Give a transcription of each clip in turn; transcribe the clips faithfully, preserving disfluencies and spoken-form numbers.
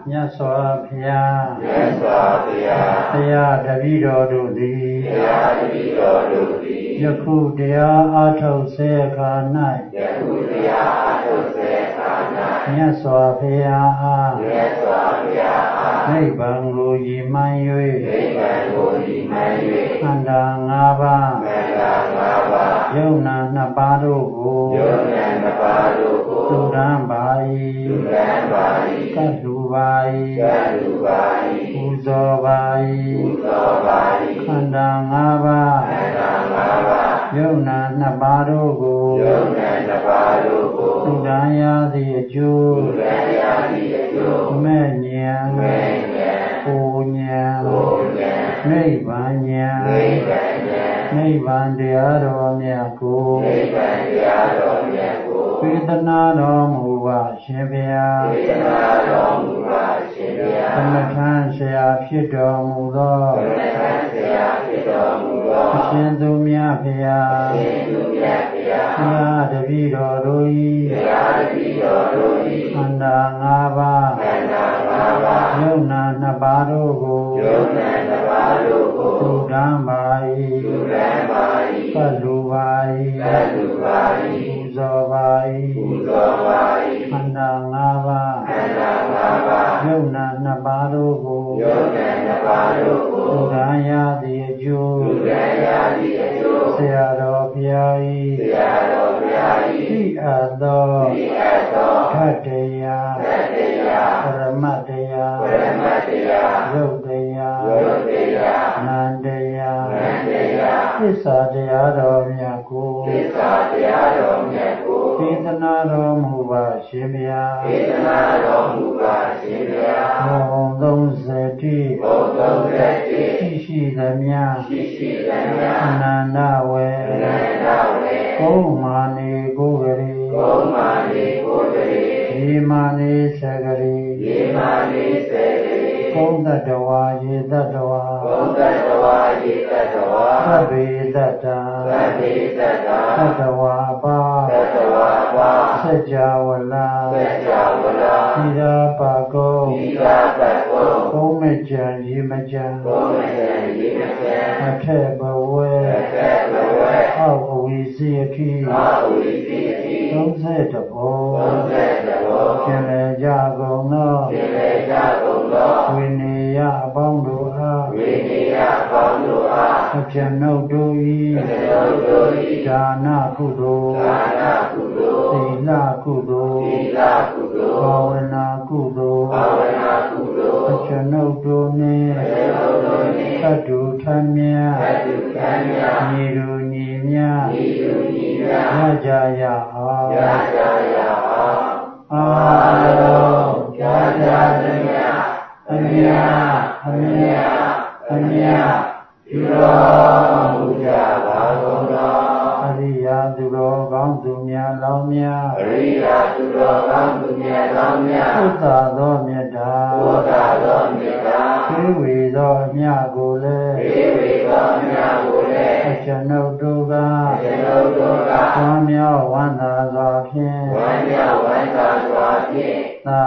မြတ်စွာဘုရားမြတ်စွာဘုရားတရားတပည့်တော်တို့သည်တရားတပည့်တော်တို့သည်ယခုတရားအားထုတ်စေခါ၌ယခုတရားအားထုတ်စေခါ၌မြတ်စွာဘုရားအားမြတ်စွာဘုရားအားနိဗ္ဗာန်ကိုရည်မှန်း၍နိဗ္ဗာန်ကိုရည်မှန်း၍ခန္ဓာ၅ပါးခန္ဓာ၅ပါးယုံနာနှစ်ပါးတို့ကိုယုံနာနှစ်ပါးတို့ကိုသုဒ္ဓံပါ၏သုဒ္ဓံပါ၏ကတ္တုပါ၏ကတ္တုပါ၏ပူဇော်ပါ၏ပူဇော်ပါ၏ခန္ဓာ၅ပါးခန္ဓာ၅ပါးယုံနာနှစ်ပါးတို့ကိုယုံနာနှစ်ပါးတို့ကိုသုဒ္ဓံရသည်အကျိုးသုဒ္ဓံရသည်အကျိုးမဲ့ဉာဏ်မဲ့ဉာဏ်ပူဉာဏ်ပူဉာဏ်နိဗ္ဗာန်ဉာဏ်နိဗ္ဗာန်ဉာဏ်နိဗ္ဗာန်တရားတော်မြတ်ကိုနိဗ္ဗာန်တရားတော်မြတ်ကိုဝေဒနာတော်မူပါရှင်ဗျာဝေဒနာတော်မူပါရှင်ဗျာသမထံဆရာဖြစ်တော်မူသောသမထံဆရာဖြစ်တော်မူသောအရှင်သူမြတ်ဗျာအရှင်သူမြတ်ဗျာဘုရားတပည့်တော်တို့၏ဘုရားတပည့်တော်တို့၏ခန္ဓာ၅ပါးခန္ဓာ၅ပါးယုံနာနှစ်ပါးတို့ကိုယုံနာနှစ်ပါးတို့ကိုသုဒ္ဓံပါ၏သုဒ္ဓံပါ၏ကတ္တုပါ၏ကတ္တုပါ၏ပူဇော်ပါ၏ပူဇော်ပါ၏ခန္ဓာ၅ပါးခန္ဓာ၅ပါးယုံနာနှစ်ပါးတို့ကိုယုံနာနှစ်ပါးတို့ကိုသုဒ္ဓံရသည်အကျိုးသုဒ္ဓံရသည်အကျိုးဆရာတော်ဘုရား၏ဆရာတော်ဘုရား၏ဤအပ်သောဤအပ်သောဓတ္တရားဓတ္တရားပရမတ္တရားပရမတ္တရားယုတ်တရားယုတ်တရားနန္တရားနန္တရားသစ္စာတရားတော်မြတ်ကိုသစ္စာတရားတော်မြတ်ကိုဒေသနာတော်မူပါရှင်ဗျာဒေသနာတော်မူပါရှင်ဗျာဘုံသုံးဆယ်တိဘုံသုံးဆယ်တိရှိရှိသမျှရှိရှိသမျှအနန္တဝေအနန္တဝေကိုယ်မာနေကိုယ်ကလေးကိုယ်မာနေကိုယ်ကလေးဒီမာနေသကလေးဒီမာနေသကလေးဘုံတတဝါယေတတဝါဘုံတတဝါယေတတဝါသဗ္ဗေတတ္တသဗ္ဗေတတ္တသတ္တဝါပါသတ္တဝါပါစัจ java လာစัจ java လာသီရာပါကောသီရာပါကောဘုံမကြံရေမကြံဘုံမကြံရေမကြံအထက်ဘဝအထက်ဘဝအောက်ဝိစီယတိအောက်ဝိစီယတိသုံးဆယ်တဘောသုံးဆယ်တဘောရှင်လေကြကုန်သောရှင်လေကြကုန်သောဝိနည်းယအပေါင်းတို့အားဝိနည်းယအပေါင်းတို့အားအကျဉ်းုပ်တို့၏အကျဉ်းုပ်တို့၏ဒါနကုသိုလ်ဒါနကုသိုလ်သီလကုသိုလ်သီလကုသိုလ်ဘာဝနာကုသိုလ်ဘာဝနာကုသိုလ်အကျဉ်းုပ်တို့နှင့်အကျဉ်းုပ်တို့နှင့်သတ္တုထမြတ်သတ္တုထမြတ်ညီလူညီမြတ်ညီလူညီမြတ်ရကြရအောင်ရကြရအောင်အာလုံးရကြသမျှအမြတ်အမြတ်အမြတ်ပြုတော်မူကြပါကုန်သောအရိယာသူတော်ကောင်းသူများလောင်းများအရိယာသူတော်ကောင်းသူများလောင်းများဘုရားသောမေတ္တာဘုရားသောမေတ္တာသေဝေသောအမြတ်ကိုလည်းသေဝေသောအမြတ်ကိုလည်းအကျွန်ုပ်တို့ကအကျွန်ုပ်တို့ကဝမ်းမြောက်ဝမ်းသာစွာဖြင့်ဝမ်းမြောက်ဝမ်းသာစွာဖြင့်သာ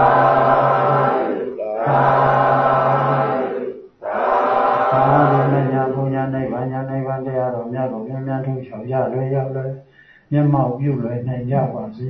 သာသာသာမညာဘုညာနိဗ္ဗာန်ညာနိဗ္ဗာန်တရားတော်မြတ်ကိုမြန်မြန်ထုတ်ချောင်ရလွယ်ရောက်လွယ်မျက်မှောက်ပြုလွယ်နိုင်ကြပါစေ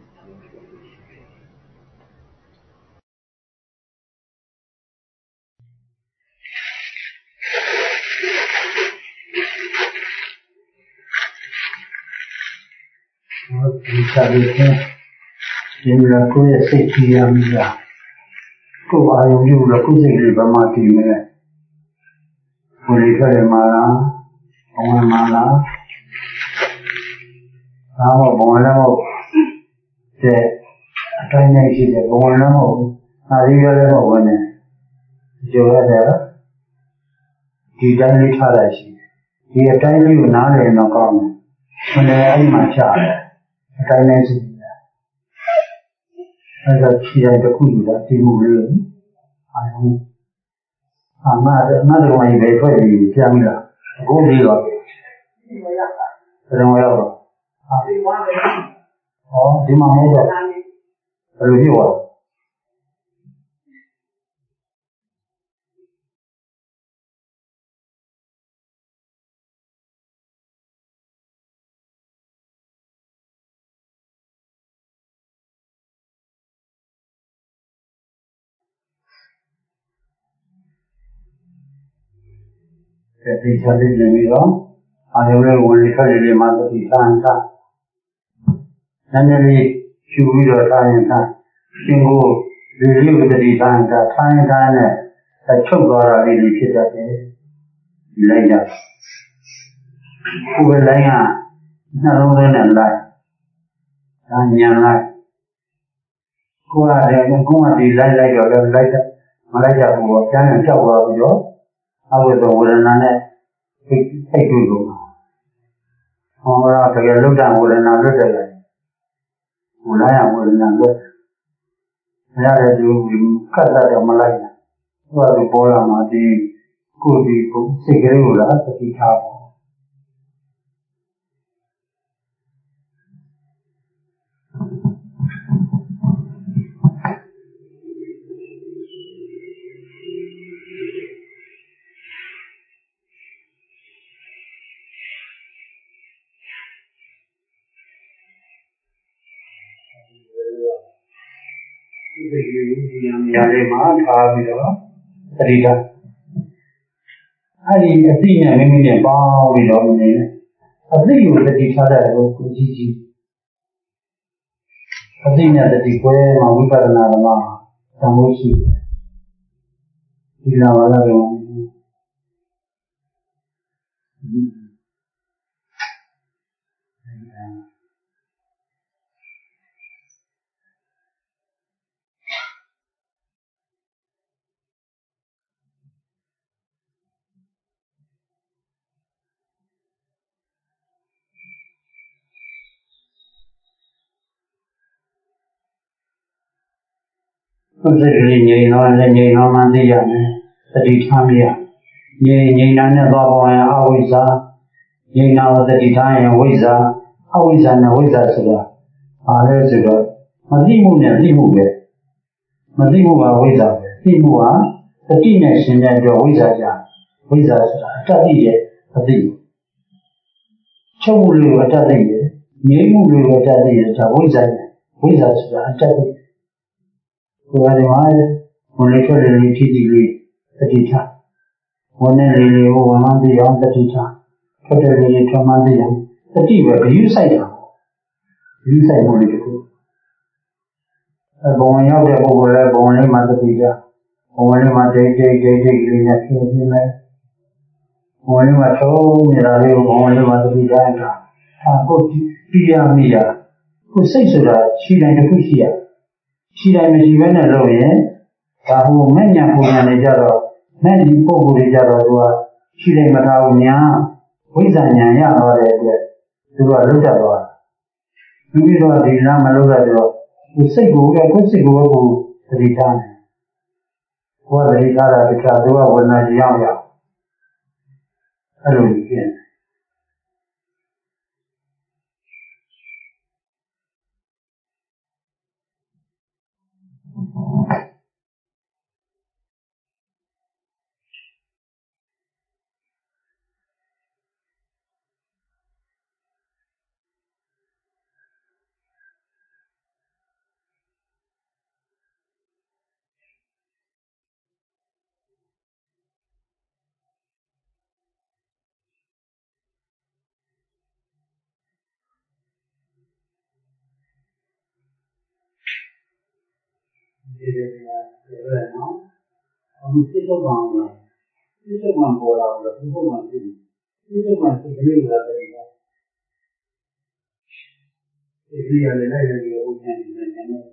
ဒီစာရင်းဒီမှာကိုယ့်ရဲ့စိတ်ကြည်ရမိတာကိုယ်အာရုံပြုလို့ကိုယ်စိတ်လေးဘာမှတည်နေဘုရားခရမှာလားဘဝမှာလားဒါမှဘဝလည်းမဟုတ်တဲ့အတိုင်းနဲ့ရှိတဲ့ဘဝလည်းမဟုတ်အာရိယလည်းမဟုတ်ဘဲနဲ့ကြော်ရတယ်ဒီတိုင်းလေးထားလိုက်ရှိဒီအတိုင်းလေးကိုနားလည်တော့ကောင်းတယ်မလဲအဲ့မှာချတယ်အတိုင်းနဲ့ရှိတယ်အဲ့ဒါခြေတိုင်းတစ်ခုယူတာဒီမူလေးအာရုံအမှန်အမှန်တော့လည်းထွက်ပြီးပြန်လာအခုပြီးတော့ဒီမရောက်တာဘယ်တော့ရောက်တော့ဒီမှာဟောဒီမှာမဟုတ်တော့ဘယ်လိုဖြစ်သွားဒီချက်လေးနေပြီးတော့အာရုံလေးဝင်လေထွက်လေမှာသတိထားထားနည်းနည်းလေးရှုပြီးတော့ထားရင်ထားရှင်ကိုဒီလေးကိုသတိထားထားထားရင်ထားနဲ့ချုပ်သွားတာလေးတွေဖြစ်တတ်တယ်ဒီလိုက်ရကိုယ်လိုင်းကနှလုံးသွင်းနဲ့လိုက်ဒါညံလိုက်ကိုယ်ကလည်းကိုယ်ကဒီလိုက်လိုက်တော့လည်းလိုက်မလိုက်ကြဘူးပေါ့ကျန်ရင်ကြောက်သွားပြီးတော့အဝိဇ္ဇဝေဒနာနဲ့စိတ်စိတ်တွေ့လို့ဟောတော့တကယ်လုဒ္ဒဝေဒနာလွတ်တယ်လေဟိုလိုက်ရဝေဒနာလွတ်မရတယ်သူကတ်တာတော့မလိုက်ဘူးသူကပေါ်လာမှဒီကိုယ်ဒီစိတ်ကလေးကိုလားသတိထားပေါ့ဒီလိုမျိုးညာလေးမှာထားပြီးတော့သတိထားအဲ့ဒီအသိနဲ့မိမိနဲ့ပေါင်းပြီးတော့နေတယ်အသိကိုသတိထားတဲ့ကိုကိုကြီးကြီးအသိနဲ့သတိကွဲမှာဝိပဿနာဓမ္မသံလို့ရှိတယ်ဒီလာပါလားကောသူစိတ်ကလေးငြိမ်တော့လည်းငြိမ်တော့မှသိရမယ်သတိထားမရငြိမ်ငြိမ်တာနဲ့သွားပေါ်ရင်အဝိဇ္ဇာငြိမ်တာကိုသတိထားရင်ဝိဇ္ဇာအဝိဇ္ဇာနဲ့ဝိဇ္ဇာဆိုတာဘာလဲဆိုတော့မသိမှုနဲ့သိမှုပဲမသိမှုကဝိဇ္ဇာပဲသိမှုကသတိနဲ့ရှင်တဲ့အတွက်ဝိဇ္ဇာကြဝိဇ္ဇာဆိုတာအတ္တသိရဲ့အသိချုပ်မှုလေးကိုအတ္တသိရဲ့ငြိမ်မှုလေးကိုအတ္တသိရဲ့ဒါဝိဇ္ဇာနဲ့ဝိဇ္ဇာဆိုတာအတ္တသိကိုယ်ရည်မှာဝင်လေထွက်လေလေးဖြစ်စီလေးသတိထားဝင်နေလေလေးကိုဝင်မှသိအောင်သတိထားထွက်တယ်လေထွက်မှသိအောင်သတိပဲဂရုစိုက်တာဂရုစိုက်မှုလေးတစ်ခုအဲဘုံဝင်ရောက်တဲ့ပုဂ္ဂိုလ်လည်းဘုံလေးမှာသတိထားဘုံလေးမှာဒိတ်ဒိတ်ဒိတ်ဒိတ်လေးနဲ့ဖြစ်နေမယ်ဘုံလေးမှာသုံးနေတာလေးကိုဘုံလေးမှာသတိထားတာဒါကိုပြရမိတာကိုစိတ်ဆိုတာရှိတိုင်းတစ်ခုရှိရရှိတိုင်းမရှိဘဲနဲ့လုပ်ရင်ဒါဟိုမဲ့ညာပုံညာနေကြတော့မဲ့ဒီပုံကိုယ်တွေကြတော့သူကရှိတိုင်းမထားဘူးညာဝိဇ္ဇာညာရတော့တဲ့အတွက်သူကလွတ်တတ်သွားတယ်ပြီးတော့ဒီနာမလို့တော့ဒီစိတ်ကိုအဲကိုယ်စိတ်ကိုကိုသတိထားတယ်ကိုယ်ကသတိထားတာတခြားသူကဝေဒနာကြီးအောင်ရအဲ့လိုဖြစ်တယ်ဒီလိုမျိုးပြောရအောင်အခုစိတ်ထုတ်ပါအောင်လားစိတ်ထုတ်မှပေါ်လာတော့ဒီပုံမှန်ဖြစ်စိတ်ထုတ်မှစိတ်ကလေးကိုလာတယ်ဒီကလေးရလည်းလိုက်လည်းပြောဦးနေတယ်နည်းနည်း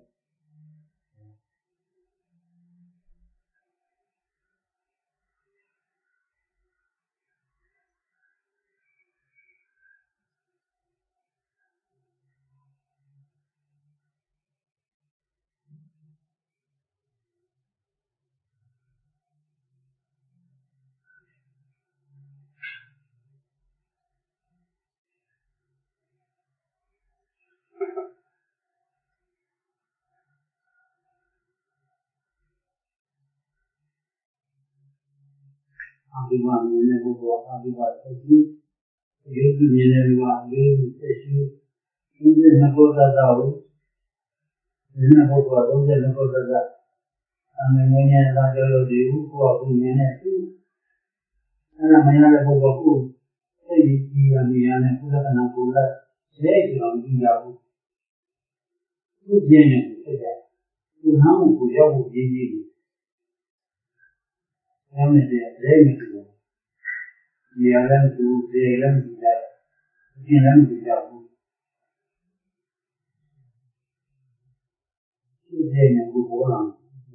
အာဒီဝမြင်တဲ့ဘုရားအာဒီဝဆက်ရှိရုပ်မြင်တဲ့လူကလေးဆက်ရှိဒီနေ့ဘုရားတော်ဒီနေ့ဘုရားတော်ရဲ့ဘုရားတော်အမေငယ်လာကြလို့ဒီဘုရားကိုမြင်နေသူအဲ့ဒါမရတဲ့ပုဂ္ဂိုလ်ကိုစိတ်ကြီးရနေရတဲ့ပုဒ်ကနာကိုလည်းစိတ်ကြောင့်ကြည့်ရဘူးသူပြင်းနေတယ်သူဟောင်းကိုရောက်ဖို့ရင်းကြီးတယ်အဲ့မဲ့တဲ့လက်နဲ့တူဒီရလည်းသူဒီလည်းသူကြဒီလည်းသူကြဘူးသူတဲ့နဲ့ကိုပေါ်လာ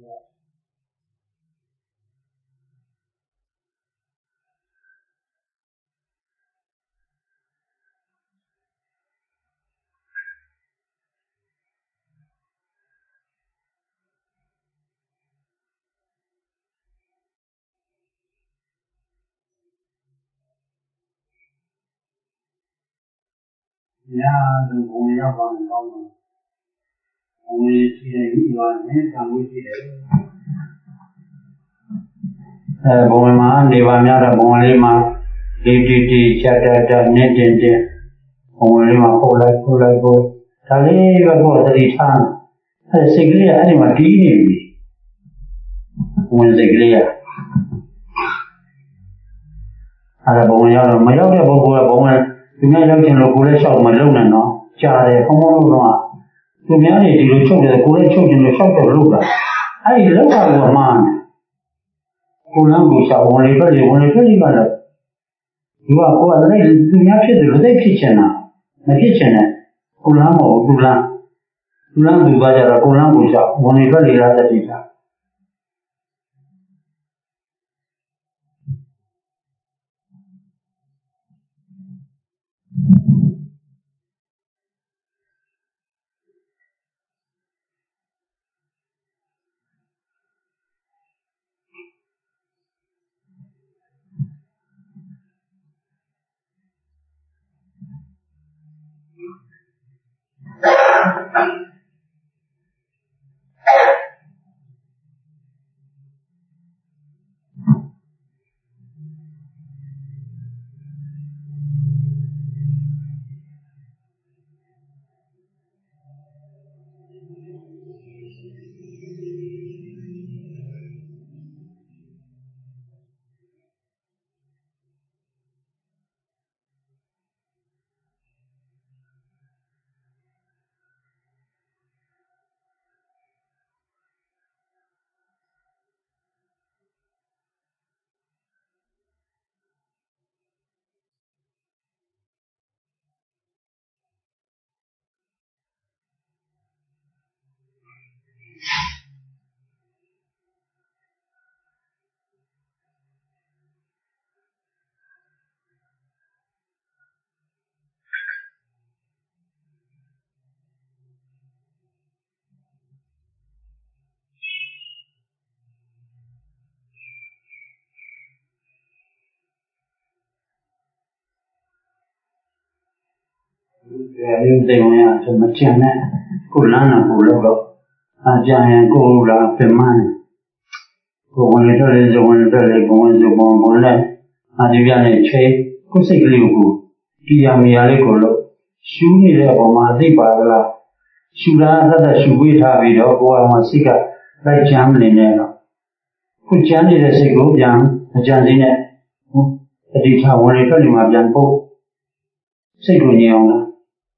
ညာသူဘုံရောက်ပါအောင်ကောင်းတယ်။အဝေးရှိတဲ့ဒီပါနဲ့သံဝေးရှိတယ်။အဲဘုံမှာနေပါများတဲ့ဘုံလေးမှာဒီတီတီချက်တက်တက်နဲ့တင်တင်ဘုံလေးမှာပို့လိုက်ပို့လိုက်ပို့ဒါလေးပဲပို့သတိထားအဲစိတ်ကလေးကအဲ့ဒီမှာတီးနေပြီ။ဝင်စိတ်ကလေးကအဲ့ဒါဘုံရောက်တော့မရောက်တဲ့ပုဂ္ဂိုလ်ကဘုံကသူများရောက်ချင်လို့ကိုယ်လည်းလျှောက်မလုပ်နဲ့နော်ကြားတယ်ဘုံဘုံလို့တော့သူများနေဒီလိုချုပ်တယ်ကိုယ်လည်းချုပ်ချင်လို့လျှောက်တော့လုပ်တာအဲ့ဒီလောက်တာကမှန်းကိုယ်လည်းကိုလျှောက်ဝင်လေပဲလေဝင်လေပဲလေပါတော့ဒီကကိုယ်ကလည်းသူများဖြစ်တယ်လို့သိဖြစ်ချင်တာမဖြစ်ချင်တဲ့ကိုယ်လည်းမဟုတ်ဘူးသူလားသူလားသူပါကြတော့ကိုယ်လည်းကိုလျှောက်ဝင်လေပဲလေလားတတိတာအဲဒီတေဝင်ရဆိုမချင်နဲ့ကိုလန်းတာကိုလောက်တော့အကြရင်ကိုလာပြန်မန်းကိုဝင်ရတဲ့ဇဝင်တဲ့လေဘုံဝင်ဇဘုံဘုံနဲ့အဒီပြနဲ့ချေကိုစိတ်ကလေးကိုဒီရမရလေးကိုလို့ရှူးနေတဲ့ပုံမှာသိပါလားရှူတာသတ်သက်ရှူပေးထားပြီးတော့ကိုယ်ကမှစိတ်ကလိုက်ချမ်းနေနေတော့ခုချမ်းနေတဲ့စိတ်ကိုပြန်အကြံစင်းနဲ့အတိထားဝင်ရတဲ့မှာပြန်ပို့စိတ်ကိုငြိမ်အောင်လား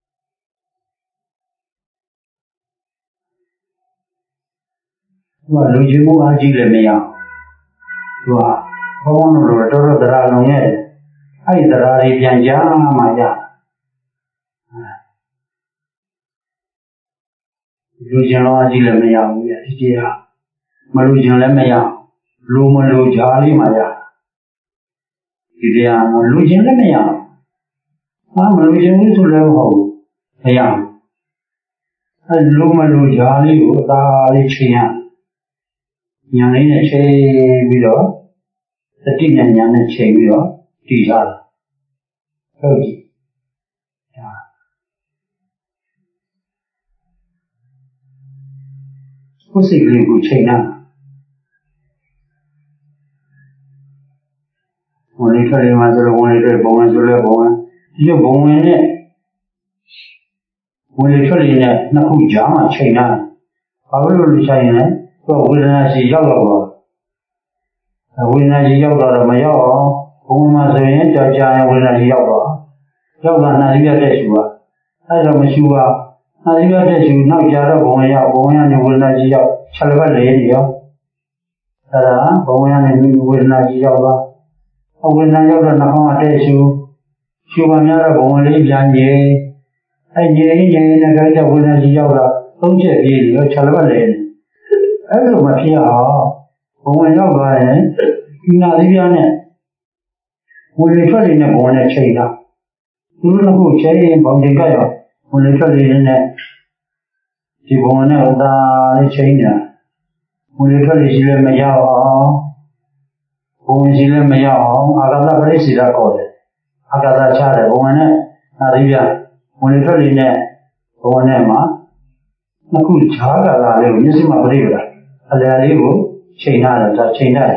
သူကလူချင်းမှုအားကြီးလည်းမရသူကဘုံဘုံတို့တော်တော်တရားလုံးရဲ့အဲ့ဒီတရားတွေပြန်ကြမှရလူချင်းလုံးအားကြီးလည်းမရဘူးပြဒီတရားမလူချင်းလည်းမရလူမလူကြားလေးမှရဒီတရားမလူချင်းလည်းမရဟာမလူချင်းဘူးဆိုလည်းမဟုတ်ဘူးမရအဲ့လူမလူကြားလေးကိုအသာလေးချင်းရညာလေးနဲ့ချိန်ပြီးတော့တတိယညာနဲ့ချိန်ပြီးတော့တည်ထားတာဟုတ်ပြီဒါကိုယ်စိတ်ကလေးကိုချိန်တာဝင်လေထွက်လေမှာဆိုတော့ဝင်လေထွက်ဘုံဝင်ဆိုလဲဘုံဝင်ဒီလိုဘုံဝင်နဲ့ဝင်လေထွက်လေနဲ့နှစ်ခုကြားမှာချိန်တာဘာလို့လို့ဆိုင်ရင်လဲဝေဒနာရှိရောက်တော့ဝေဒနာရှိရောက်တော့မရောက်အောင်ဘဘုံမှာဆိုရင်ကြာကြာဝေဒနာကြီးရောက်သွားရောက်တာနာရီရတဲ့ရှူပါအဲ့တော့မရှူပါနာရီရတဲ့ရှူနောက်ကြာတော့ဘုံရောက်ဘုံရနေဝေဒနာကြီးရောက်ခြေလက်လေနေရောအဲ့ဒါဘုံရနေဝေဒနာကြီးရောက်သွားဝေဒနာရောက်တော့နှာခေါင်းအတဲ့ရှူရှူပါများတော့ဘုံလေးပြန်ညင်အဲ့ညင်ညင်နဲ့ကြတဲ့ဝေဒနာကြီးရောက်တော့သုံးချက်ပြေးရောခြေလက်လေနေအဲ့လိုမဖြစ်အောင်ဘုံရောက်သွားရင်ဒီနာရီရနဲ့ဝင်လေထွက်လေနဲ့ဘုံနဲ့ချိန်တာသူတို့ကချိန်ရင်ဘောင်တင်ကြရောဝင်လေထွက်လေနဲ့ဒီဘုံနဲ့ဥသာလေးချိန်နေတာဝင်လေထွက်လေရှိလည်းမရောက်အောင်ဘုံရှိလည်းမရောက်အောင်အာဂတပရိစ္ဆေဒခေါ်တယ်အာဂတချတယ်ဘုံနဲ့နာရီပြဝင်လေထွက်လေနဲ့ဘုံနဲ့မှာနှစ်ခုခြားတာလေးကိုမျက်စိမှာပြိပလာအလယ်လေးကိုချိန်ရတယ်ဒါချိန်ရတယ်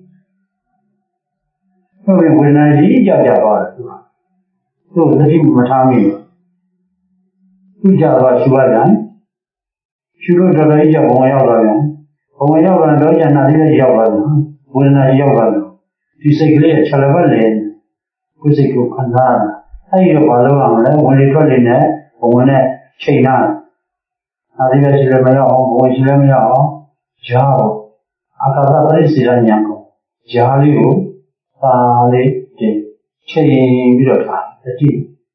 ဟုတ်ပြီဝေဒနာကြီးကြကြသွားတယ်သူကသူ့သတိမထားမိဘူးသူကြသွားရှူရတယ်ရှူလို့တော်တော်ကြီးဘုံရောက်သွားတယ်ဘုံရောက်လာတော့ကျန်တာလေးရောက်သွားတယ်ဝေဒနာကြီးရောက်သွားတယ်ဒီစိတ်ကလေးကခြေလက်ပတ်လေကိုယ်စိတ်ကိုခံစားရအဲ့ဒီတော့ဘာလို့အောင်လဲဝင်လေထွက်လေနဲ့ဘုံနဲ့ချိန်တာဒါလေးပဲရှိလည်းမရောက်အောင်ဘုံရှိလည်းမရောက်အောင်ရှားတော့အာကာသပရိစ္ဆေဒဉာဏ်ကိုရှားလေးကိုပါလေးချိန်ပြီးတော့ထားတတိ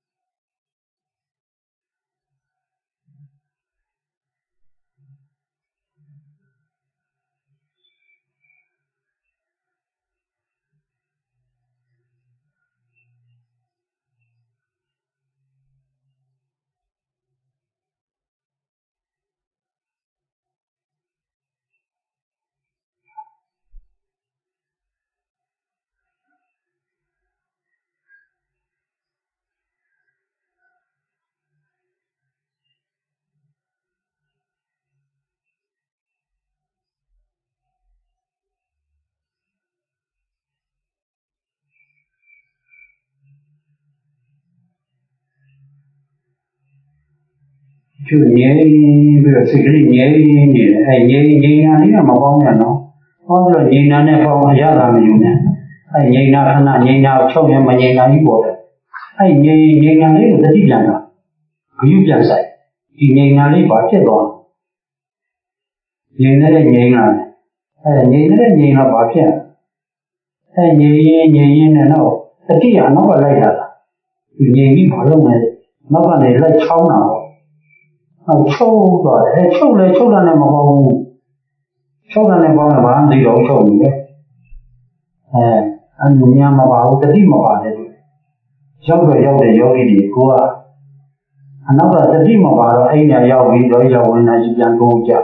ကျငြိမ်းပြီးတော့စိတ်ကလေးငြိမ်းနေတယ်အဲငြိမ်းငြိမ်းတာလေးကမပေါင်းရနော်ဟောလို့ငြိမ်းတာနဲ့ပေါင်းရတာမယူနဲ့အဲငြိမ်းတာခဏငြိမ်းတာချုပ်ရင်မငြိမ်းတာကြီးပေါ်တယ်အဲငြိမ်းငြိမ်းတာလေးကိုသတိပြန်တာဂရုပြန်ဆိုင်ဒီငြိမ်းတာလေးဘာဖြစ်သွားငြိမ်းတဲ့ငြိမ်းတာအဲငြိမ်းတဲ့ငြိမ်းတာဘာဖြစ်အဲငြိမ်းရင်ငြိမ်းရင်နဲ့တော့သတိကနောက်ကလိုက်တာဒီငြိမ်းပြီးဘာလုပ်မလဲနောက်ကနေလိုက်ချောင်းတာဟုတ်ချုပ်သွားတယ်ချုပ်လဲချုပ်တာနဲ့မပေါ့ဘူးချုပ်တာနဲ့ပေါ့လည်းဘာမှမသိတော့ချုပ်နေတယ်အဲအမြင်များမပါဘူးတတိမပါနဲ့ရောက်တော့ရောက်တဲ့ယောဂီတွေကိုကအနောက်ကတတိမပါတော့အိမ်ညာရောက်ပြီးတော့ရောက်ဝင်လာပြန်ကုန်ကြ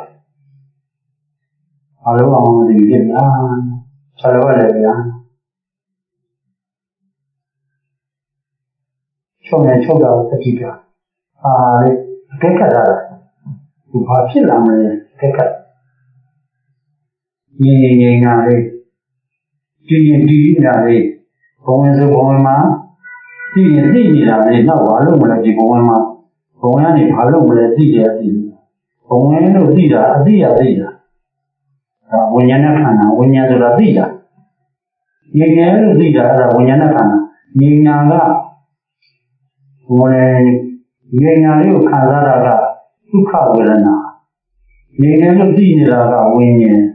ဘာလို့အောင်မသိဖြစ်လားဆက်လို့လည်းဗျာချုပ်နေချုပ်တော့တတိကအာလေကဲခတ်တာဒီဘာဖြစ်လာမလဲကဲခတ်ငြိမ်ငြိမ်နာလေးကြည်ရင်ကြည်နေတာလေးဘုံဝင်ဆိုဘုံဝင်မှာကြည်ရင်သိနေတာလေးတော့ဘာလို့မလဲဒီဘုံဝင်မှာဘုံကနေဘာလို့မလဲသိရသိဘုံဝင်လို့သိတာအသိရသိတာဒါဝိညာဏခန္ဓာဝိညာဉ်ဆိုတာသိတာငြိမ်ငြိမ်လို့သိတာအဲ့ဒါဝိညာဏခန္ဓာငြိမ်နာကဘုံဝင်ငြိမ်ညာလေးကိုခံစားတာကဒုက္ခဝေဒနာငြိမ်နေလို့သိနေတာကဝိညာဉ်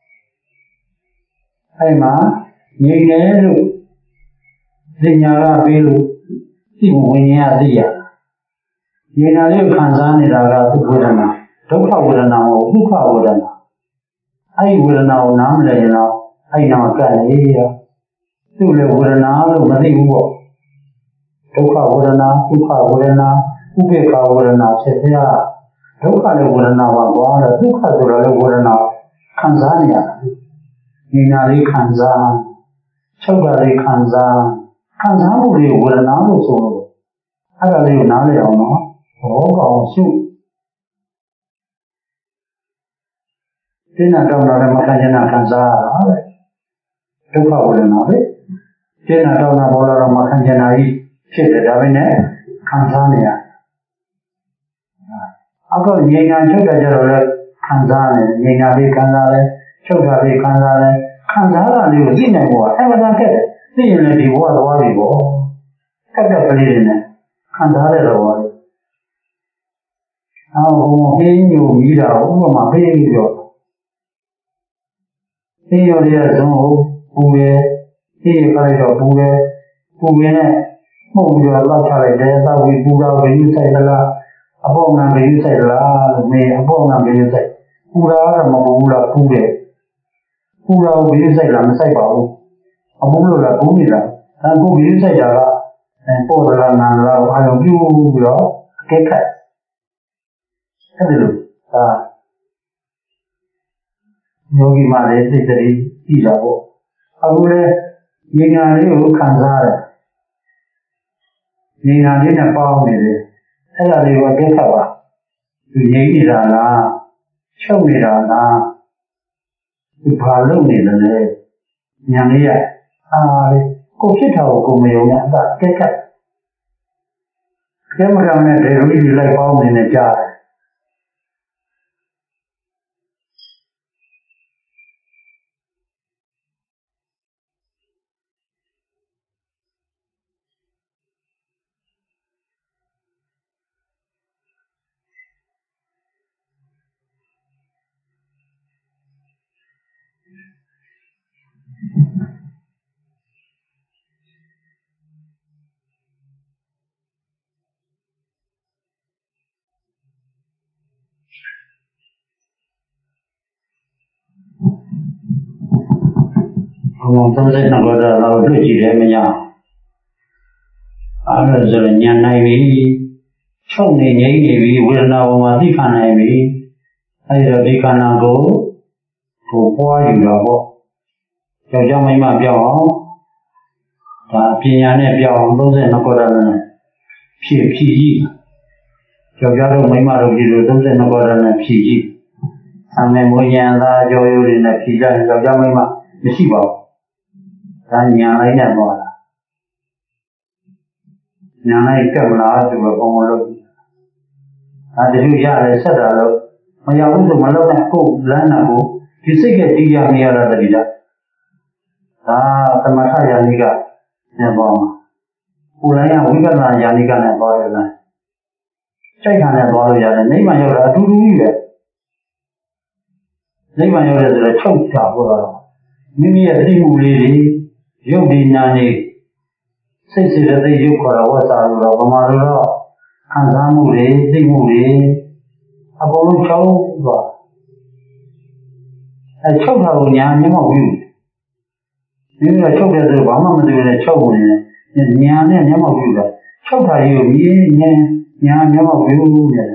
အဲ့မှာငြိမ်နေလို့သိညာကပြီးလို့သိဝိညာဉ်ကသိရငြိမ်ညာလေးကိုခံစားနေတာကဒုက္ခဝေဒနာဒုက္ခဝေဒနာကိုဒုက္ခဝေဒနာအဲ့ဒီဝေဒနာကိုနားမလည်ရင်တော့အဲ့ဒီနာကတ်လေရသူ့လေဝေဒနာလို့မသိဘူးပေါ့ဒုက္ခဝေဒနာဒုက္ခဝေဒနာဥပေက္ခဝေဒနာဖြစ်ပြဒုက္ခလည်းဝေဒနာပါကွာဒုက္ခဆိုတာလည်းဝေဒနာခံစားနေရတယ်။ဉာဏ်လေးခံစားချုပ်တာလေးခံစားခံစားမှုလေးဝေဒနာလို့ဆိုလို့အဲ့ဒါလေးကိုနားလည်အောင်နော်ဘောကောင်ရှုသိနာတော့လည်းမခံချင်တာခံစားရတာပဲဒုက္ခဝေဒနာပဲသိနာတော့ဘောတော့မခံချင်တာကြီးဖြစ်တယ်ဒါပဲနဲ့ခံစားနေရအခုငြိမ်ညာချုပ်တာကြတော့လည်းခံစားနေငြိမ်ညာလေးခံစားလဲချုပ်တာလေးခံစားလဲခံစားတာလေးကိုသိနိုင်ဖို့အမှန်တကယ်သိရင်လည်းဒီဘဝသွားပြီပေါ့ကပ်ကပ်ကလေးတွေနဲ့ခံစားရတော့တယ်အော်ဘုံဟင်းညိုမိတာဥပမာပေးပြီးတော့ဟင်းရော်ရဇုံကိုပူရဲဟင်းရခိုင်တော့ပူရဲပူရင်းနဲ့မှုတ်ပြီးတော့လောက်ချလိုက်တယ်သောက်ပြီးပူတော့ဘယ်ယူဆိုင်သလားအပေါ်ငံဘယ်ယူဆိုင်သလားလို့မေးအပေါ်ငံဘယ်ယူဆိုင်ပူတာကတော့မပူဘူးလားပူတယ်ပူတော့ဘယ်ယူဆိုင်လားမဆိုင်ပါဘူးအပူလို့လားပူနေတာအဲကိုဘယ်ယူဆိုင်တာကပေါ်လာနာလာအာရုံပြုပြီးတော့အကဲခတ်အဲ့ဒီလိုအာယောဂီမလေးစိတ်တည်းကြည့်တာပေါ့အခုလေဉာဏ်လေးကိုခံစားရတယ်ဉာဏ်လေးနဲ့ပေါင်းနေတယ်အဲ့ဒါလေးကိုအကဲခတ်ပါသူငြိမ့်နေတာလားချုပ်နေတာလားသူဘာလုပ်နေတယ်လဲဉာဏ်လေးရအာလေးကိုဖြစ်တာကိုကိုမယုံနဲ့အကဲခတ်ကဲမကနဲ့ဒေဝီကြီးလိုက်ပေါင်းနေနေကြတယ်ဘုံသုံးစိတ်နှစ်ဘောတော့တွေ့ကြည့်တယ်မညာအဲ့ဒါဆိုရင်ညံနိုင်ပြီချုပ်နေငြိမ့်နေပြီဝေဒနာပေါ်မှာသိခံနိုင်ပြီအဲ့ဒါဒီခန္ဓာကိုကိုပွားယူတော့ပေါ့ယောက်ျားမိန်းမပြောင်းအောင်ဒါပညာနဲ့ပြောင်းအောင်သုံးစိတ်နှစ်ဘောတော့နဲ့ဖြည့်ဖြည့်ကြည့်ယောက်ျားတို့မိန်းမတို့ဒီလိုသုံးစိတ်နှစ်ဘောတော့နဲ့ဖြည့်ကြည့်အမေမွေးရန်သားကြောရိုးတွေနဲ့ဖြည့်ကြရင်ယောက်ျားမိန်းမမရှိပါဘူးဒါညာလိုက်နဲ့သွားတာညာလိုက်ကပ်မလားဆိုတော့ဘုံမလို့ဒါတခုရတယ်ဆက်တာလို့မရဘူးဆိုမလုပ်နဲ့ကိုယ်လမ်းနာကိုဒီစိတ်ကတီးရနေရတာတည်းဒါသမထယာနိကနေပေါ်မှာကိုယ်လိုင်းကဝိပဿနာယာနိကနဲ့ပေါ်ရလားစိတ်ခံနဲ့ပေါ်လို့ရတယ်နိဗ္ဗာန်ရောက်တာအတူတူကြီးပဲနိဗ္ဗာန်ရောက်တယ်ဆိုတော့ချုပ်တာပေါ့တော့မိမိရဲ့သိမှုလေးတွေရုပ်ဒီနာနေစိတ်စေတသိက်ရုပ်ခေါ်တော့ဝတ်စားလို့တော့ဗမာလိုတော့ခံစားမှုတွေသိမှုတွေအကုန်လုံးချုပ်သွားအဲချုပ်တာကိုညာမျက်မှောက်ဘူးမိမိကချုပ်တယ်ဆိုဘာမှမသိဘူးနဲ့ချုပ်နေတယ်ညာနဲ့မျက်မှောက်ဘူးလားချုပ်တာကြီးကိုမြင်ညာညာမျက်မှောက်ဘူးတဲ့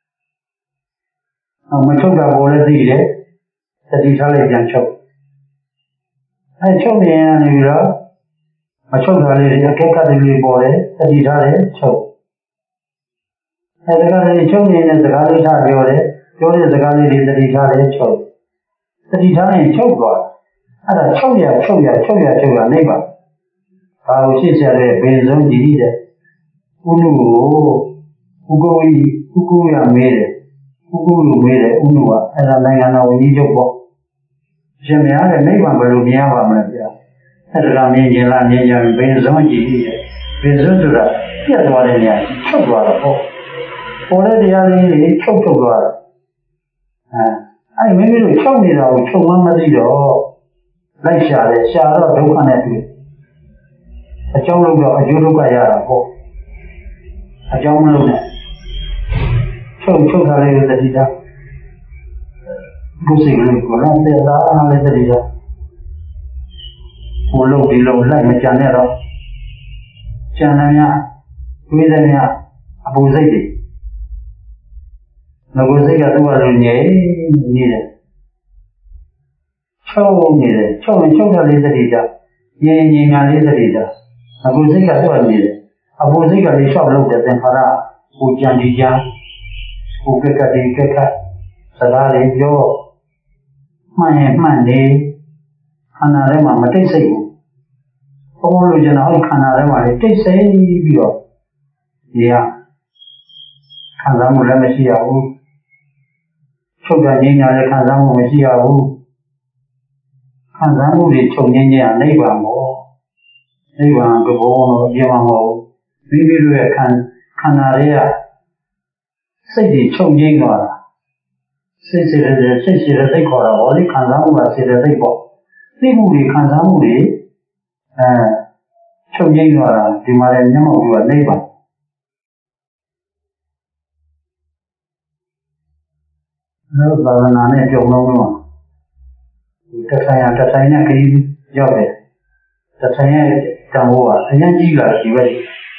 အမချုပ်တာကိုလည်းသိတယ်သတိထားလိုက်ပြန်ချုပ်အဲချုပ်နေရနေပြီးတော့အချုပ်ထားလေးတွေအကဲခတ်လေးပေါ်တယ်သတိထားတယ်ချုပ်အဲဒါကလည်းချုပ်နေတဲ့စကားလေးထားပြောတယ်ပြောတဲ့စကားလေးတွေသတိထားတယ်ချုပ်သတိထားရင်ချုပ်သွားအဲ့ဒါချုပ်ရချုပ်ရချုပ်ရချုပ်ရနေပါဘာလို့ရှိကြတဲ့ဘေဇုံကြီးတဲ့ဥနုကိုဥကိုကြီးဥကိုရမေးတယ်ဥကိုလူမေးတယ်ဥနုကအဲ့ဒါနိုင်ငံတော်ဝန်ကြီးချုပ်ပေါ့ရှင်များတဲ့နိဗ္ဗာန်ဘယ်လိုမြင်ရပါမလဲဗျာအဲ့ဒါကမြင်ကျင်လားမြင်ကြပြီဘယ်စုံကြည့်ရဲ့ဘယ်စုံဆိုတာပြတ်သွားတဲ့နေရာချုပ်သွားတော့ပေါ့ပေါ်တဲ့တရားလေးတွေချုပ်ချုပ်သွားတယ်အဲအဲ့မိမိတို့ချုပ်နေတာကိုချုပ်မှမသိတော့လိုက်ရှာတယ်ရှာတော့ဒုက္ခနဲ့တွေ့အကြောင်းလို့တော့အကျိုးဒုက္ခရတာပေါ့အကြောင်းမလို့နဲ့ချုပ်ချုပ်ထားလေးကိုတတိထားဘုစိတ်လေးကိုလည်းတဲ့သားအားလည်းတတိထားဘုလို့ဒီလိုလိုက်မကြံနဲ့တော့ကြံတယ်များတွေးတယ်များအပူစိတ်တွေငကိုစိတ်ကသူ့ဘာလို့ငြိမ်နေတယ်ချုပ်နေတယ်ချုပ်ရင်ချုပ်တာလေးတတိထားငြိမ်ငြိမ်ငါလေးတတိထားငကိုစိတ်ကသူ့ဘာနေတယ်အပူစိတ်ကလေးလျှောက်လို့တဲ့သင်္ခါရကိုကြံဒီကြကိုကက်ကတိကက်ကစကားလေးပြောမှန်ရင်မှန်နေခန္ဓာထဲမှာမတိတ်ဆိတ်ဘူးဘုံလို့ကျွန်တော်ခန္ဓာထဲမှာလေတိတ်ဆိတ်ပြီးတော့ဒီဟာခံစားမှုလည်းမရှိရဘူးချုပ်တာငြိမ်းညာလည်းခံစားမှုမရှိရဘူးခံစားမှုတွေချုပ်ငြိမ်းညာနိဗ္ဗာန်ပေါ့နိဗ္ဗာန်ကဘောတော့အပြမဟုတ်မိမိတို့ရဲ့ခန္ခန္ဓာတွေကစိတ်ကြီးချုပ်ငိမ့်သွားတာစိတ်စေတဲ့စိတ်စေတဲ့စိတ်ခေါ်တာဟောဒီခံစားမှုကစေတဲ့စိတ်ပေါ့သိမှုတွေခံစားမှုတွေအဲချုပ်ငိမ့်သွားတာဒီမှာလည်းမျက်မှောက်ပြီးတော့နိဗ္ဗာန်နောက်ဘာဝနာနဲ့ကြုံလုံးတော့တဆိုင်ရတဆိုင်နဲ့ခရီးရောက်တယ်တဆိုင်ရဲ့ကံဘောကအရင်ကြီးလာဒီပဲ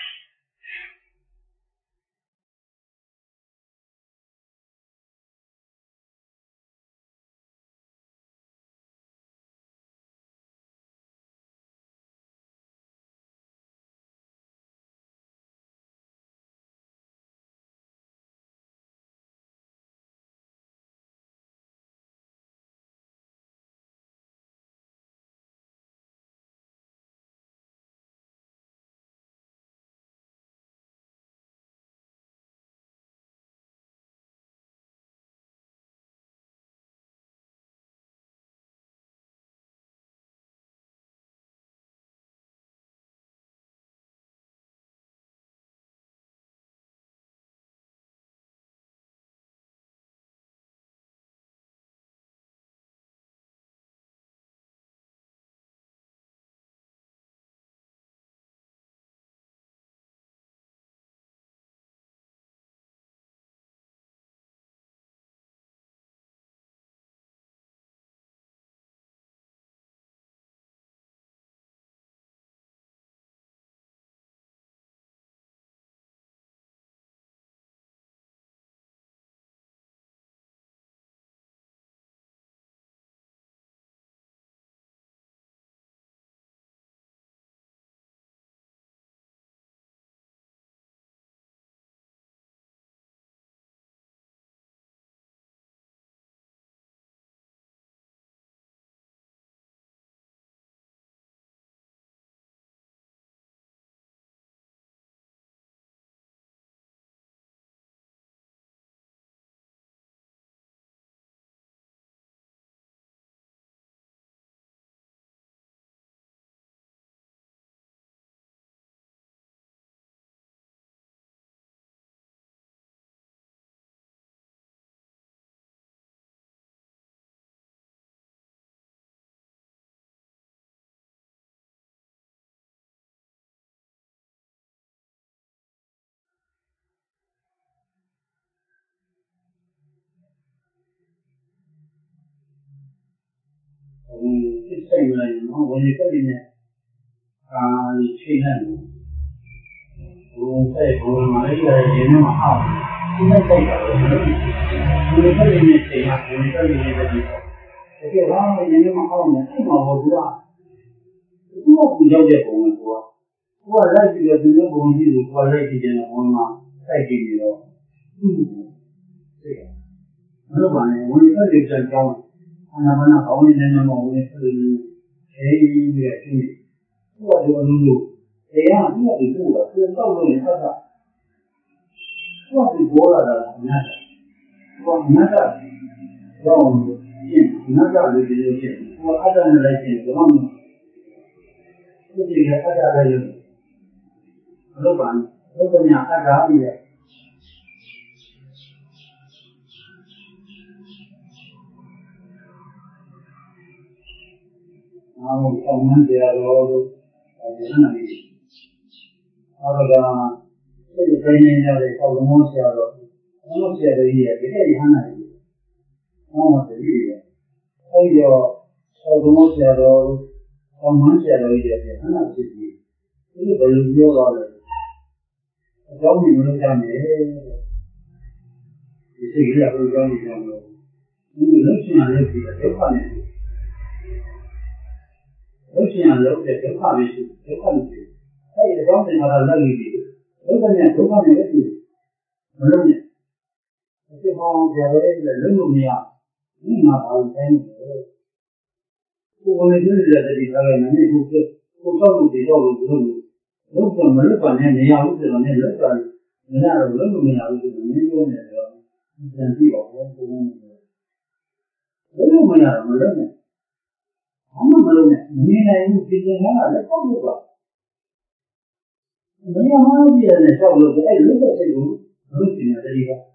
ဒီစိတ်လိုက်နော်ဝင်ရတဲ့နေအာချိန်လိုက်ဘုံစိတ်ဘုံမှာလည်းရင်းနေမှာအောင်ဒီနဲ့စိတ်ပါတယ်ဒီလိုဖြစ်နေချိန်မှာဝင်ရတဲ့နေပဲဒီတကယ်တော့ရင်းနေမှာအောင်နေစိတ်မှာဘောဘူးလားသူကပူရောက်တဲ့ပုံကသူကသူကလိုက်ပြီးတော့ဒီလိုပုံကြီးကိုသူကလိုက်ပြီးတဲ့ပုံမှာစိုက်ကြည့်ပြီးတော့သူ့ကိုစိတ်မလို့ပါနဲ့ဝင်ရတဲ့ကြောင်းအနာမနာကောင်းနေတဲ့နေမှာဝင်ဆိုရင်အဲဒီရဲ့အင်းသူကဒီလိုလိုတရားသူကဒီလိုတော့သူတော့လို့ရတာသူကဒီဘောလာတာညတ်သူကညတ်တာတော့ဒီညတ်တာလေးတွေချင်းသူကအတ္တနဲ့လိုက်ချင်းဘာမှသူဒီကအတ္တလည်းမလုပ်ပါဘူးဘုရားအတ္တကြီးရဲ့အာမောဆောင်မှန်းတရားတော်တို့အဲဒီနာမည်အော်ဒါစိတ်ပြင်းနေကြတဲ့ဆောက်လုံးဆရာတော်ဘုရားဆရာတော်ကြီးရဲ့ဒီတဲ့ရဟန္တာကြီးအော်တတိယအဲဒီတော့ဆောက်လုံးဆရာတော်ဆောင်မှန်းဆရာတော်ကြီးရဲ့ရဟန္တာဖြစ်ပြီးဒီဘယ်လိုပြောတော့လဲအကြောင်းကြီးမလို့ကြမယ်ဒီစိတ်ကြီးကဘယ်လိုကြောင်းကြီးကြောင်းလို့ဒီလိုလုပ်ချင်ရတယ်ဒီဒုက္ခနဲ့လို့ရှိရင်လည်းဒုက္ခပဲရှိဒုက္ခမရှိအဲဒီအကြောင်းတင်တာလည်းလည်းဒီဒုက္ခနဲ့ဒုက္ခနဲ့လည်းရှိမလို့နဲ့ဒီဟောင်းကြရဲလည်းလုံးလို့မရဒီမှာဘာလို့တိုင်းလဲကိုယ်ဝင်ကြည့်ရတဲ့ဒီသားလည်းနည်းကိုကိုကိုဆောက်လို့ဒီတော့လို့လို့လုံးကမလွတ်ပါနဲ့မရဘူးဆိုတော့လည်းလွတ်ပါမရတော့လုံးလို့မရဘူးဆိုတော့မင်းပြောနေတော့ပြန်ကြည့်ပါဦးကိုယ်ကလုံးလို့မရတော့မလွတ်နဲ့ဘာမှမလုပ်နဲ့နေနိုင်ဘူးပြင်နေတာလည်းပေါ့လို့ပါ没有嘛，别人小路子，哎，路在这路，路进来这里个。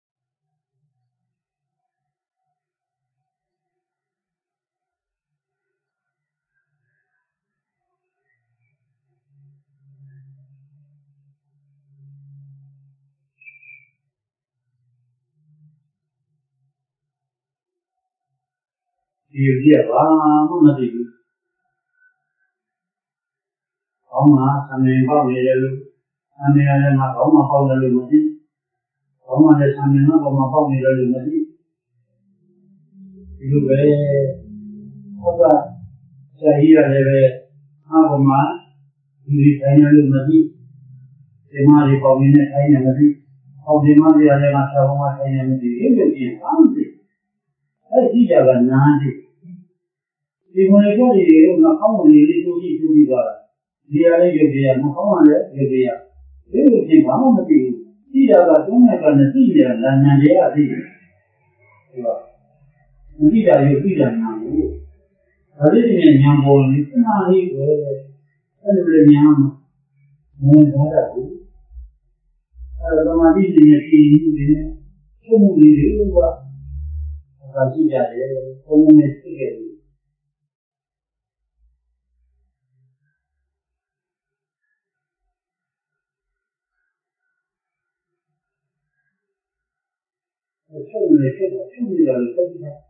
有些话我们这个，好嘛，上面跑没得路，上面人嘛跑嘛跑得路没得，跑嘛在上面那跑嘛跑没得路没得，这个呗，好吧，下雨了这呗，那跑嘛，你开年路没得，这嘛的跑没得开年没得，跑这嘛的那个小跑嘛开年没得，有有点难的，哎，这家个难的。ဒီမလေးတို့တွေကနှာခေါင်းဝင်လေးတူကြည့်တူပြီးသွားတာဒီရလေးရုပ်ကြီးကနှာခေါင်းဝင်လေးရုပ်ကြီးကဒီလိုချင်းဘာမှမသိဘူးကြည့်ရတာသုံးနဲ့ကနဲ့ကြည့်ရတာဉာဏ်တွေကသိတယ်ဒီပါမကြည့်တာရုပ်ကြည့်တာနာဘူးဒါလေးတွေဉာဏ်ပေါ်နေစနာလေးပဲအဲ့လိုလေဉာဏ်မဝင်သွားတတ်ဘူးအဲ့တော့သမာဓိရှင်ရဲ့ဖြည့်မှုတွေနဲ့ချုပ်မှုလေးတွေကဒါကြည့်ရတယ်ဘုံနဲ့သိခဲ့တယ်ချုပ်နေဖြစ်တော့ချုပ်နေတယ်တက်ပြီးတော့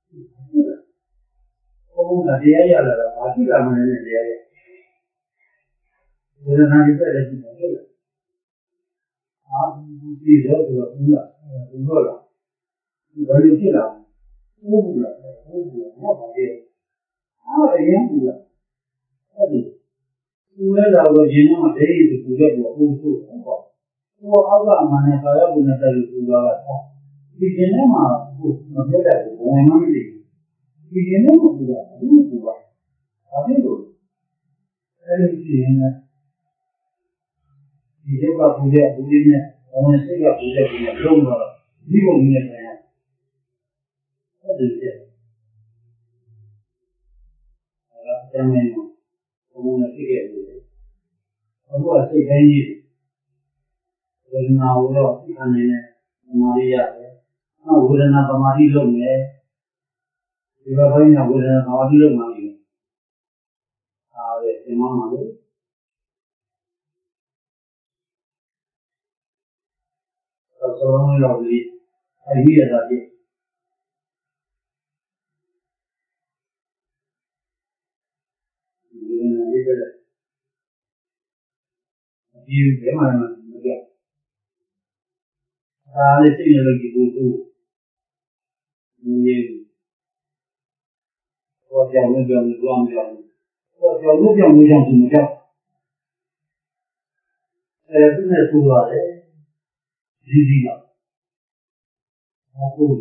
ဘုံကတရားရလာတော့ဘာဖြစ်လာမလဲနဲ့တရားရဝေဒနာတွေတက်တယ်ဖြစ်တယ်ဟုတ်လားအာဒီတော့တော့ဘူးလားဘူးတော့လားဒီဘာလို့ဖြစ်လာဘူးဘူးလားဘူးဘူးဘာပါလဲအားအရင်ဘူးလားဟုတ်တယ်သူလည်းတော့ရင်တော့ဒိဋ္ဌိကိုပူတဲ့ဘောအုပ်စုဟုတ်ပါဘူးဟိုအောက်ကမှနဲ့ခါရဘူးနဲ့တက်လို့ပူသွားတာဒီကျင်းထဲမှာဟိုမပြောတတ်ဘူးဝင်မှမသိဘူးဒီကျင်းထဲမှာပူတာဘူးပူပါဘာဖြစ်လို့အဲ့ဒီကျင်းနဲ့ဒီရောကပူတဲ့ဘူးလေးနဲ့ဝင်စိတ်ကပူတဲ့ဘူးနဲ့လုံးတော့ဒီပုံကြီးနဲ့ပြန်ဟုတ်တယ်ကျအဲ့ဒါကျမ်းမင်းဘုံနဲ့ဖြစ်ခဲ့တယ်အခုကစိတ်တိုင်းကြီးဝေဒနာကိုတော့သိခံနေတဲ့မာရိရတယ်ဝေဒနာသမာဓိလုပ်မယ်ဒီဘက်ပိုင်းကဝေဒနာသမာဓိလုပ်မှလည်းအားရသင်မှမှာလေသောသောရောလေးအပြီးရတာပြည့်ဒီနေ့လေးတဲ့ဒီဘယ်မှာမပြောဒါလေးသိနေလို့ဒီကိုသူဒီဘောကြောင်လို့ကြောင်လို့ကြောင်ကြောင်ဘောကြောင်လို့ကြောင်လို့ကြောင်ဒီမကြောက်အဲသူနဲ့သူပါတယ်ဒီဒီကဟုတ်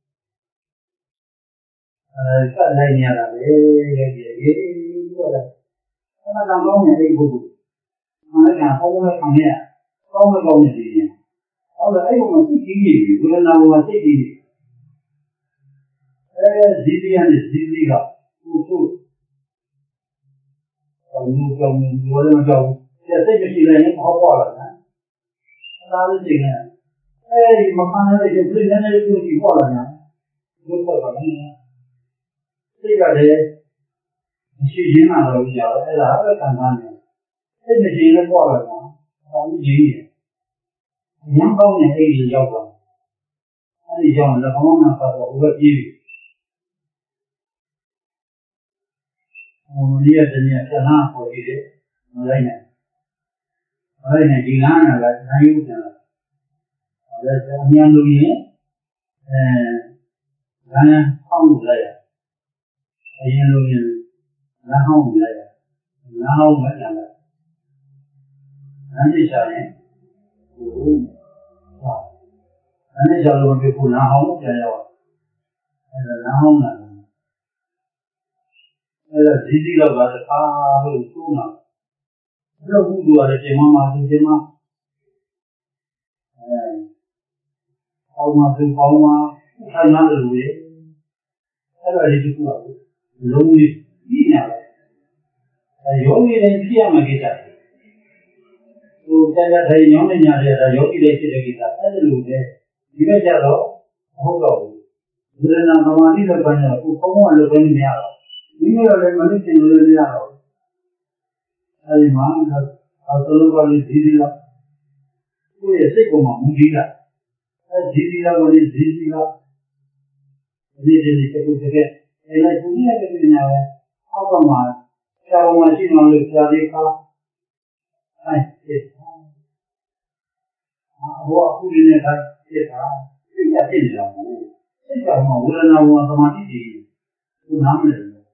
အဲစနိုင်ရတာလေရဲ့ရဲ့ရေးပြောတာအဲ့ဒါတော့ကောင်းတယ်ဒီဘုရားမနက်ကဟောမယ်ခံရကောင်းမကောင်းနေတယ်ဟုတ်တယ်အဲ့ဘုံမှာစိတ်ကြီးကြီးဘုရားနာမှာစိတ်ကြီးကြီးအဲဒီဒီကနေဒီဒီကကိုကိုအမှုကြောင့်ဘောရမကြောင့်စိတ်မရှိလည်းဟောပွားလာတယ်အဲ့ဒါလေးသိနေအဲဒီမခံရတဲ့ကျိုးနည်းနည်းလေးကိုကြည့်ပွားလာတယ်ဘုရားကလည်းစိတ်ကလည်းမရှိရင်းလာတော့ကြာအဲ့ဒါပဲခံစားနေစိတ်မရှိလည်းပွားလာတာဘာလို့ရင်းနေညံပေါင်းနေအဲ့ဒီရောက်သွားအဲ့ဒီကြောင့်လည်းဘောင်းနာပါတော့ဘုရားကြည့်ဟိုဒီရတဲ့ညဆန္ဒပေါ်ကြည့်တယ်မလိုက်နိုင်မလိုက်နိုင်ဒီလမ်းကလည်းနိုင်ဦးတယ်အဲဒါအမြန်လို့ရင်အဲလမ်းဟောင်းလိုက်ရအရင်လို့ရင်လမ်းဟောင်းလိုက်ရလမ်းဟောင်းမကြမ်းလိုက်လမ်းတိချရင်ဟိုဟာလမ်းတိချလို့ပြခုလမ်းဟောင်းပြန်ရောက်အဲဒါလမ်းဟောင်းလာအဲ့ဒါဒီဒီတော့ကတခါလို့သုံးတာဘယ်လိုဘူးလို့ရတယ်ပြင်မမှာသူပြင်မအဲအောက်မှာသူပေါင်းမှာထိုင်ရတယ်လို့လေအဲ့ဒါလေးတစ်ခုပါလုံးကြီးကြီးညာပဲအဲရုံးရည်နဲ့ပြရမှာကိစ္စ tu cha cha thầy nhómในညာတဲ့ယောဂီတွေဖြစ်တဲ့ကိစ္စအဲ့ဒါလိုပဲဒီဘက်ကျတော့ဟုတ်တော့ဘူးဝေဒနာသမာဓိလောက်ပိုင်းတော့ကိုယ်ကောင်းအောင်လုပ်နေရတော့ဒီလိုလည်းမနစ်တင်လို့မရတော့အဲ့ဒီမှာအသလိုပါလိဒီဒီလာကိုယ့်ရဲ့စိတ်ပေါ်မှာမူကြီးတာအဲဒီဒီလာကိုလေးဒီဒီလာဒီဒီလေးကိုတကယ်အဲ့လိုက်ကိုကြီးရဲ့ပညာပဲအောက်ကမှာဆရာတော်မရှိမှလို့ဆရာလေးကအဲ့ဒီဘောအခုဒီနေ့ကပြတာသိရဖြစ်နေတော့ဘူးစိတ်ကမှဝေဒနာဝသမာဓိကြီးကိုနားမလည်ဘူး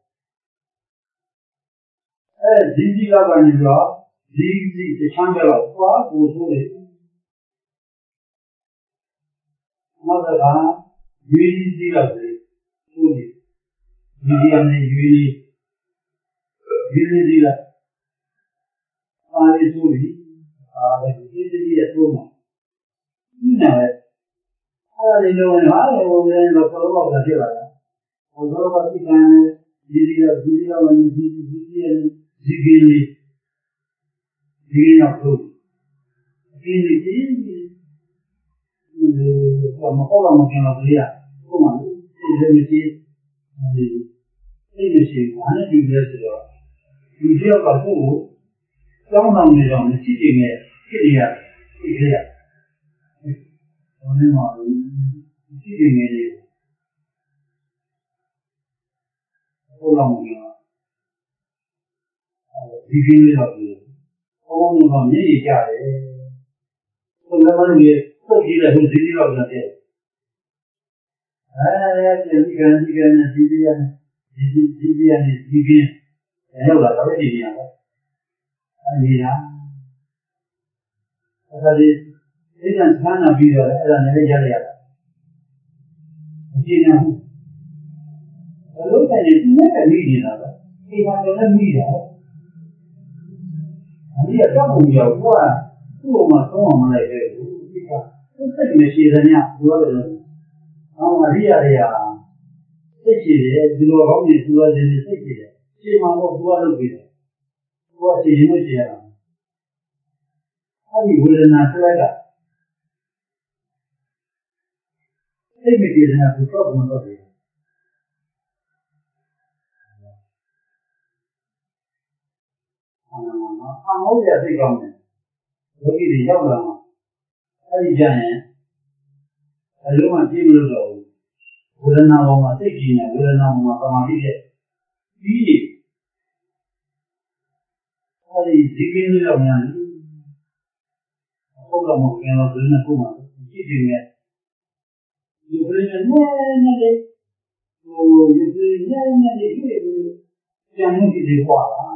အဲဒီဒီလာကနေတော့ဒီဒီတချမ်းတော့သွားကိုဆိုလေနောက်တစ်ခါယူရီစီလောက်လေဆိုလေဒီဒီအနေယူရီယူရီစီလောက်အားလေးဆိုပြီးအားလေးဒီဒီရဲ့ဆိုမှာဒီနာပဲအဲ့ဒါလေးလုံးဟာလေဘုရားတော့ဘလောကဖြစ်လာတာဘုရားကဒီကံဒီဒီလောက်ဒီဒီလောက်ဒီဒီဒီဒီရဲ့ဒီကလေးဒီနောက်လို့ဒီဒီဒီဟိုမဟုတ်တော့မကျန်တော့လေဟိုမှာဒီလိုမျိုးဒီဒီမရှိဘာနဲ့ဒီလဲဆိုတော့ဒီကြောက်ကသူ့ကိုကြောင်းဆောင်နေတော့မရှိနေနဲ့ဖြစ်နေရဖြစ်ရဘယ်နဲ့မှမရှိနေနေလေဟိုလောက်မှာဒီကိလေသာတွေဘုံဘုံကမြည်ကြတယ်ဘုရားမလို့ရေပုတ်ကြည့်တဲ့ဟိုဒီဒီလောက်ရတယ်အဲဒီဒီကံဒီကံနဲ့ဒီဒီရနဲ့ဒီဒီဒီဒီရနဲ့ဒီကင်းရောက်လာတော့ဒီနေရာပဲအဲဒီလားအဲ့ဒါဒီဒီကံဆန်းနာပြီးတော့အဲ့ဒါနဲ့ရရရတာအကျဉ်းအောင်ဘလို့တည်းဒီနဲ့တည်းနေတာပဲဒီမှာလည်းမိတာဒီကတော့ဘုရားကသူ့မှာသုံးအောင်မလိုက်ပဲဒီကသူစိတ်နဲ့ရှိတဲ့ညပြောတယ်အော်အရိယာတွေကစိတ်ရှိတယ်ဒီလိုကောင်းနေသူရခြင်းစိတ်ရှိတယ်ရှင်းမှာတော့သူကလုပ်ပြီးတယ်သူကရှင်းရင်လို့ရှင်းရတာအဲ့ဒီဝေဒနာဆွဲတာစိတ်မကြည်တဲ့သူတော့ဘုံတော့တယ်အာနော်အမောရစိတ်ကောင်းတယ်ယောဂီတွေရောက်လာမှာအဲ့ဒီကြရင်အလုံးဝကြည့်မလို့တော့ဝေဒနာပေါ်မှာစိတ်ကြည်နေဝေဒနာပေါ်မှာသမာဓိဖြစ်ပြီးအဲ့ဒီဒီကင်းလေးတော့များတယ်ဟုတ်တော့မဟုတ်ရင်တော့ဒီနေ့ခုမှကြည့်နေတယ်ဒီလိုနဲ့နဲ့လေဟိုဒီလိုနဲ့နဲ့ဒီလိုကျန်မှုတွေပွားလာ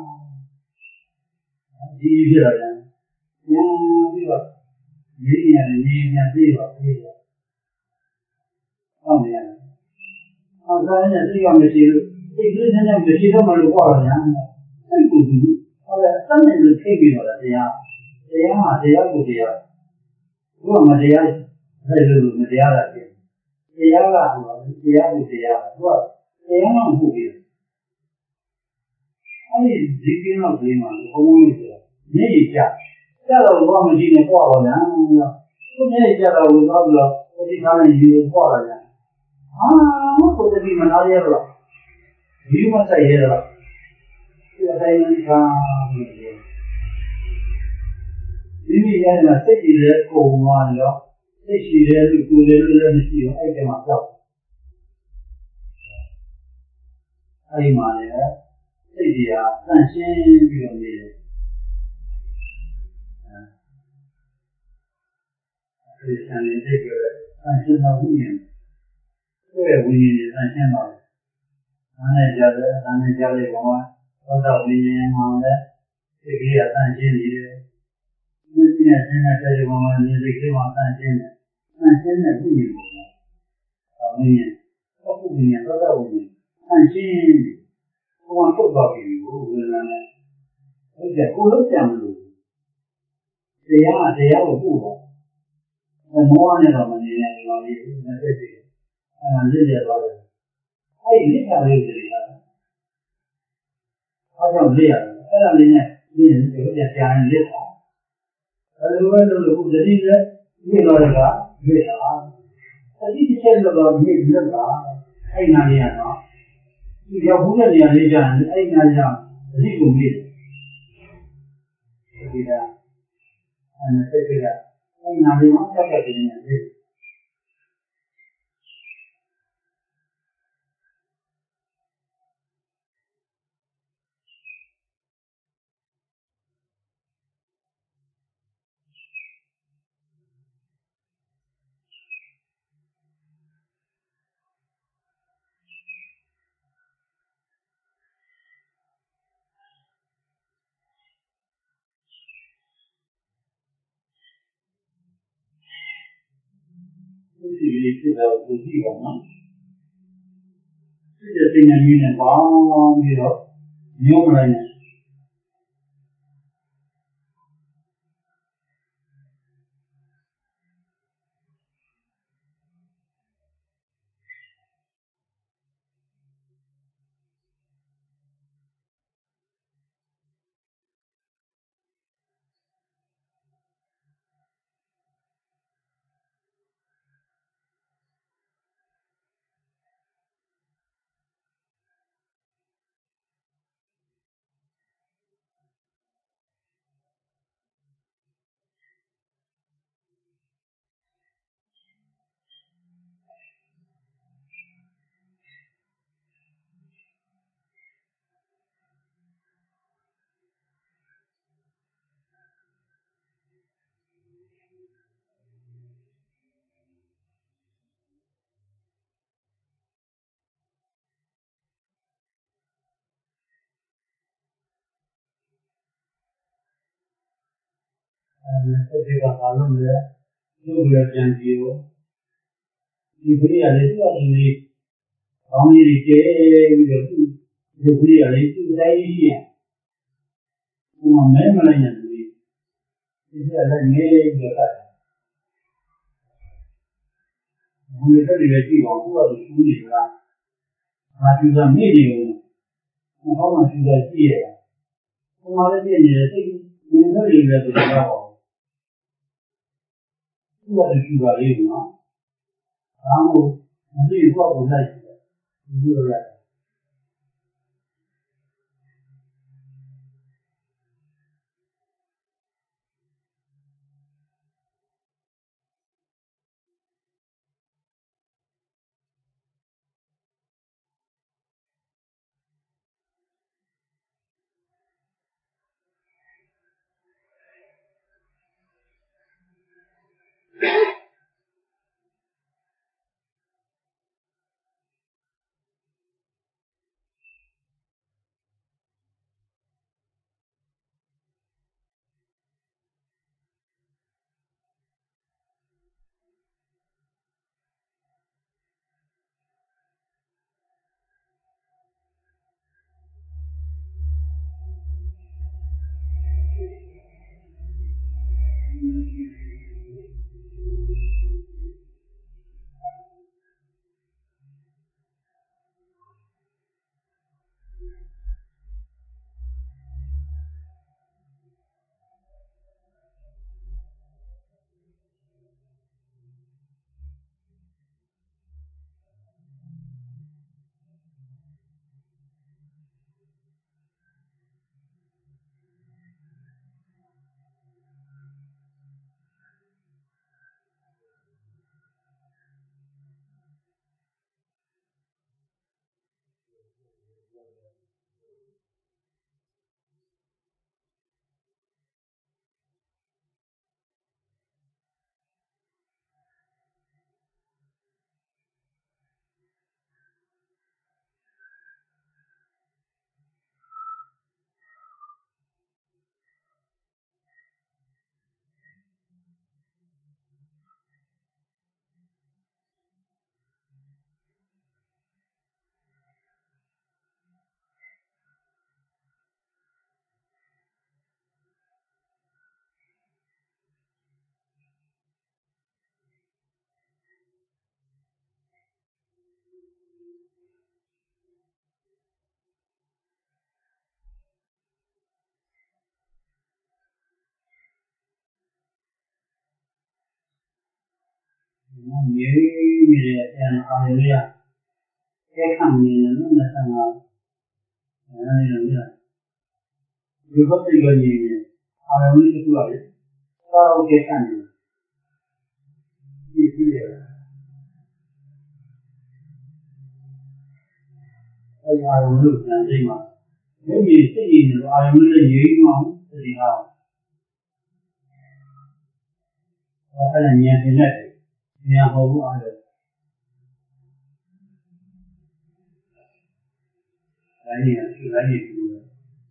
ဒီပြရတယ်ညာပြီးတော့ဒီနေရာနေညာပြီးတော့ပြီးတော့ဟုတ်တယ်အော်ဒါနဲ့သိရမရှိလို့ဒီလိုနဲ့နဲ့မရှိတော့မလို့ပွားလာညာစိတ်ကိုဒီဟုတ်တယ်စမ်းနေလို့ထိပြီးတော့တရားတရားဟာတရားကိုတရားဘုရားမတရားအဲ့လိုမတရားတာဖြစ်တရားကဟိုတရားကိုတရားဘုရားတရားမှမဟုတ်ဘူးအဲ့ဒီဒီကင်းတော့ဒီမှာဘုံဘုံလို့ဆိုတာညည်ကြကြတော့ဘာမှမရှိနေပွားပါညာသူညည်ကြတော့လို့တော့ပြီးတော့ဒီကားနဲ့ယူပွားလာညာဟာဘုရားဒီမနာရတော့ဒီမဆိုင်ရတော့ဒီအတိုင်းကဒီမိရတဲ့စိတ်ကြီးတဲ့ကိုယ်မှာရောစိတ်ရှိတဲ့လူကိုယ်လည်းလည်းမရှိဘူးအဲ့ဒီမှာကြောက်အဲ့ဒီမှာလည်းစိတ်ကြီးဟာတန့်ရှင်းပြီးတော့နေတယ်အဲဒီဆံလေးတွေကတော့တန့်ရှင်းတော့ဘူးရင်ကိုယ့်ရဲ့ဝိညာဉ်နဲ့တန့်ရှင်းတော့တယ်။နားနဲ့ကြားတယ်နားနဲ့ကြားတဲ့ကောင်ကသောတာဝိညာဉ်မှာလည်းစိတ်ကြီးကတန့်ရှင်းနေတယ်။ဒီနည်းနဲ့တဲ့ကောင်ကနေစိတ်ကြီးမှာတန့်ရှင်းတယ်။တန့်ရှင်းတဲ့ဝိညာဉ်ကိုဝိညာဉ်ဟုတ်ဝိညာဉ်သောတာဝိညာဉ်တန့်ရှင်းဘုရားထုတ်သွားပြီကိုဝေဒနာနဲ့ဟုတ်တယ်ကိုလုံးကြံလို့တရားတရားကိုပို့ပါမောဟနဲ့တော့မနေနဲ့ဒီမှာလေးနဲ့တက်တယ်အဲဒါလေးရသွားတယ်အဲ့ဒီလက်ခံလေးတွေရတယ်အားကြောင့်လေးရတယ်အဲ့ဒါလေးနဲ့လေးရင်တို့ပြန်ပြန်လက်တာ Otherwise, the reason we know that we are. I think it's a little bit of I know. If you are good at the religion, I know. The legal means. And I say that. I know they want to get in it. This is the good one. This is the thing I bomb, you know, new line. And the column there, you will have you. You really are really how many days you really are really who memory and the is a name your time. Who is a relative of who are the school is that? As you are meeting, and how much you are here. Who are the things you know you have to know. Who are the sugar living on? How and do you what would like to do right? မြေနေတဲ့ပြန်အာရုံရကဲခံနေတယ်နော်နှစ်ဆန်းကအဲဒီလိုမျိုးဒီဘက်ကနေအာရုံလေးတစ်ခုပါလေသာအောင်ကဲခံနေတယ်ဒီပြည့်ရတယ်အဲဒီအာရုံလို့ပြန်သိမှာရုပ်ရည်စိတ်ရည်တို့အာရုံလေးရေးမှအောင်ဒီဟာအဲ့ဒါဉာဏ်နဲ့ဉာဏ်ဟောဖို့အားလို့အဲဒီကဒီလိုက်ရပြီးတော့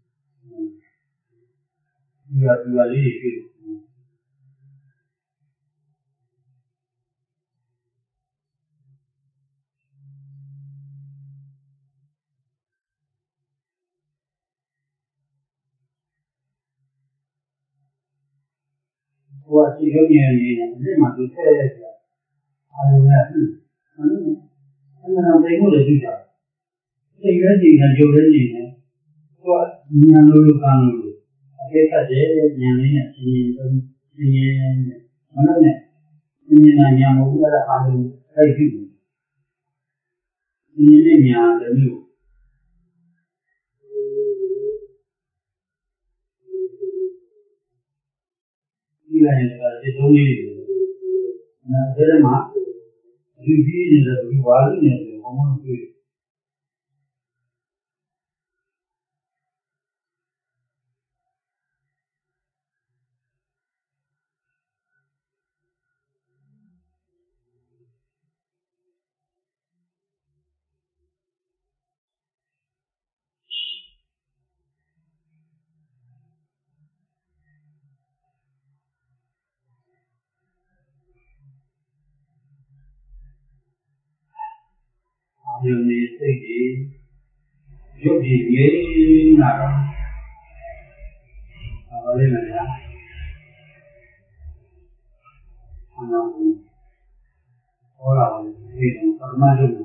ဒီကဒီကလေးတွေတွေ့ဟိုအစီအစဉ်ရည်နေတယ်မှာသူထည့်ရတာအာရုံနဲ့အဲ့ဒါအဲ့ဒါဘယ်လိုလဲကြည့်တာစိတ်ရဲ့ကြည့်နေကြုံရဲ့ကြည့်နေဟိုဉာဏ်လိုလိုကံလိုလိုအကျက်သက်တဲ့ဉာဏ်လေးနဲ့ရှင်းရှင်းရှင်းရှင်းမလို့နဲ့ဉာဏ်ဉာဏ်မဟုတ်တဲ့အာရုံအဲ့ဒီဒီနေ့ဉာဏ်တမျိုးဒီလိုနေတာဒီသုံးလေးတွေအဲဒီမှာဒီပြီးနေတဲ့ဒီဝါလိနေတယ်ဘုံမလို့တွေ့အာရုံနဲ့စိတ်တွေရုပ်ကြီးငြိမ်းလာတော့ဘာလဲမလားအနာကိုဟောလာတယ်ဒီပရမတ်လို့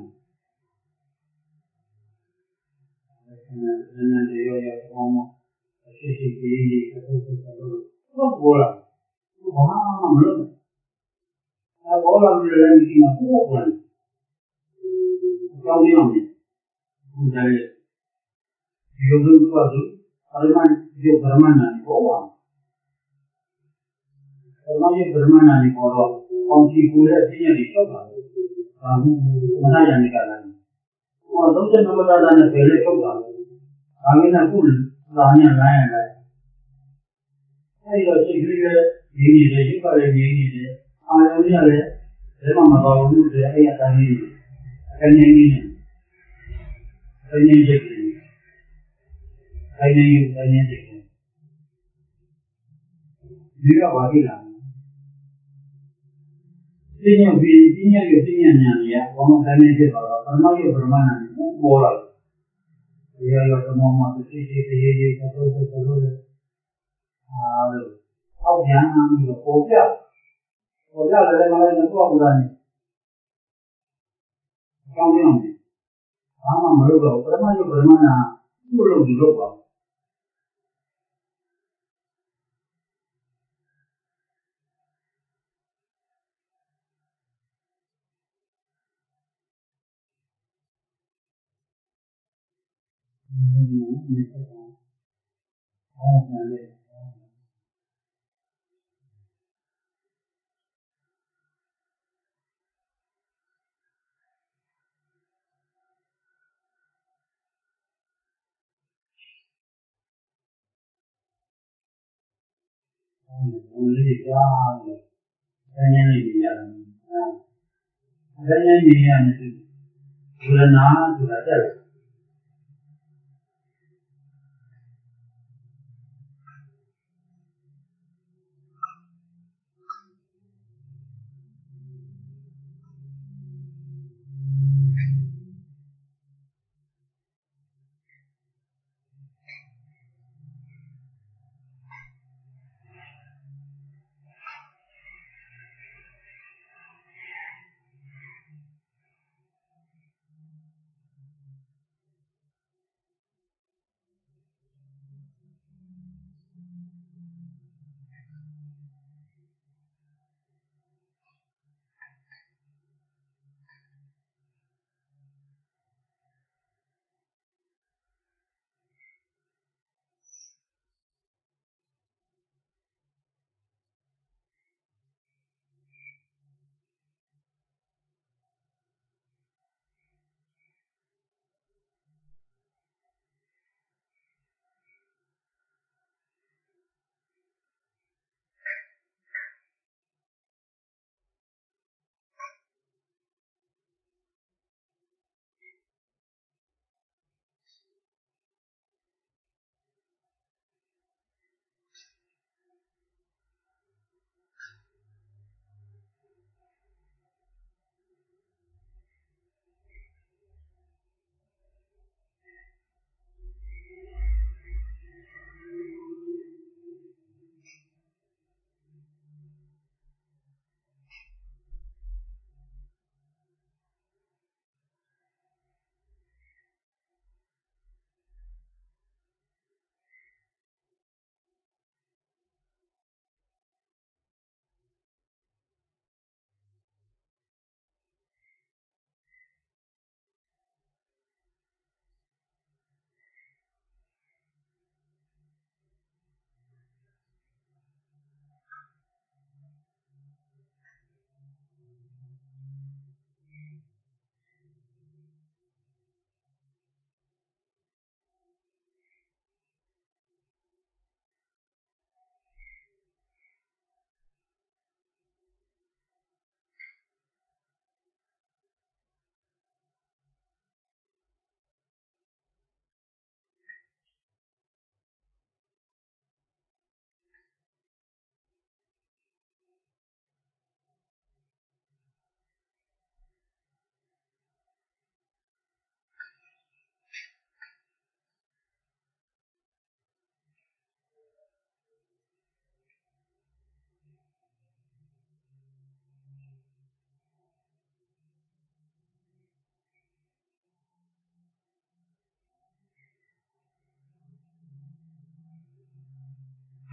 နည်းနည်းရောရောအောင်မအရှိရှိကြီးကြီးဆက်ဆက်ဆက်လို့ဟုတ်ဘောလားဘာမှမလုပ်အဲဘောလာလည်းဒီမှာပို့ပေါ်တယ်ကြောင်းရအောင်ဒီကြတယ်ဒီလိုမျိုးသွားလို့ပရမတ်ဒီပရမတ်နာကိုပေါ့ပရမတ်ဒီပရမတ်နာကိုတော့အောင်ကြည့်ကိုလည်းအပြည့်အစုံရှောက်တာဘာမှမနာရနေကြလားဟောသုံးချက်နမတာနဲ့ပဲလေရှောက်တာဘာမင်းကခုလာညလိုင်းရတယ်အဲဒီတော့စိတ်ကလေးလည်းရင်းနေတယ်ရုပ်ကလည်းရင်းနေတယ်အာရုံကြီးလည်းဘယ်မှမတော်ဘူးတဲ့အဲ့အတိုင်းကြီးအတိုင်းကြီးနေတိုင်းကြီးစိတ်ကြီးတိုင်းကြီးတိုင်းကြီးစိတ်ကြီးဒီကဘာဖြစ်လာလဲသိဉာဏ်ပြီးသိဉာဏ်ရသိဉာဏ်ဉာဏ်ကြီးကဘာမှတိုင်းကြီးဖြစ်သွားတော့ပရမတ်ရပရမတ်နာပေါ်လာဒီရောသမမသိသိသိရေးရေးသဘောသဘောလို့အားလို့အောက်ဉာဏ်အမှုကိုပေါ်ပြပေါ်ပြလည်းမလည်းတော့ပေါ့ဘူးလားကောင်းအောင်ဘာမှမလုပ်တော့ပရမတ်ရပရမတ်နာဘုလို့ဒီလိုပါဒီဒီအော်တယ်လေဘူးလေကြာတယ်တိုင်းနေနေရတယ်အဲတိုင်းနေနေရတယ်ဘုရနာဆိုတာတဲ့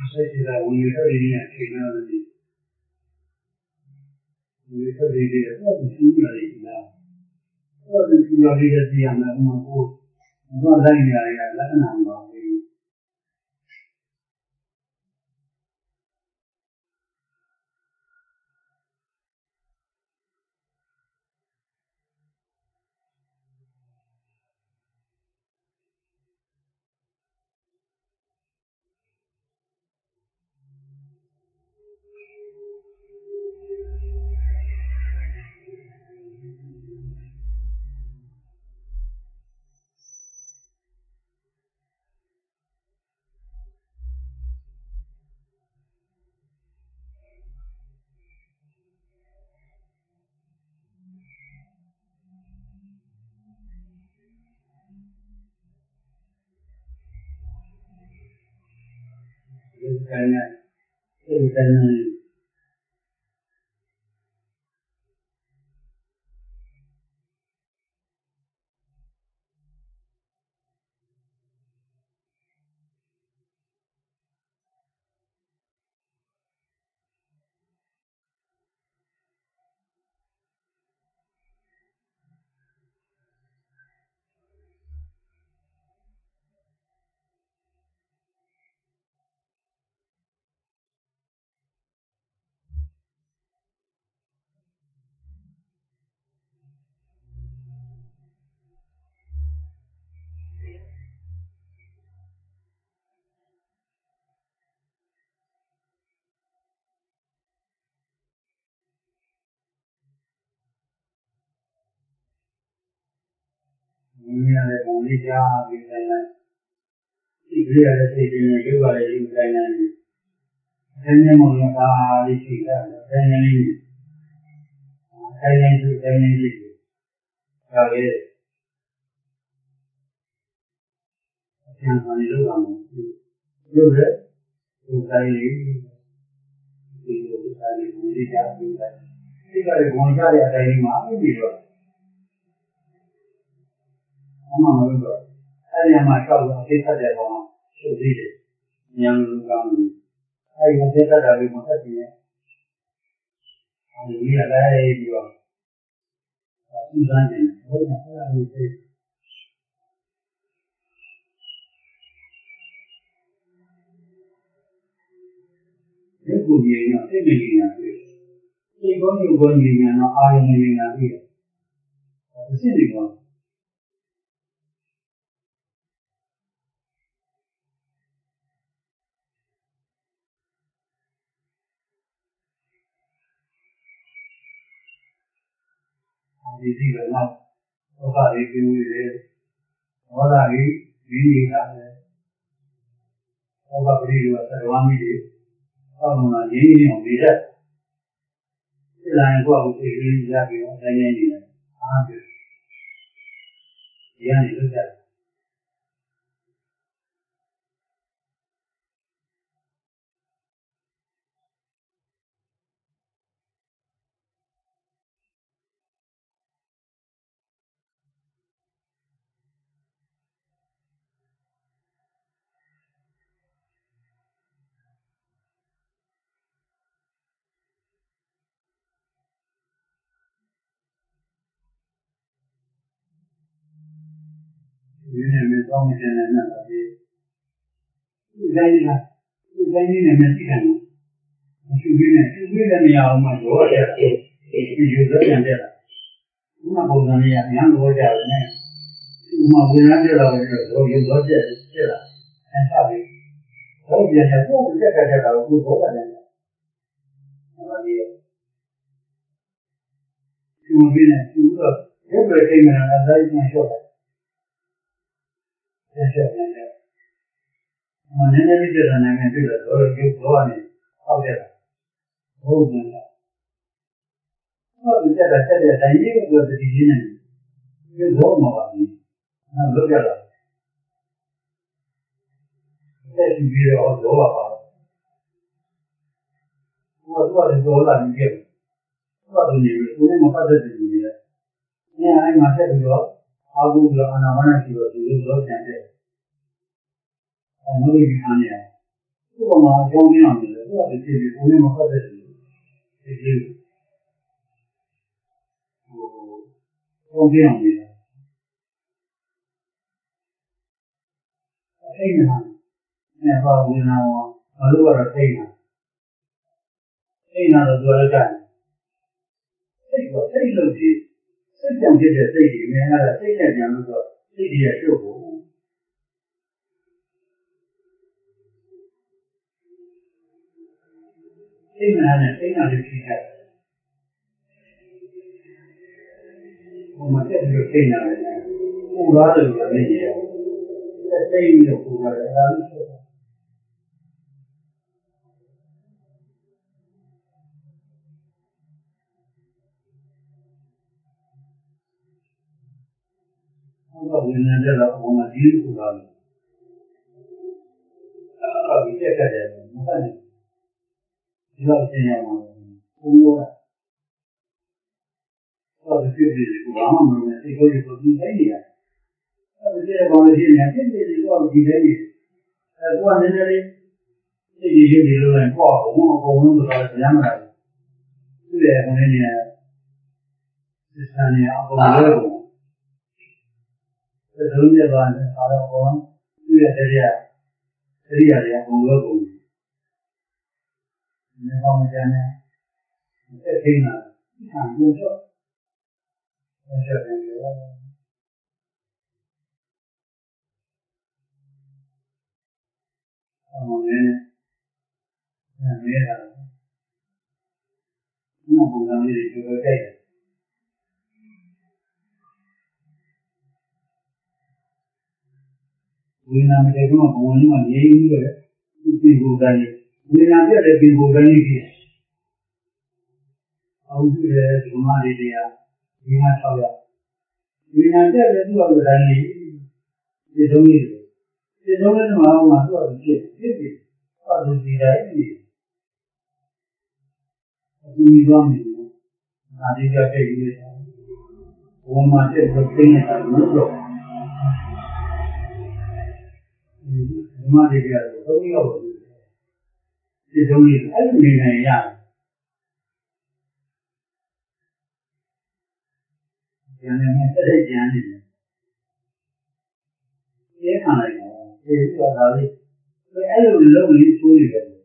Sai da un'unità di linea finale di un'unità di linea, proprio sulla linea. Proprio sulla linea di una una cosa, non la linea la namba. Karena karena ini ada manusia di sana. Ini ada sedianya juga di sana. Hanya mengapa di sini hanya ini. Hanya itu hanya itu. Kalau yang mana itu kamu? Juga, juga ini. Itu juga ini manusia juga. Jika ada manusia ada ini mana juga. Ama juga. Ada yang macam kita ada orang sudah yang kamu. Ayah kita dari mana dia? Ini ada dia. Sudah ni, oh macam ni. Ini bukannya, ini begini. Ini bukan bukannya, nak ayam ni nak dia. Mesti ni kan. Jadi kalau orang itu ni, orang ini ini ada. Orang beri dua seruan ini, orang mana ini yang beda. Selain itu aku ini jadi orang ini ni. Ah, dia ni juga. Ini memang macam mana tadi. Jadi lah, jadi ni mesti kan. Sudah, sudah ni awak mahu ada. Ini juga yang ada. Cuma bukan ni yang yang ada ni. Cuma bukan ada lah. Kalau yang ada ada. Entah. Kalau dia ada, tu dia ada kalau tu bukan ada. Apa dia? Cuma ni, cuma dia berarti mana ada yang sholat. Yang sholat. Mana ni dia nak nak tu lah. Kalau dia buat ni, apa dia? Oh, mana? Oh, dia dah cakap dah ini juga jadi ni. Dia buat apa ni? Nah, betul lah. Saya sendiri orang buat apa? Buat buat itu orang ni. Buat ni, ini macam ada ni. Ni ada macam tu. Abu juga anak-anak juga tu juga macam tu. Anu ini mana? 我嘛教这样子的，我的这里我们好在这里，这里我教这样的，谁呢？那把为啥我我如果是谁呢？谁呢都做了干，谁个谁手机，谁讲这些谁里面那个谁在讲这个谁的也是我。谁呢？谁呢？就批判。我们这就是这样的人，不抓这个那些，在这一个不抓的，他们说，他说为了这个我们第一不抓的，啊，你这个人，我看你，知道这样吗？工作的，到底对不对？不让我们这个就说几百年，他们现在搞了些年，现在就搞了几百年，呃，过年这里。这几些理论挂红我们不知道是怎样的，对不对？我那年十三年啊，我们这种，这中间吧，他的我对这里这里也工作工，那方面呢，这可以呢，一看就说，这是感觉，我们。嗯，没啥，那不能就就说这个。为啥么这个嘛，我们嘛也有一个并不干净，为啥这个并不干净的？我们这个什么的呀，为啥吵架？为啥这个主要是干净？这东西，这东西嘛，我们主要是这这个，它是自然的。你说没有？那就叫这一个，我们这个真的是无所。嗯，什么这个都要，这东西还是没人一样。现在我这才讲的，也看了一个，也遇到他的，所以还有人为处理的。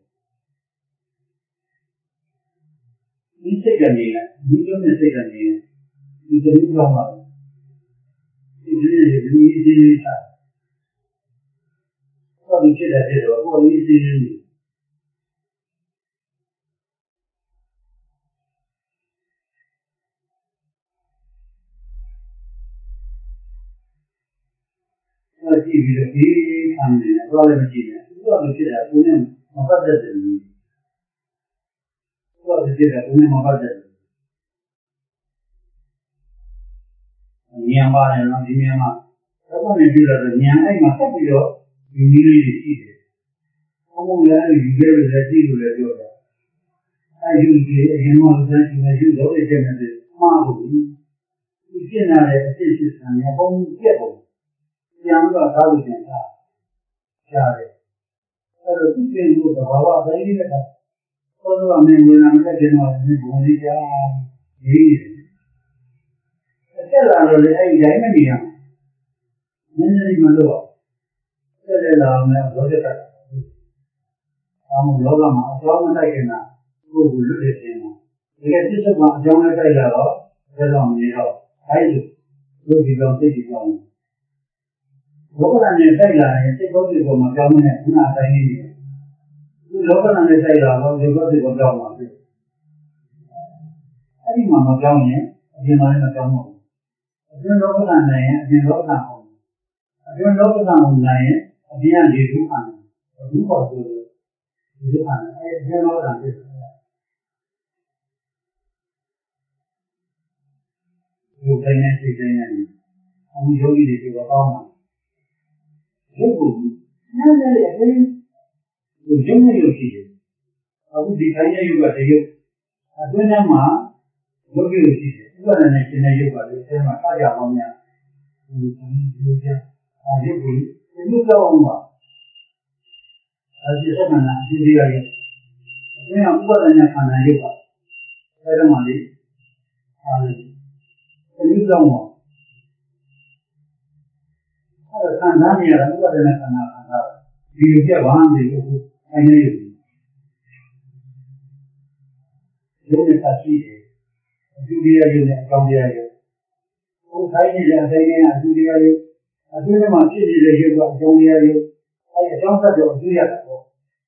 你这个你，你真的这个你，你这你知道吗？你真的有你一心一看，到底现在这个我一心一意。我记得非常的，到那个几年，到底现在姑娘没法在这里，到底现在姑娘没法在这里。年八年了，今年嘛，这方面就是年爱嘛，他不要有你的细节，我们来预备了在记录来叫的，还有些银行咱现在有老的这面的马路，你现在的这些产业帮你接口，两个大路检查下来，但是这边路的话，我在一个他，我说我们为什么在电脑里面不会加没？这两个人还有两个一样，人家你们说，这类的我们老的干，他们老干嘛？专门在给呢，做五十的钱嘛。这个几十万将来再来了，再让我们要还有有几张这几张，我不然你再来，这个这个嘛，专门的不拿在里面，你老不然你再来了，这个这个叫嘛是，哎你妈妈教你，你妈妈教我。अभियान लोग बनाना है अभियान लोग ना हो अभियान लोग ना होना है अभियान ये भी खाना है भी बहुत जो ये खाना है अभियान लोग बनाते हैं जो करने से करने नहीं हम योगी देखे बताओ ना ये बोली ना ना ऐसे तो जो नहीं होती है अब दिखाई नहीं होगा तो ये अभियान माँ योगी होती है这个人呢，现在有个就是嘛，大家方面，嗯，有些啊，有不有交往嘛，啊， ဒီစက္ကန့်အကျိုးတရားရဲ့အင်းဥပဒနာခန္ဓာရုပ်ကအဲ့ဒါမှလေအားလေဒီလိုကြောင့်အဲ့ဒါခန္ဓာနေရတာဥပဒနာခန္ဓာခန္ဓာဒီလိုပြဘာမှမလုပ်ဘူးအဲ့ဒီရုပ်ရုပ်နဲ့ပတ်ရှိတယ်အကျိုးတရားရုပ်နဲ့အကြောင်းတရားရုပ်ဟိုထိုင်းနေတဲ့အတိုင်းနဲ့အကျိုးတရားရုပ်အကျိုးနဲ့မှဖြစ်နေတဲ့ရုပ်ကအကြောင်းတရားရုပ်အဲ့အကြောင်းဆက်တော့အကျိုးရတာပေါ့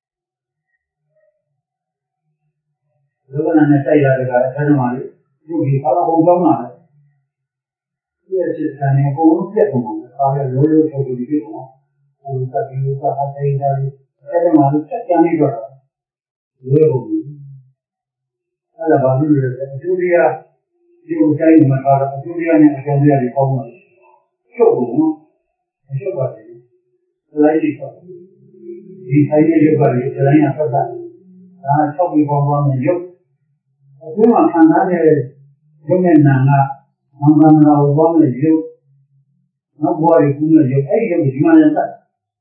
လောကနာနဲ့တိုက်ရတဲ့ကအထက်မှာလေရုပ်ကြီးဘာလို့ဘုံကြောင်းလာလဲဒီအစစ်ကနေအကုန်လုံးပြတ်ကုန်တယ်ဒါလည်းရိုးရိုးချုပ်ပြီးပြကုန်ဟိုကတိယကအတိုင်းသားလေးအဲ့ဒါမှလည်းချက်ကြမ်းနေတော့ရိုးရိုးဘူးအဲ့ဒါဘာလို့လဲအကျိုးတရားဒီကိုတိုင်းမှာထားတာအကျိုးတရားနဲ့အကြောင်းတရားတွေပေါင်းတယ်ချုပ်ကုန်နော်အချုပ်ပါတယ်လိုက်ကြည့်ပါဒီဆိုင်ရဲ့ရုပ်ကလည်းတိုင်းရဆက်တာဒါချုပ်ပြီးပေါင်းသွားမယ်ရုပ်အခုမှခံစားနေတဲ့ရုပ်နဲ့နာကမင်္ဂလာကိုပေါင်းတဲ့ရုပ်နောက်ဘဝရဲ့ကုနဲ့ရုပ်အဲ့ဒီရုပ်ဒီမှာလည်းသက်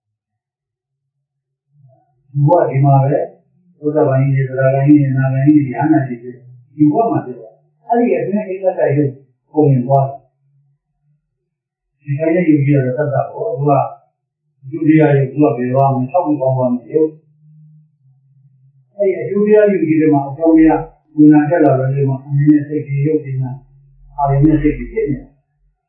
ဒီဘဝဒီမှာပဲဘုရားဘာကြီးနဲ့သရဂိုင်းနဲ့နာဂိုင်းနဲ့ဉာဏ်နဲ့ဒီဒီဘဝမှာပြောအဲ့ဒီအတွင်းအိသတ္တရုပ်ပုံရင်သွားဒီဆိုင်ရဲ့ရုပ်ကြီးရတဲ့သက်တာကိုသူကဒုတိယရုပ်သူကပြေသွားမယ်၆ခုပေါင်းသွားမယ်ရုပ်အဲ့ဒီအကျိုးတရားယူကြီးတွေမှာအကြောင်းတရားဝိညာဉ်တက်လာတယ်ဒီမှာအင်းနဲ့စိတ်ကြီးရုပ်ဒီမှာအာရုံနဲ့စိတ်ကြီးဖြစ်နေတယ်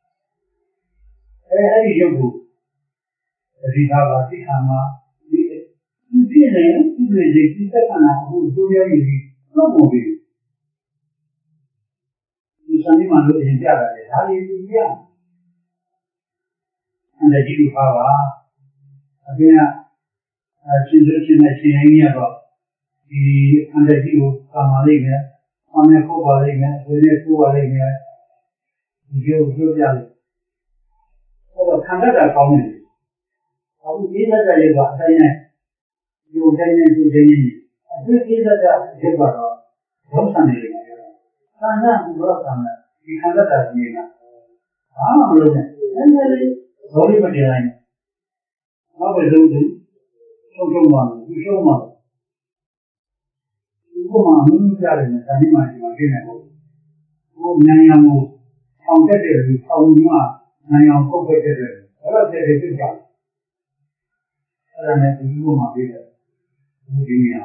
အဲအဲ့ဒီရုပ်ကိုဒီသာပါသိခံမှာဒီဒီပြည့်နေဒီပြည့်ကြီးဒီသက္ကနာကိုအကျိုးတရားယူပြီးတော့ပုံပြီးဒီစံဒီမှာလို့ရင်ပြတာလေဒါလေးပြရအဲ့ဒါကြည့်လို့ပါပါအပြင်ကအရှင်သူရှင်နဲ့ရှင်ရင်းရတော့ဒီအန္တရာယ်ကိုကာမလိမ့်မယ်။အမေကိုပါလိမ့်မယ်။ဝိနည်းကိုပါလိမ့်မယ်။ဒီလိုပြောပြလိုက်။အဲ့တော့ခံတတ်တာကောင်းတယ်။အခုဒီသက်သက်လေးကအတိုင်းနဲ့ဒီအတိုင်းနဲ့ဒီတိုင်းနဲ့အခုဒီသက်သက်ရုပ်ကတော့ဒုစံနေတယ်။ခံရမှုတော့ခံတယ်ဒီခံတတ်တာကြီးကဘာမှမလုပ်နဲ့။နည်းနည်းလေးဇောလေးမတင်လိုက်။နောက်ပဲဆုံးသူဆုံးဆုံးပါလို့ဒီဆုံးပါဘုမာမင်းကြတယ်နဲ့ဒါမှမဟုတ်ဒီမှာပြနေပေါ့ဟိုနိုင်အောင်ကိုအောင်တက်တယ်လို့အောင်ကနိုင်အောင်ပုတ်တက်တယ်အဲ့ဒါတည်းတည်းပြကြအဲ့ဒါနဲ့ဒီဘုမာပြတယ်ဒီဒီနေရာ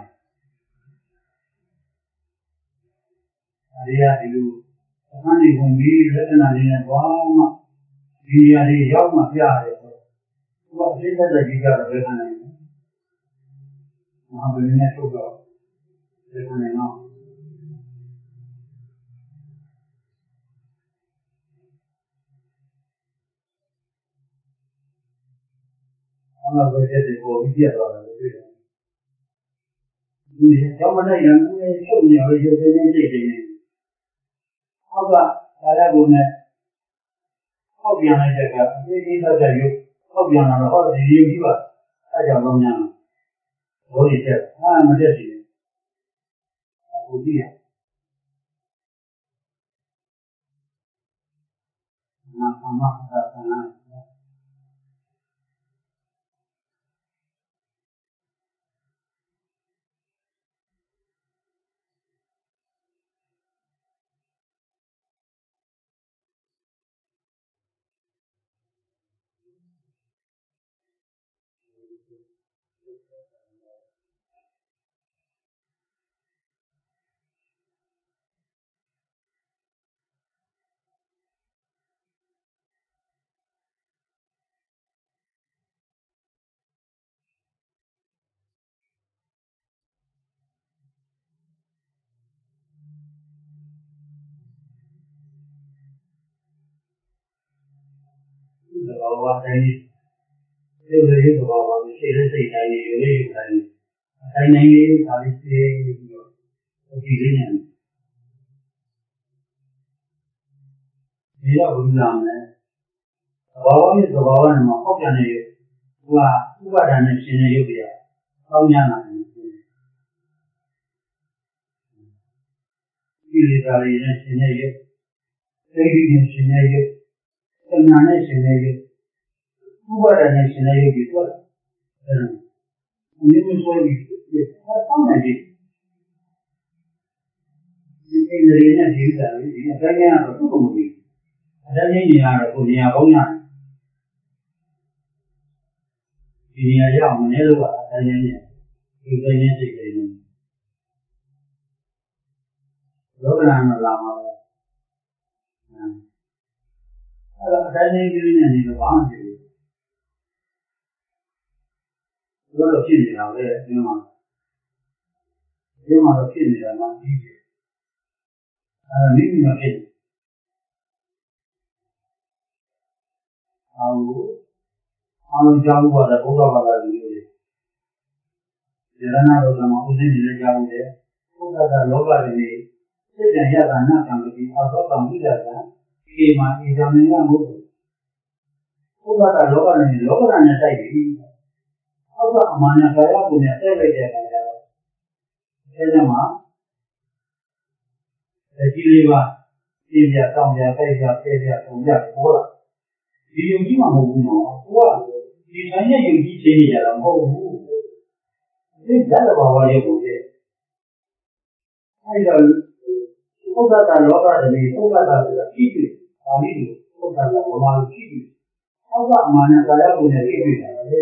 အဲဒီဟာဒီလိုအမှန်ကြီးဝင်ပြီးလက္ခဏာလေးနဲ့ဘာမှဒီနေရာလေးရောက်မှပြရတယ်ဆိုတော့အသိသက်သက်ကြီးကြတော့ဘယ်ခံနိုင်လဲမဟာဗလင်းနဲ့ထုတ်တော့ဘယ်ခံနိုင်တော့အမှန်ပဲတဲ့ကိုပြည့်သွားတယ်တွေ့တယ်ဒီကြောင့်မနိုင်ရင်ကိုယ်ချုပ်နေရရုပ်သေးသေးလေးတွေနေဟောက်ကဒါလည်းကိုနဲ့ဟောက်ပြန်လိုက်တဲ့ကအသေးသေးသက်သက်ရုပ်ဟောက်ပြန်လာတော့ဟောဒီရုပ်ကြီးပါအဲကြောင့်တော့များဘောရည်ချက်အာမတက်စီအခုကြည့်ရနာမသာသနာဘာဝတိုင်းရုပ်ရည်ဘာဝရှိတဲ့စိတ်တိုင်းရုပ်ရည်တိုင်းအတိုင်းတိုင်းလေးဒါလေးသိပြီးတော့ဒီလေးနဲ့ဒီတော့ဘုရားမယ်ဘာဝရဲ့သဘာဝနဲ့မှာဟောက်ပြန်နေဟိုကဥပါဒဏ်နဲ့ရှင်နေရုပ်တရားပေါင်းများလာတယ်ဒီလေသာလေးနဲ့ရှင်နေရုပ်သိတိနဲ့ရှင်နေရုပ်သဏ္ဍာန်နဲ့ရှင်နေရုပ်ဥပါဒဏ်နဲ့ရှင်နေရုပ်ဒီတော့အဲမျိုးဆိုပြီးဆောင်းနေတယ်ဒီအိန္ဒြေနဲ့ဒီဥစ္စာလေးဒီအတိုင်းကတော့သူ့ကိုမပြီးအတိုင်းကြီးနေရတော့ကိုနေရာကောင်းရတယ်ဒီနေရာရောက်မနေလို့ကအတိုင်းကြီးနေဒီတိုင်းကြီးစိတ်ကြီးနေလောကနာမလာမှာပဲအဲ့တော့အတိုင်းကြီးကြီးနေနေတော့ဘာမှမဖြစ်ဘူးဘယ်လိုဖြစ်နေတာလဲဒီမှာဒီမှာတော့ဖြစ်နေတာမှပြီးတယ်အဲ့ဒါမိမိမဖြစ်အောင်အောင်ကြောင်းကတော့ဘုရားဘာသာကြီးတွေယရနာတော်မှာဥစဉ်နေကြအောင်လေဘုရားကလောကတွေနေစိတ်ဓာတ်ရတာနာခံပြီးအောတော့ကံပြရတာဒီမှာဒီဇာမင်းကမဟုတ်ဘူးဘုရားကလောကတွေနေလောကဓာတ်နဲ့တိုက်ပြီးအောက်ကအမှန်နဲ့ကာယကိုနဲ့ဆက်လိုက်တဲ့အခါကျတော့အဲဒီမှာအကြီးလေးပါပြင်းပြတောင်းပြတိုက်ပြဖဲပြပုံပြပေါ်လာဒီယုံကြည်မှမဟုတ်ဘူးနော်ကိုကဒီတိုင်းရဲ့ယုံကြည်ခြင်းတွေကတော့မဟုတ်ဘူးဒီဇာတ်ဘာဝရဲ့ပုံပြအဲဒီတော့ဘုရားကလောကတည်းကဘုရားကဆိုတာကြည့်ကြည့်ပါဠိလိုဘုရားကဘာမှကြည့်ကြည့်အောက်ကအမှန်နဲ့ကာယကိုနဲ့ကြည့်ကြည့်တာလေ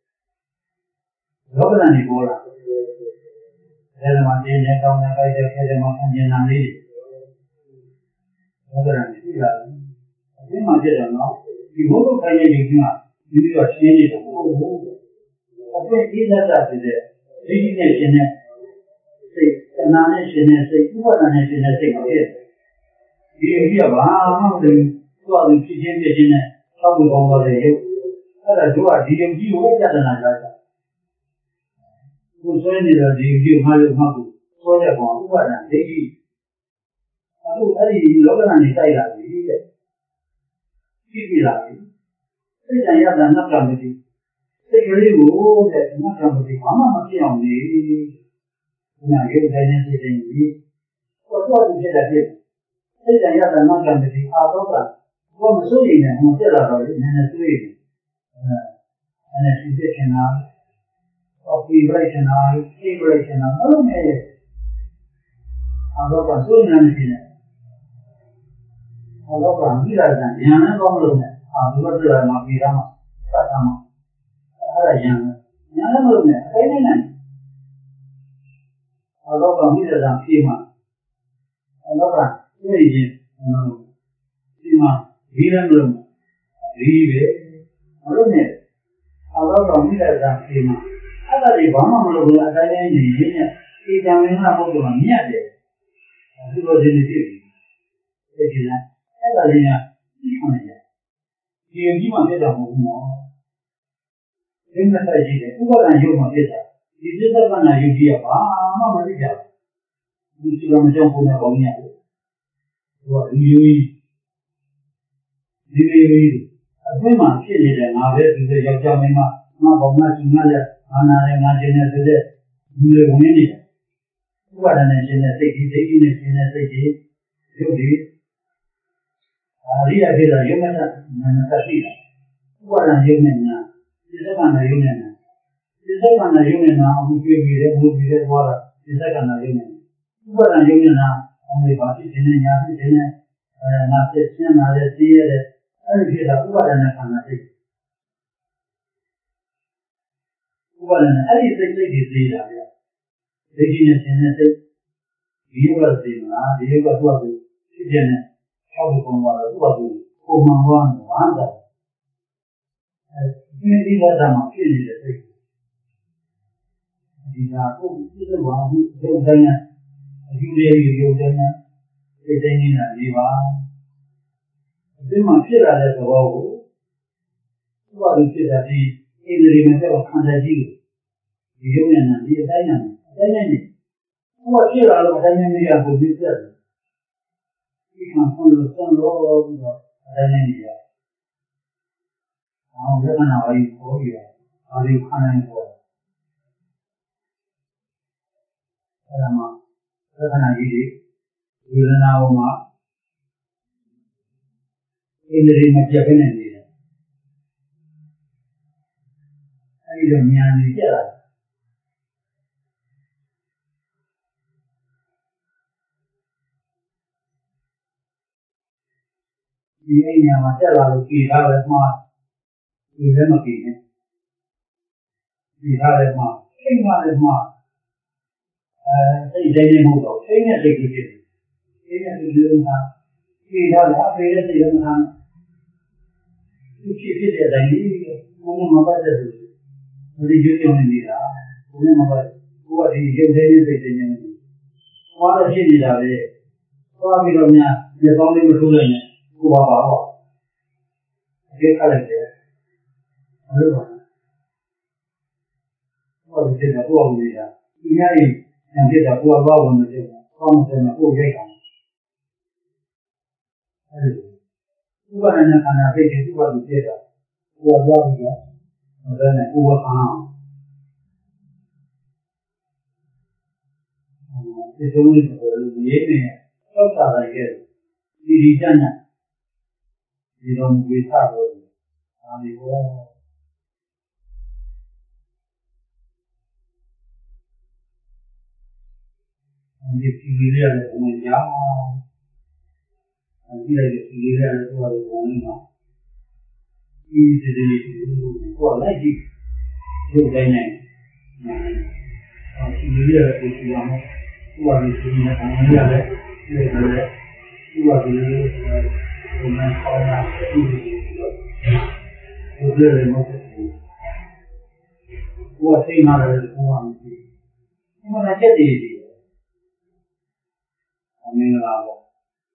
လောကဓာတ်တွေပေါ်လာအဲဒီမှာဒီနဲ့တောင်းတဲ့ခိုက်တဲ့ခဲတဲ့မှာအမြင်နာလေးလောကဓာတ်တွေရှိလာတယ်ဒီမှာပြတယ်နော်ဒီဘုရားခိုင်ရဲ့ယုံကြည်မှာဒီလိုရှင်းနေတယ်ဟုတ်ဘူးအပြည့်အစုံတာဖြစ်တဲ့ဒီဒီနဲ့ရှင်းတဲ့စိတ်တဏှာနဲ့ရှင်းတဲ့စိတ်ဥပါဒဏ်နဲ့ရှင်းတဲ့စိတ်ကိုဖြစ်ဒီယုံကြည်ကဘာမှမသိဘူးသူ့အဖြစ်ချင်းဖြစ်ချင်းနဲ့သောက်ပြီးပေါင်းသွားတဲ့ယုတ်အဲ့ဒါတို့ကဒီယုံကြည်ကိုပြဿနာကြတာကိုယ်ဆွဲနေတာဒီယုံကြည်မှလို့မှကိုဆွဲတဲ့ကောင်ဥပါဒဏ်ဒိဋ္ဌိအခုအဲ့ဒီလောကဓာတ်တွေတိုက်လာပြီတဲ့ကြည့်ကြည့်လာပြီစိတ်တရားကနတ်ကံမသိစိတ်ကလေးကိုတဲ့နတ်ကံမသိဘာမှမဖြစ်အောင်နေဒီနာရုပ်တိုင်းနဲ့စိတ်တိုင်းကြီးကိုယ်တော့ဖြစ်တဲ့ဖြစ်စိတ်တရားကနတ်ကံမသိအာတော့ကဘာမစိုးရိမ်နဲ့ဟိုတက်လာတော့လေနည်းနည်းစိုးရိမ်အဲအဲ့ဒါရှိတဲ့ခဏအော်ဒီဗလိုက်နာဒီဗလိုက်နာဟုတ်မယ်အာတော့ကစိုးနေနေတယ်အော်တော့မိလာတဲ့ဉာဏ်နဲ့ကောင်းလို့နဲ့အာဒီလိုတွေ့ရမှာပြီးသားမှာစတာမှာအဲ့ဒါဉာဏ်ဉာဏ်နဲ့မလို့နဲ့အဲ့ဒီနဲ့အော်တော့မိလာတဲ့ပြေးမှာအော်တော့တွေ့ရင်ဒီမှာဒီလည်းမလို့ဒီပဲမလို့နဲ့အော်တော့မိလာတဲ့ပြေးမှာအဲ့ဒါတွေဘာမှမလုပ်ဘူးအတိုင်းတိုင်းနေရင်းနဲ့ဒီတံမင်းကပုဂ္ဂိုလ်ကမြတ်တယ်ဒီလိုဒီလိုဖြစ်ပြီဒီလားအဲ့ဒါလေးကဒီမှန်တယ်ဒီယုံကြည်မှဖြစ်တာမဟုတ်ဘူးနော်ဒီမဲ့ဆိုင်ရှိတယ်ဥပါဒံယုံမှဖြစ်တာဒီပြစ္ဆကနာယုံကြည်ကဘာမှမသိကြဘူးဒီလိုမကြောက်ဘူးနဲ့ပေါင်းရတယ်ဟိုကဒီယုံဒီလိုယုံအတွင်းမှာဖြစ်နေတယ်ငါပဲဒီလိုယောက်ျားမင်းမငါဘောင်မရှင်မလည်းအာနာနဲ့ငါရှင်နဲ့ဆိုတဲ့ဒီလိုဝင်နေတယ်ဥပါဒံနဲ့ရှင်တဲ့စိတ်ဒီဒိဋ္ဌိနဲ့ရှင်တဲ့စိတ်ဒီယုတ်ဒီအာရိယဖြစ်တာယုံနဲ့နာနဲ့ရှိတယ်ဥပါဒံယုံနဲ့နာဒီစက္ကနာယုံနဲ့နာဒီစက္ကနာယုံနဲ့နာအခုပြည့်ပြီးတဲ့ဘုပြီးတဲ့သွားတာဒီစက္ကနာယုံနဲ့ဥပါဒံယုံနဲ့နာအမေပါဖြစ်နေညာဖြစ်နေအဲနာဖြစ်ရှင်းလာတဲ့သိရတဲ့အဲ့ဒီဖြစ်တာဥပါဒံနဲ့ခန္ဓာစိတ်ဥပါဒณะအဲ့ဒီစိတ်စိတ်တွေသိတာဗျာဒိဋ္ဌိနဲ့သင်တဲ့စိတ်ဒီယောဂသိမှာဒီယောဂသူ့အကူဖြစ်တဲ့နဲ့ဟောက်ပုံသွားတော့သူ့အကူပုံမှန်သွားတယ်ဘာသာအဲဒီဒီလာတာမှဖြစ်နေတဲ့စိတ်ဒီကကိုပြည့်စုံပါဘူးဒုက္ခနဲ့အကျိုးလေးရုပ်တိုင်းနဲ့စိတ်တိုင်းနေတာဒီပါဒီမှာဖြစ်လာတဲ့သဘောကိုသူ့အကူဖြစ်တာဒီဣန္ဒြေနဲ့တော့ခန္ဓာကြီးဒီရုပ်နဲ့နာဒီအတိုင်းနဲ့အတိုင်းနဲ့ဘုရားဖြစ်လာလို့အတိုင်းနဲ့ရဖို့ပြည့်စုံတယ်ဒီမှာဘုလို့ဆံလို့ပြီးတော့အတိုင်းနဲ့ရအောင်လက္ခဏာဝိပေါ်ရအာရိခန္ဓာပေါ်အဲ့ဒါမှလက္ခဏာကြီးတွေဝေဒနာပေါ်မှာဣန္ဒြေမပြတ်ဘဲနဲ့နေတယ်အဲ့ဒီတော့ဉာဏ်ကြီးပြတ်လာဒီအိမ်ညာမှာတက်လာလို့ပြည်ထားတယ်မှာဒီလည်းမပြည်နဲ့ပြည်ထားတယ်မှာအိမ်မှာလည်းမှာအဲစိတ်တိုင်းနေမှုတော့အိမ်နဲ့စိတ်ကြီးဖြစ်အိမ်နဲ့စိတ်ကြီးမှာပြည်ထားတယ်အဖေနဲ့စိတ်လည်းမထားဒီဖြစ်ဖြစ်တဲ့အတိုင်းကြီးဘုံမှာမပတ်သက်ဘူးဒီရုပ်ရုံနေတာဘုံမှာမပတ်ကိုကဒီရုပ်တိုင်းစိတ်တိုင်းနေဟောလည်းဖြစ်နေတာပဲသွားပြီးတော့များဒီကောင်းလေးမထိုးလိုက်နဲ့ကိုပါပါတော့အကျခက်လိုက်တယ်အဲ့လိုပါဟောဒီတဲ့ကိုအောင်နေတာဒီညရင်ညပြတာကိုသွားဝင်နေတယ်ကောင်းတယ်ကိုရိုက်တာအဲ့ဒီဥပဒေနဲ့ခန္ဓာစိတ်တွေဥပဒေပြတာကိုသွားပြီးတော့ဒါနဲ့ကိုဝခံဒီလိုမျိုးကိုရေးနေတော့တာလိုက်ရဲ့ဒီဒီတန်းနဲ့ဒီလိုမျိုးဝေသလို့အာဒီဘောဒီစီရီရတဲ့ဘုံညာအဲဒီလည်းစီရီရတဲ့ဘုံဘုံမှာဒီစီရီကိုလိုက်ကြည့်ရုပ်တိုင်းနဲ့စီရီရတဲ့ဘုံညာမှာဟိုအရင်ကဘုံညာလည်းဒီလိုလည်းဟိုအရင်ဘုံညာပေါ်လာဒီလိုလည်းမဟုတ်ဘူးဟိုအစိမ်းမှာလည်းဘုံညာမရှိဒီမှာချက်တည်းအမင်္ဂလာပေါ့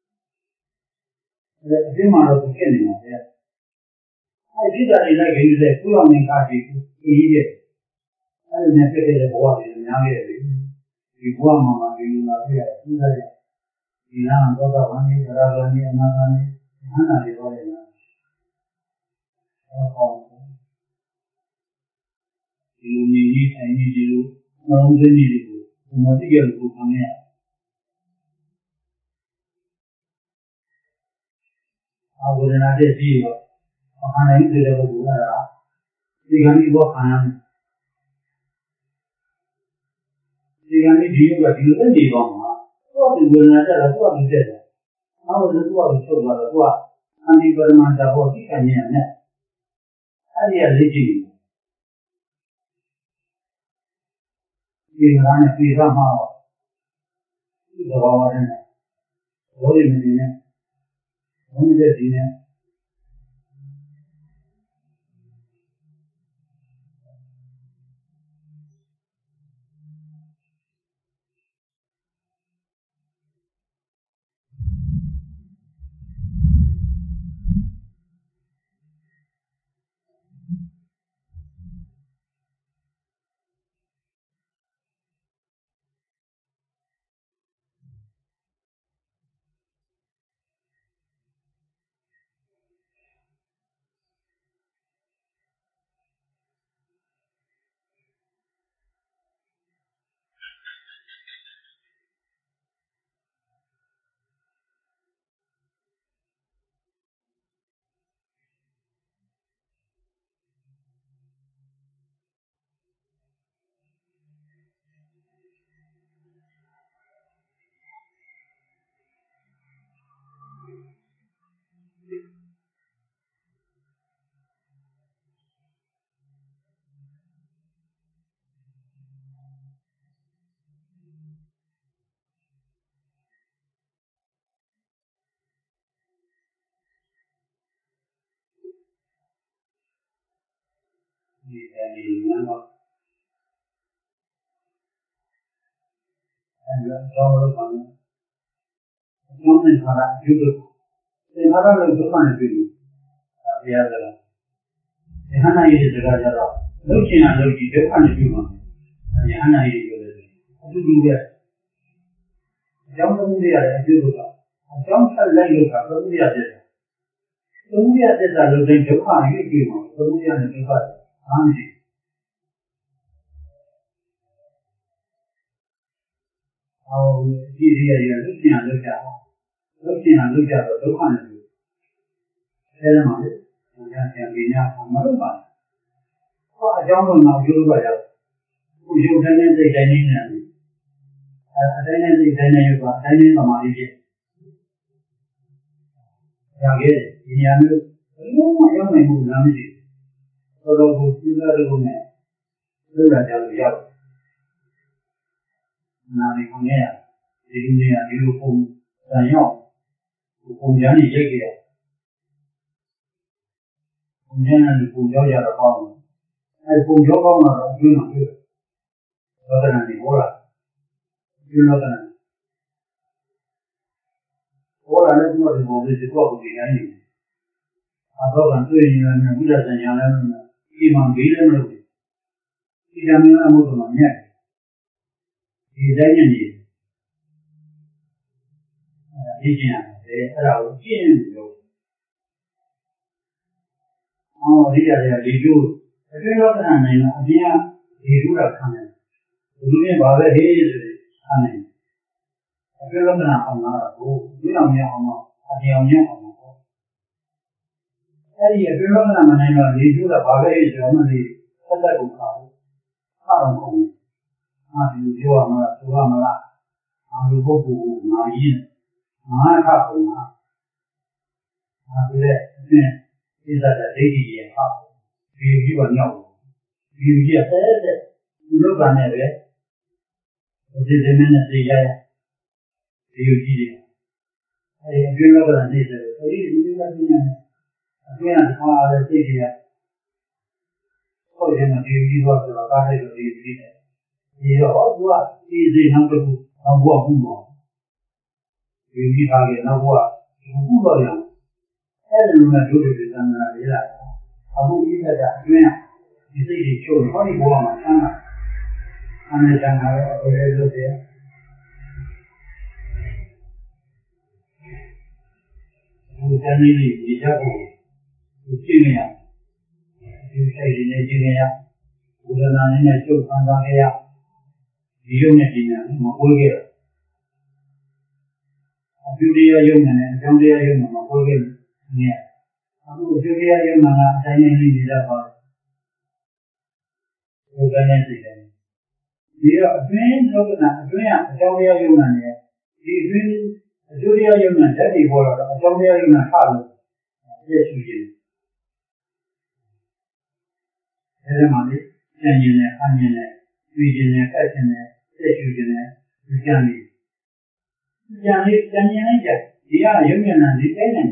အဲအပြင်မှာတော့ဖြစ်နေမှာပဲအဲဒီကြတဲ့လိုက်ကြီးတဲ့ကုလမင်္ဂလာကြီးအေးရဲ့အဲဒီနဲ့ဖြစ်တဲ့ဘဝတွေအများကြီးတယ်ဒီဘဝမှာမှဒီလိုလာပြရသူးလိုက်ဒီနာတော့တော့ဘာနေကြတာလဲအနာဂတ်နဲ့ဟန်နာတွေတော့လေနော်ဟောဒီလိုမြည်ကြီးဆိုင်ကြီးဒီလိုနှလုံးသွင်းကြီးတွေကိုဘုံမသိရလို့ခံရအဝေဒနာတဲ့ကြီးရောအခါတိုင်းတဲ့ပုဂ္ဂိုလ်ကဒီကံဒီဘောခံရတယ်ဒီကံဒီဒီကဒီလိုနေပါမှာတော့ဒီဝေဒနာတဲ့တော့သူ့အဖြစ်တဲ့အော်လို့သူ့အဖြစ်ချုပ်သွားတော့သူကအန္တိပရမန္တဘောဒီကံဉာဏ်နဲ့အဲ့ဒီအလေးကြီးဒီကံနဲ့ပြေသွားမှာဒီဘောဝနဲ့ဘောရင်းနေနဲ့ဘုန်းကြီးဒီနဲ့ဒီအဲဒီနံပါတ်အဲဒီတော့တော့ဘာလဲအကျိုးနဲ့ခါရအကျိုးတွေသင်္ခါရလို့ဒုက္ခနဲ့တွေ့လို့အဲတရားစကားဉာဏ်နာရည်စကားကြတော့လုပ်ချင်တာလုပ်ကြည့်ဒုက္ခနဲ့တွေ့မှာဉာဏ်နာရည်ပြောတယ်အတူတူပဲအကြောင်းသုံးရတဲ့အကျိုးကအကြောင်းဆက်လိုက်လို့ကသုံးရတဲ့သုံးရတဲ့စာလို့တဲ့ဒုက္ခနဲ့တွေ့မှာသုံးရတဲ့ဒုက္ခအားမရှိအော်ဒီရရရလုပ်ချင်တာလုပ်ကြလုပ်ချင်တာလုပ်ကြတော့ဒုက္ခနဲ့တွေ့အဲဒီမှာလေဉာဏ်ဉာဏ်ပညာမလုပ်ပါဘူးဟောအကြောင်းတော့နောက်ကျိုးပါရောက်ကိုရုပ်တိုင်းနဲ့စိတ်တိုင်းနဲ့နေတယ်အဲအတိုင်းနဲ့စိတ်တိုင်းနဲ့ရောအတိုင်းနဲ့သမာဓိဖြစ်ရာခဲ့တယ်ဒီနေရာမျိုးဘယ်လိုမှရောက်နိုင်မှုလမ်းမရှိဘူးတော်တော်ကိုစဉ်းစားရဖို့နဲ့လုပ်လာကြလို့ရောက်နာရီခေါင်းရဒီလူတွေကဒီလိုပုံစံရောက်ပုံစံကြီးရိုက်ကြရပုံစံနဲ့ပုံကြောက်ရတော့ကောင်းတယ်အဲပုံကြောက်ကောင်းတော့အကျိုးမှတွေ့တယ်လောကနာနေဟောလားဒီလောကနာဟောလာတဲ့ဘုရားဒီပုံလေးဒီတော့ဒီတိုင်းနေအတော့ကတွေ့ရင်လည်းဘုရားဆံရလည်းဒီမှာဘေးလည်းမလုပ်ဘူးဒီကံမင်းအမှုတော်မှာမြတ်ဒီတိုင်းနေနေအဲဒီကျင်ရတယ်အဲ့ဒါကိုကျင့်လို့အော်ဒီရတယ်ဒီကျိုးအတွင်းလောကနာနိုင်တာအပြင်ကဒီကျိုးတာခံတယ်ဘုရားဘာပဲဟေးဆိုတယ်ခံတယ်အတွင်းလောကနာအောင်လာတော့ဒီအောင်ရအောင်တော့အပြင်အောင်ရအောင်တော့အဲ့ဒီအတွင်းလောကနာမနိုင်တော့ဒီကျိုးတာဘာပဲဟေးဆိုတော့မလို့သက်သက်ကိုခါဘူးခါတော့ကုန်တယ်အာဒီပြောရမလားဆိုရမလားအာလူပုဂ္ဂိုလ်ကိုငါရင်းငါခါကုန်တာအဲဒီတဲ့အင်းဒီစားတဲ့ဒိဋ္ဌိရဲ့ခါဒီကြီးကညောက်ဒီကြီးကတဲ့တဲ့ဒီလောကနဲ့ပဲဒီဇမင်းနဲ့သိရရဒီကြီးတွေအဲဒီအတွင်းလောကနဲ့သိတယ်အဲဒီဒီကပြင်းနေအတွင်းကခါရတဲ့သိကြရဟုတ်တယ်နော်ဒီကြီးတော့ဆိုတော့ကားလိုက်လို့ဒီကြီးတယ်ဒီတော့သူကဒီစိတ်နောက်တစ်ခုနောက်ဘဝဘူးပေါ့ဒီကြီးထားခဲ့နောက်ဘဝဘူးတော့ရအောင်အဲ့လိုမျိုးဒုတိယသံဃာလေးလာအခုဤသက်တာအတွင်းဒီစိတ်တွေချုပ်ဟောဒီဘဝမှာဆန်းတာအနန္တငါရောဘယ်လိုလုပ်တယ်ဘုရားနည်းလေးဒီချက်ကိုသူရှင်းနေရဒီစိတ်တွေနဲ့ရှင်းနေရဘုရားနာနည်းနဲ့ချုပ်ခံသွားခဲ့ရဒီရုပ်နဲ့ဒီညာမကိုးခဲ့အပြုတရားယုံနဲ့အကြောင်းတရားယုံမှာမကိုးခဲ့နေအခုအပြုတရားယုံမှာအတိုင်းနေနေကြပါဘုရားနဲ့သိတယ်ဒီတော့အတွင်းလောကနာအတွင်းကအကြောင်းတရားယုံနာနဲ့ဒီအတွင်းအကျိုးတရားယုံနာဓာတ်တွေပေါ်လာတော့အကြောင်းတရားယုံနာထလို့ပြည့်စုံခြင်းအဲဒီမှာလေဉာဏ်ဉာဏ်နဲ့အဉာဏ်နဲ့တွေ့ခြင်းနဲ့အခြင်းနဲ့ပြည့်စုံခြင်းနဲ့ဉာဏ်လေးဉာဏ်လေးဉာဏ်ဉာဏ်လေးကြဒီကယုံဉာဏ်နဲ့ဒီတိုင်းနေ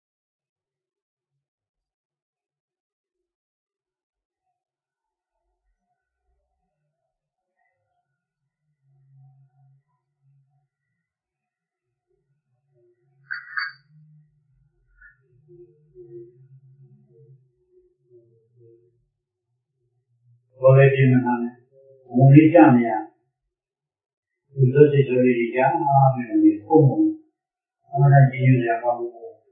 ဘောလေးပြင်းနေတာနဲ့ဝင်လေးကြနေရသူတို့စိတ်ဆိုးလေးကြာအားပြီးနေပုံပုံအမှန်တည်းကြီးရပါဘူး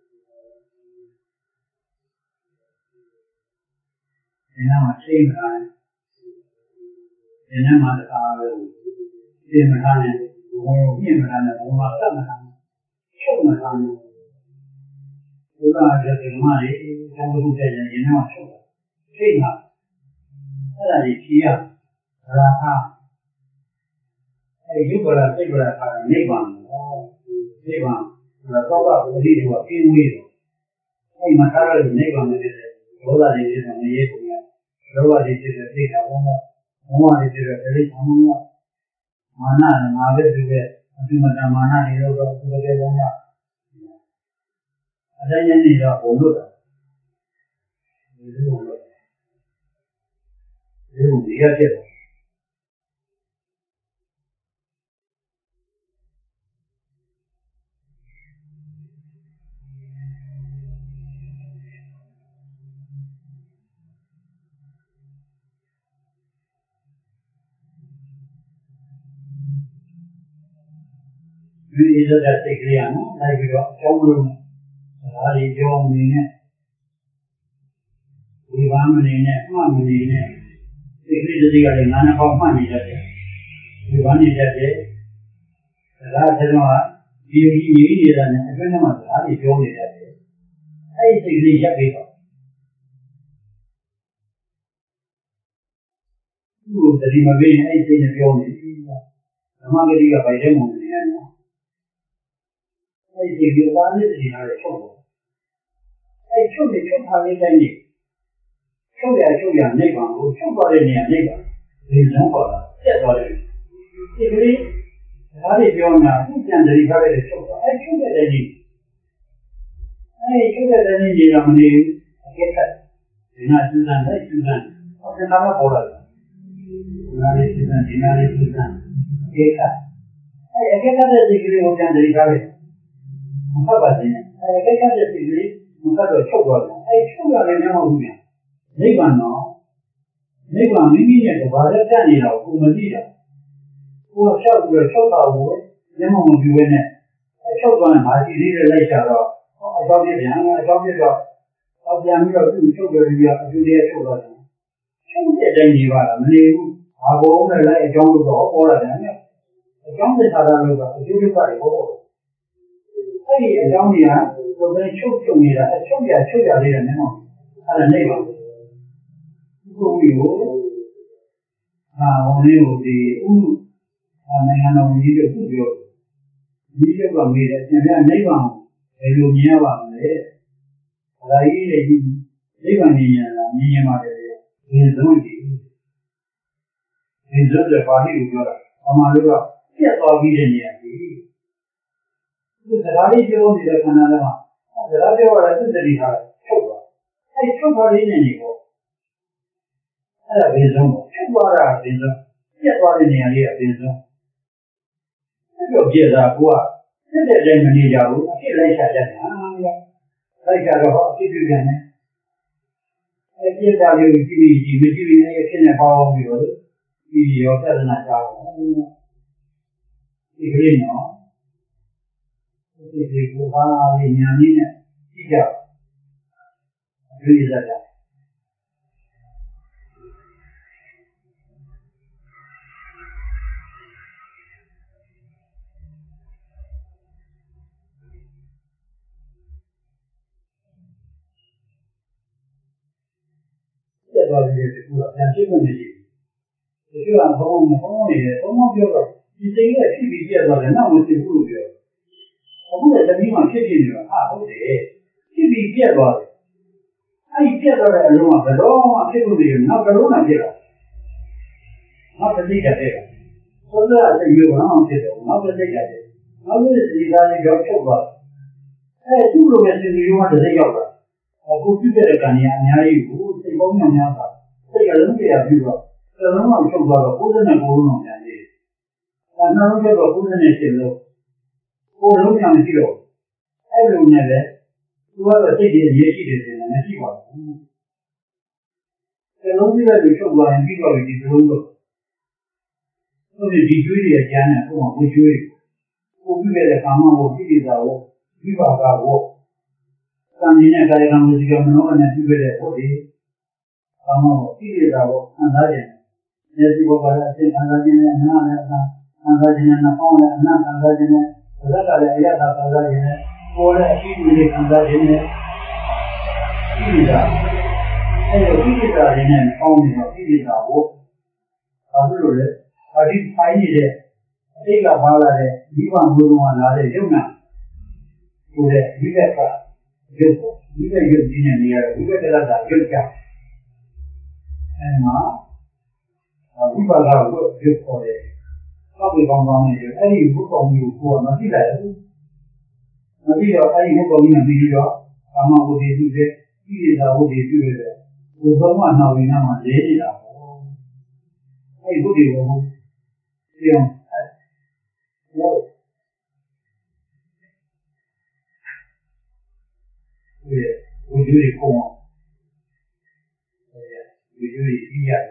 ဒီနာမှာချိန်တာဒီနာမှာတခါလို့ပြင်မထားနဲ့ဘုံပြင်မထားနဲ့ဘုံမှာတတ်မထားချုပ်မထားနဲ့ဘုရားရဲ့ဒီမှာလေသံဃာ့တဲ့ရင်နာမှာချုပ်ချိန်တာအဲ့ဒါကြီးကြီးရရာဟာအဲ့ဒီကလာစိတ်ကလာခါနိဗ္ဗာန်နိဗ္ဗာန်တော့တော့ဘုရားကပြင်းဝေးတယ်အဲ့မှာထားရတဲ့နိဗ္ဗာန်နဲ့ဒေါသတွေဖြစ်တဲ့နေရပုံရဒေါသတွေဖြစ်တဲ့သိတာဘုံကဘုံဝါတွေဖြစ်တဲ့ဒိဋ္ဌိဘုံကမာနနဲ့ငါပဲဖြစ်တဲ့အတုမတမာနတွေတော့သူတကယ်ဘုံကအတိုင်းနေတော့ဘုံလို့တာဒီလိုလို့ဒီလိုဒီရဖြစ်တယ်ဒီရတဲ့စိတ်ကလေးကနော်လိုက်ပြီးတော့အကြောင်းလို့ဒါတွေကြောင်းနေနဲ့ဒီဘာမနေနဲ့မှတ်မနေနဲ့စိတ်ကလေးတွေကလည်းငါးနှစ်ပေါင်းမှတ်နေတတ်တယ်ဒီဘာနေတတ်တယ်ဒါကကျွန်တော်ကဒီကြီးကြီးနေတာနဲ့အတွင်းထဲမှာဒါတွေကြောနေတတ်တယ်အဲ့ဒီစိတ်ကလေးရပ်ပြီးတော့သူ့တတိမပေးရင်အဲ့ဒီစိတ်နဲ့ပြောနေပြီဓမ္မဂတိကဗိုက်ထဲမှာနေရနော်အဲ့ဒီဒီသားလေးတတိထားတဲ့ချုပ်အဲချုပ်နေချုပ်ထားလေးတိုင်းနေချုပ်ရချုပ်ရနေပါဘူးချုပ်သွားတဲ့နေရာနေပါဒီလုံးပေါ်လာပြတ်သွားတယ်ဒီကလေးဒါတွေပြောနေတာသူပြန်တည်ထားတဲ့ချုပ်သွားအဲချုပ်တဲ့တိုင်းနေအဲချုပ်တဲ့တိုင်းနေရမနေအကက်ကဒီနာစူးစမ်းလိုက်စူးစမ်းဟောတဲ့နာမပေါ်လာတယ်ဒီနာလေးစူးစမ်းဒီနာလေးစူးစမ်းအကက်ကအဲအကက်ကတဲ့ဒီကလေးကိုပြန်တည်ထားတယ်မဟုတ်ပါဘူးအဲအကက်ကတဲ့ဒီကလေးမဟုတ်တော့ချုပ်သွားတယ်အဲချုပ်ရတယ်မဟုတ်ဘူးဗျနိဗ္ဗာန်တော့နိဗ္ဗာန်မိမိနဲ့တဘာနဲ့တက်နေတာကိုမသိတာကိုယ်လျှောက်ပြီးတော့ချုပ်တာကိုမျက်မှောက်မပြုဘဲနဲ့အချုပ်သွားရင်ဘာရှိသေးတယ်လိုက်ချတော့အကြောင်းပြပြန်အကြောင်းပြတော့အပြန်ပြီးတော့သူ့ချုပ်တယ်ပြီးတော့အကျိုးလေးချုပ်သွားတယ်ချုပ်တဲ့တိုင်းနေပါလားမနေဘူးဘာဘုံနဲ့လိုက်အကြောင်းလို့တော့ပေါ်လာတယ်နော်အကြောင်းသစ္စာလို့ကအကျိုးတွေပေါ်ပေါ်အဲ့ဒီအကြောင်းကြီးကကိုယ်ကချုပ်ချုပ်နေတာအချုပ်ရချုပ်ရလေးတယ်မဟုတ်အဲ့ဒါနေပါကိုယ်ကိုအာဝန်လေးကိုဒီဥနိုင်ငံတော်ကြီးတို့သူ့ပြောဒီချက်ကမေးတယ်ရှင်ဗျာနိဗ္ဗာန်ဘယ်လိုမြင်ရပါမလဲဒါကြီးလေဒီနိဗ္ဗာန်မြင်ရတာမြင်ရပါတယ်ဒီစုံးကြီးဒီစုံးတဲ့ပါဠိကိုပြောတာအမှန်လို့ကပြတ်သွားပြီးတဲ့နေရာကြီးဒီစကားလေးပြောနေတဲ့ခန္ဓာထဲမှာစကားပြောရတာသူတတိထားချုပ်သွားအဲချုပ်သွားလေးနေနေပေါ့အဲ့ဒါဘယ်ဆုံးပေါ့ချုပ်သွားတာဘယ်ဆုံးပြတ်သွားတဲ့နေရာလေးကဘယ်ဆုံးအဲ့လိုပြတ်တာကိုကစစ်တဲ့တိုင်းမနေကြဘူးအဖြစ်လိုက်ချကြတယ်ဟာလိုက်ချတော့အဖြစ်ပြပြန်တယ်အဲ့ပြတ်တာမျိုးကြည့်ပြီးကြည့်ပြီးကြည့်ပြီးအဲ့အဖြစ်နဲ့ပေါင်းပြီးတော့ဒီရောပြဿနာကြောင်းဒီကလေးနော်ဒီဒီကိုပါရညာနည်းနဲ့ကြည့်ကြဒီရကြဆက်သွားပြီးဒီကူကပြန်ဖြစ်နေတယ်ဒီကဘုံဘုံနေတယ်ဘုံပြောတော့ဒီစိတ်ကဖြစ်ပြီးပြတ်သွားတယ်နောက်မဖြစ်ဘူးလို့ပြောအခုလည်းတတိမှဖြစ်ဖြစ်နေတာဟာဟုတ်တယ်ဖြစ်ပြီးပြတ်သွားတယ်အဲ့ဒီပြတ်သွားတဲ့အလုံးကဘယ်တော့မှဖြစ်လို့မရဘူးနောက်ကလုံးကပြတ်လာနောက်တစ်စိတ်ကတည်းကဆိုတော့စိတ်ရောဘာမှဖြစ်တယ်နောက်တစ်စိတ်ကတည်းကနောက်တစ်စိတ်သားလေးကြောက်ချုပ်သွားတယ်အဲသူ့လိုပဲစိတ်ရောကတစ်စိတ်ရောက်လာအခုဖြစ်တဲ့ကံကြီးအများကြီးကိုစိတ်ပေါင်းများတာစိတ်ကလုံးပြရပြီးတော့ကလုံးအောင်ချုပ်သွားတော့ကိုယ်စနဲ့ကိုယ်လုံးအောင်ပြန်နေအဲနှလုံးချုပ်တော့ကိုယ်စနဲ့ရှင်းလို့ကိုယ်လုံးညာမရှိတော့အဲ့လိုနဲ့လေသူကတော့စိတ်ကြီးအရေးရှိတယ်ဆိုရင်မရှိပါဘူးကလုံးပြတဲ့လူချုပ်သွားရင်ပြီးတော့ဒီကလုံးတော့ဟုတ်ပြီဒီကျွေးတွေကျန်းတယ်ကိုယ်ကဝှကျွေးကိုပြည့်တဲ့ကာမဘုပြည့်တာကိုပြပါကဘောကံကြီးနဲ့ကာယကံဝစီကံမနောကနဲ့ပြည့်တဲ့ဟုတ်ဒီကာမဘုပြည့်တာကိုအန္တရာယ်မျက်စိဘောကလည်းအဖြစ်ခံစားခြင်းနဲ့အနာနဲ့အနာခံစားခြင်းနဲ့နှာခေါင်းနဲ့အနာခံစားခြင်းနဲ့ဇက်ကလည်းအရသာခံစားခြင်းနဲ့ကိုယ်လည်းအရှိအလေးခံစားခြင်းနဲ့ပြည့်တာအဲ့လိုပြည့်တာရင်းနဲ့ပေါင်းပြီးတော့ပြည့်တာကိုဘာလို့လဲအဒီဖိုင်းနေတဲ့အတိတ်ကပါလာတဲ့ဒီဘာဘုံကလာတဲ့ယုံနာကိုယ်ရဲ့ဒီဘက်ကရုပ်ဒီဘက်ရုပ်ကြီးနဲ့နေရတယ်ဒီဘက်ကလည်းဒါရုပ်ကြအဲ့မှာဝိပါဒကိုရုပ်ပေါ်တယ်ဆောက်ပြီးကောင်းကောင်းနေတယ်အဲ့ဒီဘုကောင်ကြီးကိုကမသိလိုက်ဘူးမသိတော့အဲ့ဒီဘုကောင်ကြီးကပြီးတော့ကာမဝိတ္တိပြုတဲ့ဣရိယာဝိတ္တိပြုတဲ့ဘုသောမနှောင်ရင်းမှာလဲနေတာပေါ့အဲ့ဒီဘုဒ္ဓဘောပြောင်းအဲ့ဟုတ်ဒီဝိဇ္ဇိကိုအောင်ဝိဇ္ဇိပြီးရတယ်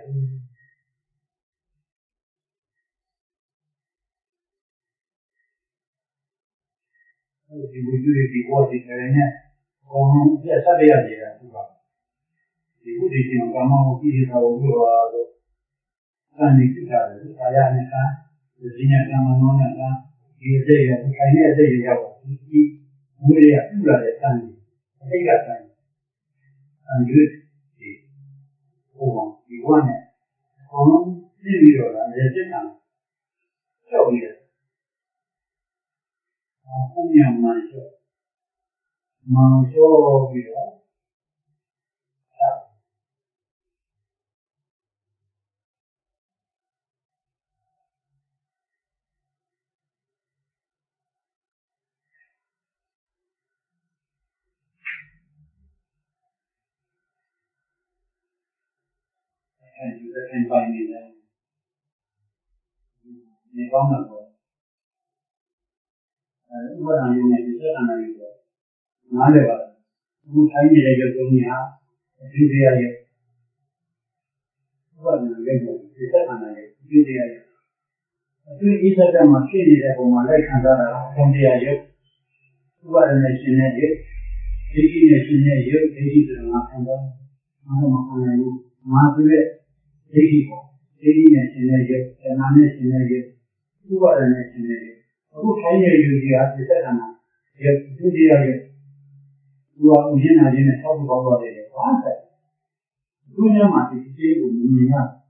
ဒီဝိဇ္ဇိဒီဘောဒီကလည်းနဲ့ဘောလုံးပြတ်ဆက်ရနေတာသူကဒီဘုဒ္ဓရှင်ကမ္မဝိသေသာဝိရောတော့စံနေကြတယ်ဆရာနဲ့ကဒီနေ့ကမ္မနောနဲ့ကဒီစိတ်ရခိုင်တဲ့စိတ်ရရောက်ဒီဝိရိယပြုလာတဲ့စံနေအတိတ်ကစံအန်ယူဒီဟိုဒီဝနဲ့ဘုံလုံးပြည့်ပြီးတော့လည်းစိတ်ကကြောက်ပြီးတယ်အခုညမှန်ရှော့မှန်ရှော့ပြီးတော့ can do that can buy me then. The government was. What are you going to say? I'm not sure. Not ever. Who find it at your dunya? A few days. What are you going to say? I'm not sure. A few days. A few days ago, my kid is at home. I like Canada. From the area. What a nation is it? Eighteen nation is it? Eighteen is not Canada. I'm not going to Margaret, eighty, eighty nationality, and non nationality, who are a nationality. Who can you get the second? If you are you are in a top of our answer. Do you want to see who are?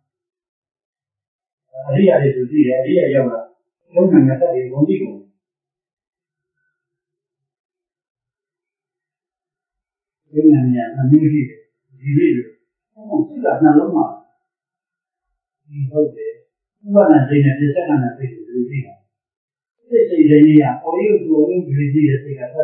Ria is to see a Ria Yava. Don't matter if you want to go. You are a music. Oh, see that now, Loma. You hold it. One of the second and thing is reading. This is the year for you to only read the cigar.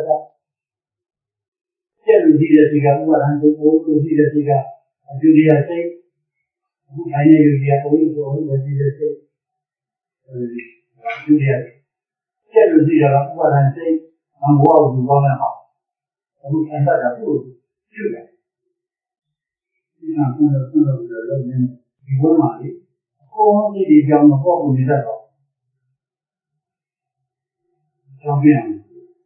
Tell you the cigar, one hundred old to see the cigar. And do the say, I know you are going to only see the say. Do the tell you the one and say, I'm going to one and a half. And we can have a food. Sugar. You can't put a food of the loving. You will not eat. Oh, it is young of all the other. So, again,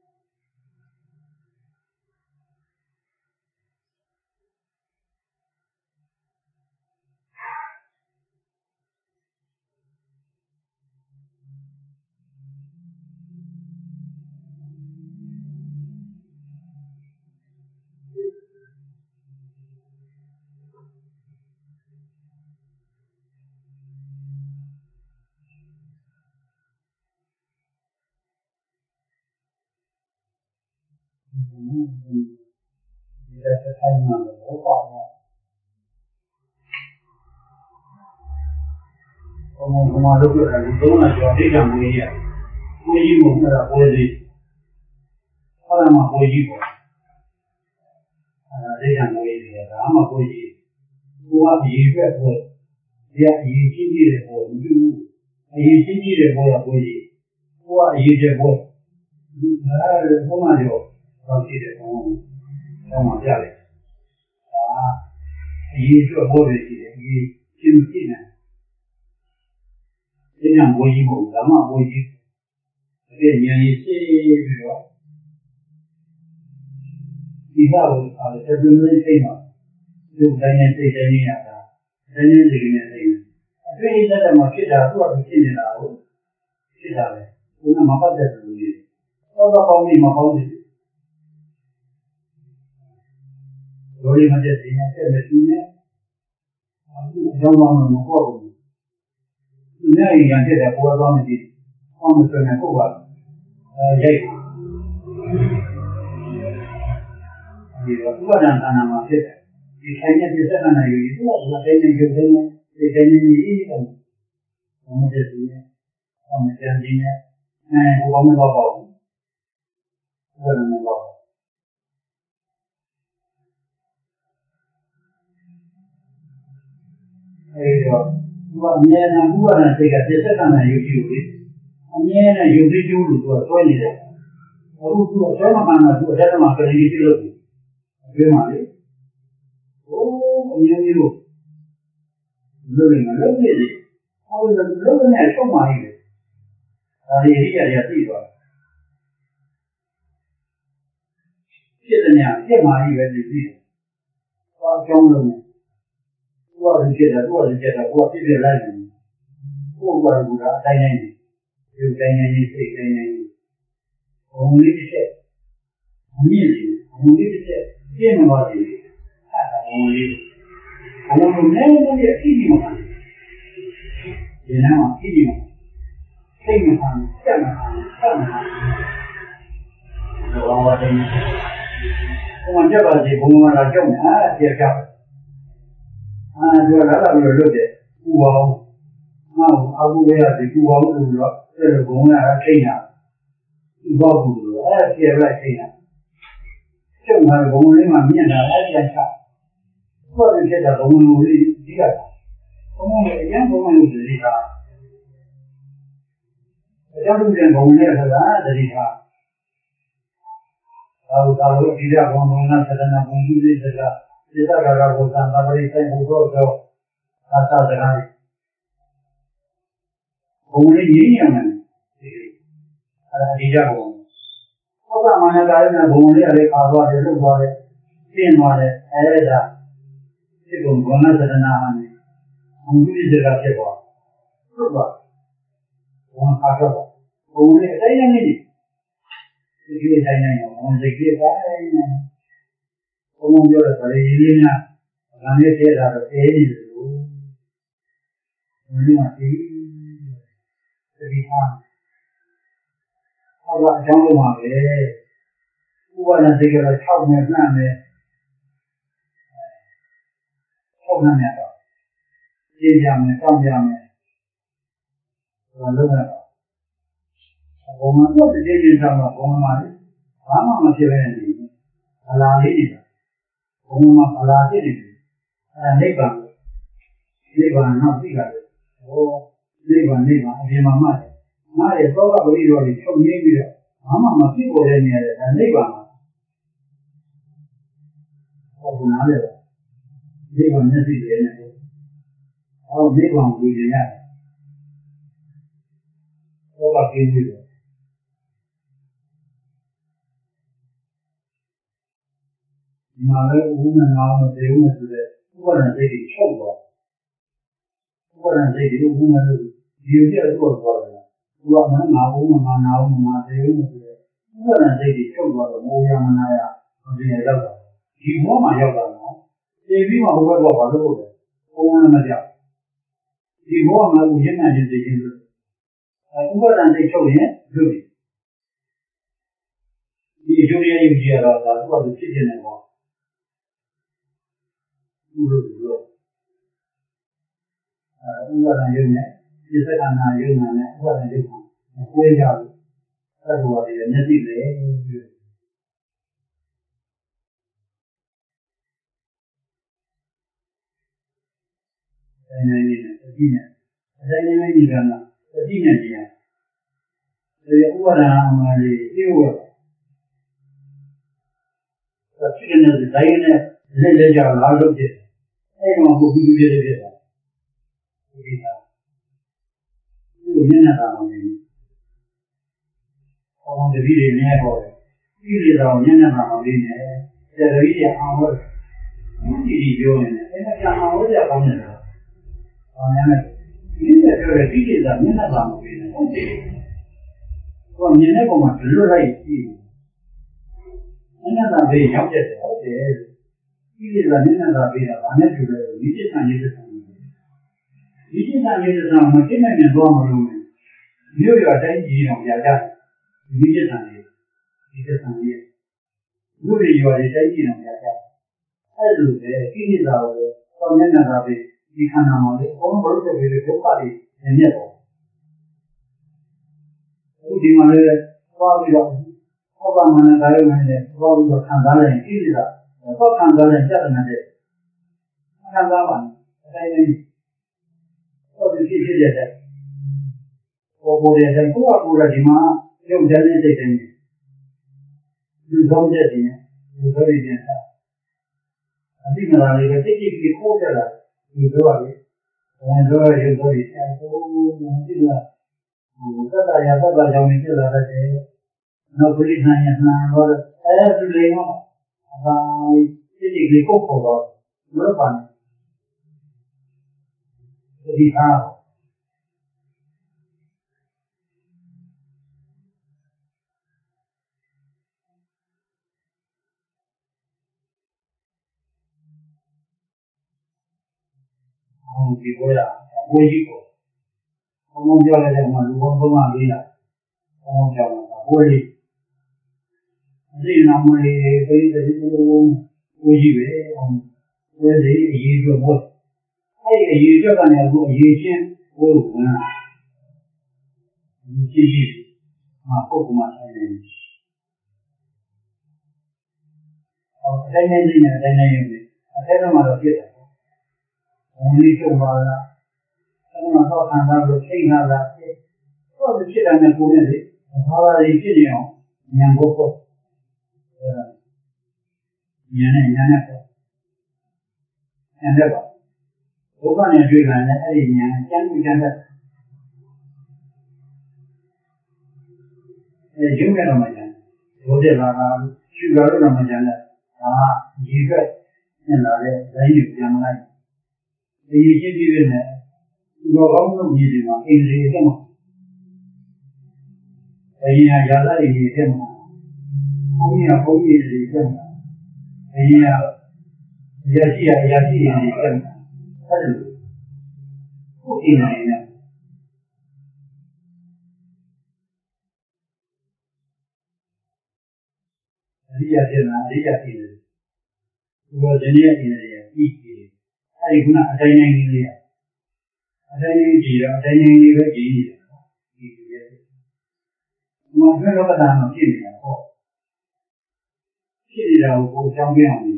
that's a time number. Come on, look at it. Don't let your big and way here. Where you will not avoid it. How am I going to go? They can wait here. I'm a boy. Who are the effect for? They are easy for you. A easy for a boy. Who are easy for? Come on, you. Consider home. Come on, tell it. Ah, he is a boy. He is in. They can wait him. I'm a boy. Again, you see, you have a very famous. You can say any other. Then you can say, I think that I'm a kid who are sitting out. Sit down. Una mapata to you. All about me, my home. Very much as in a machine. I don't want to go. Now you can get a poor on it. On the train over. Jake. You are two and a half. You can get the second I use. What can you do? They can eat them. On the dinner. On the dinner. And one of our one of our. What men and who are take a second I use. A man and you did you to a twenty day. Or to a German to a German can you do? Oh, you living a little bit. How is the living at so much? I hear your fever. Sitting there, get my even disease. What John what is it? What is it? What is it like? Who was good at dining? You can say dining. Only to say. Amusing, only to say. Game about it. Only. I want to never get feeding on it. You know, feeding on it. Sing on it, sing on it, sing on it. So, what do you say? One job as a woman, I don't have your job. I do a lot of your look at who are now, I will wear the two out of the rock, the woman I train out. You go to the air, here, right here. So, my woman, my men are at your shop. What is it that the woman will eat together? ဘုံနဲ့အရင်ဘုံနဲ့တတိထားအကြောင်းတူတဲ့ဘုံနဲ့ဆိုတာတတိထားသာဝတာလို့ဒီရဘုံဘုံနဲ့သဒ္ဒနာဘုံကြီးတွေစကားစိတ္တကာရဘုံသံသာပရိဆိုင်ဘုသောတော့သာသစကားဘုံနဲ့ရင်းရမယ်ဒီအဲ့ဒါဒီရဘုံဟုတ်ကမာနကာရနဲ့ဘုံလေးအလေးခါသွားတယ်လို့ပြောတယ်ပြင်းသွားတယ်အဲ့ဒါဒီဘုံဘုံနဲ့သဒ္ဒနာနဲ့ဘုံကြီးစကားဖြစ်သွားဟုတ်ပါဘုံခါတော့ဘုံလေးအတိုင်းနဲ့ဒီကိအတိုင်းနဲ့ဘုံစိတ်ကြီးတိုင်းနဲ့ဘုံပြောတဲ့ဗလေလေးများဒါနဲ့တည်းတာတော့အဲနေတယ်လို့ဘုံလေးမှာဒီဒီဟာဟောကအကြောင်းလုံးပါပဲဥပါဒစိတ်ကတော့၆နဲ့နှံ့မယ်၆နဲ့နှံ့တော့ကြည့်ကြမယ်တောင်းကြမယ်ဘာလို့လဲဘုံမှာတော့တည်ကြည်တောင်းတော့ဘုံမှာလေဘာမှမဖြစ်ဘဲနေဘူးဗလာလေးနေတာဘုံမှာဗလာဖြစ်နေတယ်အဲနိဗ္ဗာန်နိဗ္ဗာန်တော့သိတာလေဟောနိဗ္ဗာန်နိဗ္ဗာန်အပြင်မှာမှတယ်ငါရဲ့သောကပရိယောတွေချုပ်ငြိမ်းပြီးတော့ဘာမှမဖြစ်ပေါ်တဲ့နေရာတဲ့နိဗ္ဗာန်မှာဟောဘုနာလေနိဗ္ဗာန်မျက်စိလေးနဲ့ဟောနိဗ္ဗာန်ကိုကြည့်ရတယ်သောကပြင်းပြီးတော့ဒီမှာလည်းဥပ္ပန္နာမတေဦးနဲ့ဆိုတဲ့ဥပ္ပန္နစိတ်ကြီးချုပ်သွားဥပ္ပန္နစိတ်ကြီးဥပ္ပန္နလို့ဒီလိုကြည့်တော့သွားတယ်သူကမနာဘူးမနာဘူးမတေဦးနဲ့ဆိုတဲ့ဥပ္ပန္နစိတ်ကြီးချုပ်သွားတော့မောယမနာယဒီရရောက်တာဒီဘောမှာရောက်တာနော်ပြေပြီးမှဘုရားကဘာလို့လုပ်လဲဘုံနဲ့မကြောက်ဒီဘောမှာကိုရင်းမှန်ခြင်းသိခြင်းလို့အဲဥပ္ပန္နစိတ်ချုပ်ရင်လုပ်ပြီဒီအကျိုးရည်ကြီးရတော့ဒါသူကဖြစ်ခြင်းနဲ့ပေါ့ဥပ္ပဒလို့အဲဥပ္ပဒရုံနဲ့ဒီစက္ကနာရုံနဲ့ဥပ္ပဒရုံကိုကိုယ်ရလို့အဲ့လိုပါလေမျက်စိလေအဲ့နေနေအကြည့်နဲ့အဲ့နေနေဒီကနာအကြည့်နဲ့ကြည့်ရဒီဥပ္ပဒအမှန်လေးပြောရတာဖြစ်နေတဲ့ဇိုင်းနဲ့လက်လက်ကြလာလို့ဖြစ်အဲ့တော့ဘုပြီးပြည့်ပြည့်တာဒီကဒီမျက်နှာပါမယ်ဟောတပည့်တွေနေပေါ်တယ်ပြီးလေတော့မျက်နှာပါမယ်နဲ့တပည့်တွေအောင်လို့ဒီဒီပြောနေတယ်အဲ့ဒါကြောင့်အောင်လို့ရကောင်းတယ်လားဟောရတယ်ဒီတဲ့ပြောတဲ့ဒီကိစ္စမျက်နှာပါမယ်နဲ့ဟုတ်တယ်ဟောမြင်တဲ့ပုံမှာလွတ်လိုက်ကြည့်မျက်နှာပါပဲရောက်တယ်ဟုတ်တယ်ဒီကိစ္စမျက်နှာပါပဲဘာနဲ့တူလဲဒီစိတ်ခံရတဲ့ဆံဒီစိတ်ခံရတဲ့ဆံမသိနိုင်ရင်တော့မလို့မြို့ရတိုင်းကြီးတော့ကြာကြဒီစိတ်ခံရဒီစိတ်ခံရမြို့ရရွာတွေတိုင်းကြီးတော့ကြာကြအဲ့လိုပဲကိလေသာကိုတော့မျက်နှာပါပဲဒီခန္ဓာမှာလေအကုန်လုံးဘုရားပြေဒုက္ခတွေနည်းနည်းပေါ့ဒီမှာလေသွားပြီးတော့ဘောကမနကာယနဲ့သွားပြီးတော့ခံစားလိုက်ကိလေသာတော့ခံစားလိုက်ကြတယ်နဲ့ခံစားပါအတိုင်းလေးတော့ဒီဖြစ်ဖြစ်တဲ့ဘောဘောရဲ့တိုင်းကိုယ့်အကူရဒီမှာရုပ်ကြမ်းတဲ့စိတ်တိုင်းဒီကောင်းတဲ့ဒီဒီဆိုရည်တဲ့အတိမလာလေးပဲတိတိကျခိုးကြတာဒီလိုပါလေဝန်ဆိုရရုပ်ဆိုရည်အဲကိုဒီလားဟိုသတ္တရာသတ္တကြောင့်ဖြစ်လာတဲ့နောက်ပရိသန်ရနှံတော့အဲဒီလေတော့အပါတိတိကျကိုခေါ်တော့ဘယ်ပါလဲဒီဟာအောင်ဒီပေါ်ရဘိုးကြီးကိုဘုံဘုံပြောလိုက်တဲ့မှာလူဘုံဘုံကလေးလာဘုံပြောတာဘိုးကြီးဒီနာမလေးပြေးတဲ့ဘိုးဘိုးကြီးပဲအောင်ဘိုးကြီးအရေးပြောဘိုးအဲ့ဒီအရေးပြောကနေအခုအရေးချင်းဘိုးကကြီးကြီးမှာပုဂ္ဂိုလ်မှာဆိုင်နေတယ်အော်တိုင်းနေနေတိုင်းနေနေအဲ့ဒါမှတော့ဖြစ်တယ်ဘုံလေးချုပ်ပါလားမှာတော့ခံစားလို့ချိန်လာတာတော့ဖြစ်တယ်နဲ့ကိုယ်နဲ့လေဘာသာရေးဖြစ်နေအောင်ဉာဏ်ကိုပေါ့အဲဉာဏ်နဲ့ဉာဏ်နဲ့ပေါ့ဉာဏ်နဲ့ပါဘုရားနဲ့တွေ့လာတဲ့အဲ့ဒီဉာဏ်ကျမ်းကျမ်းတဲ့အဲရုပ်ရတော့မှဉာဏ်ဘုရားလာတာရှုရတော့မှဉာဏ်နဲ့ဒါရေကနဲ့လာတဲ့ဇိုင်းကိုပြန်မလိုက်ဒီချင်းပြည့်ပြည့်နဲ့ဒီတော့ကောင်းလို့မြည်ဒီမှာအင်္ဂလိပ်တက်မှာအရင်ကရာဇတွေတက်မှာဘုန်းကြီးကဘုန်းကြီးတွေတက်မှာအရင်ကရရှိရရရှိရတွေတက်မှာအဲ့ဒါကိုအင်္ဂလိပ်နဲ့အရိယာတက်မှာအရိယာတည်တယ်ဒီလိုဇနီးရဲ့အင်္ဂလိပ်ရဲ့ပြီးပြီအဲ့ဒီခုနအတိုင်းတိုင်းလေးအတိုင်းတိုင်းကြည့်တော့အတိုင်းတိုင်းလေးပဲကြည့်နေတာဒီလိုရဲ့မဆွဲတော့ကတာမဖြစ်နေတာပေါ့ဖြစ်နေတာကိုကိုကြောင်းပြအောင်လေ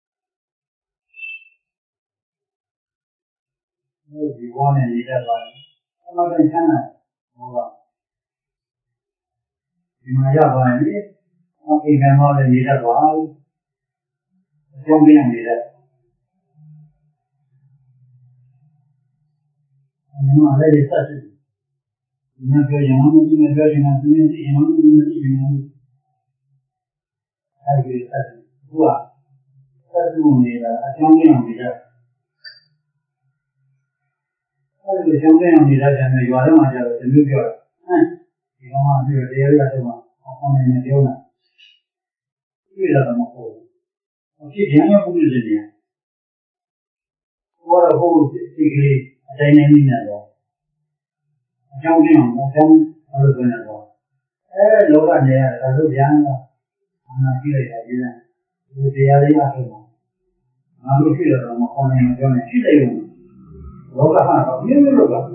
ဒီဘောနဲ့နေတတ်ပါလားအမှန်တန်ချမ်းသာဟောပါဒီမှာရပါရင်လေအအိမ်ကမောလည်းနေတတ်ပါအကြောင်းပြနေတတ်အမှန်လည်းစက်စစ်ဒီမှာပြောရင်မှဒီမှာပြောရင်မှဒီနေ့ဒီမှာဒီနေ့ဒီမှာအဲဒီစက်စစ်ဘုရားစက်စစ်နေတာအကြောင်းပြနေတတ်အဲ့ဒီကြောင့်ကြောင့်နေတာကျန်တယ်ရွာထဲမှာကျတော့ဒီလိုပြောတာဟမ်ဒီကောင်ကပြီးတော့တရားရတော့မှအောင်းနေနေပြောတာတွေ့ရတော့မဟုတ်ဘူးဖြစ်ပြန်ရပုဂ္ဂိုလ်တွေနေဘောရဟိုဒီကလေးအတိုင်းနဲ့နေနေတော့အကြောင်းကြောင့်အကြောင်းဘာလို့ပြောနေတော့အဲလောကနေရတာလို့ပြန်တော့အနာကြည့်လိုက်တာဒီလားဒီတရားလေးအထုံးငါတို့ဖြစ်တော့မအောင်းနေမပြောနေဖြစ်တယ်လို့လောကဟာတော့မြင်လို့က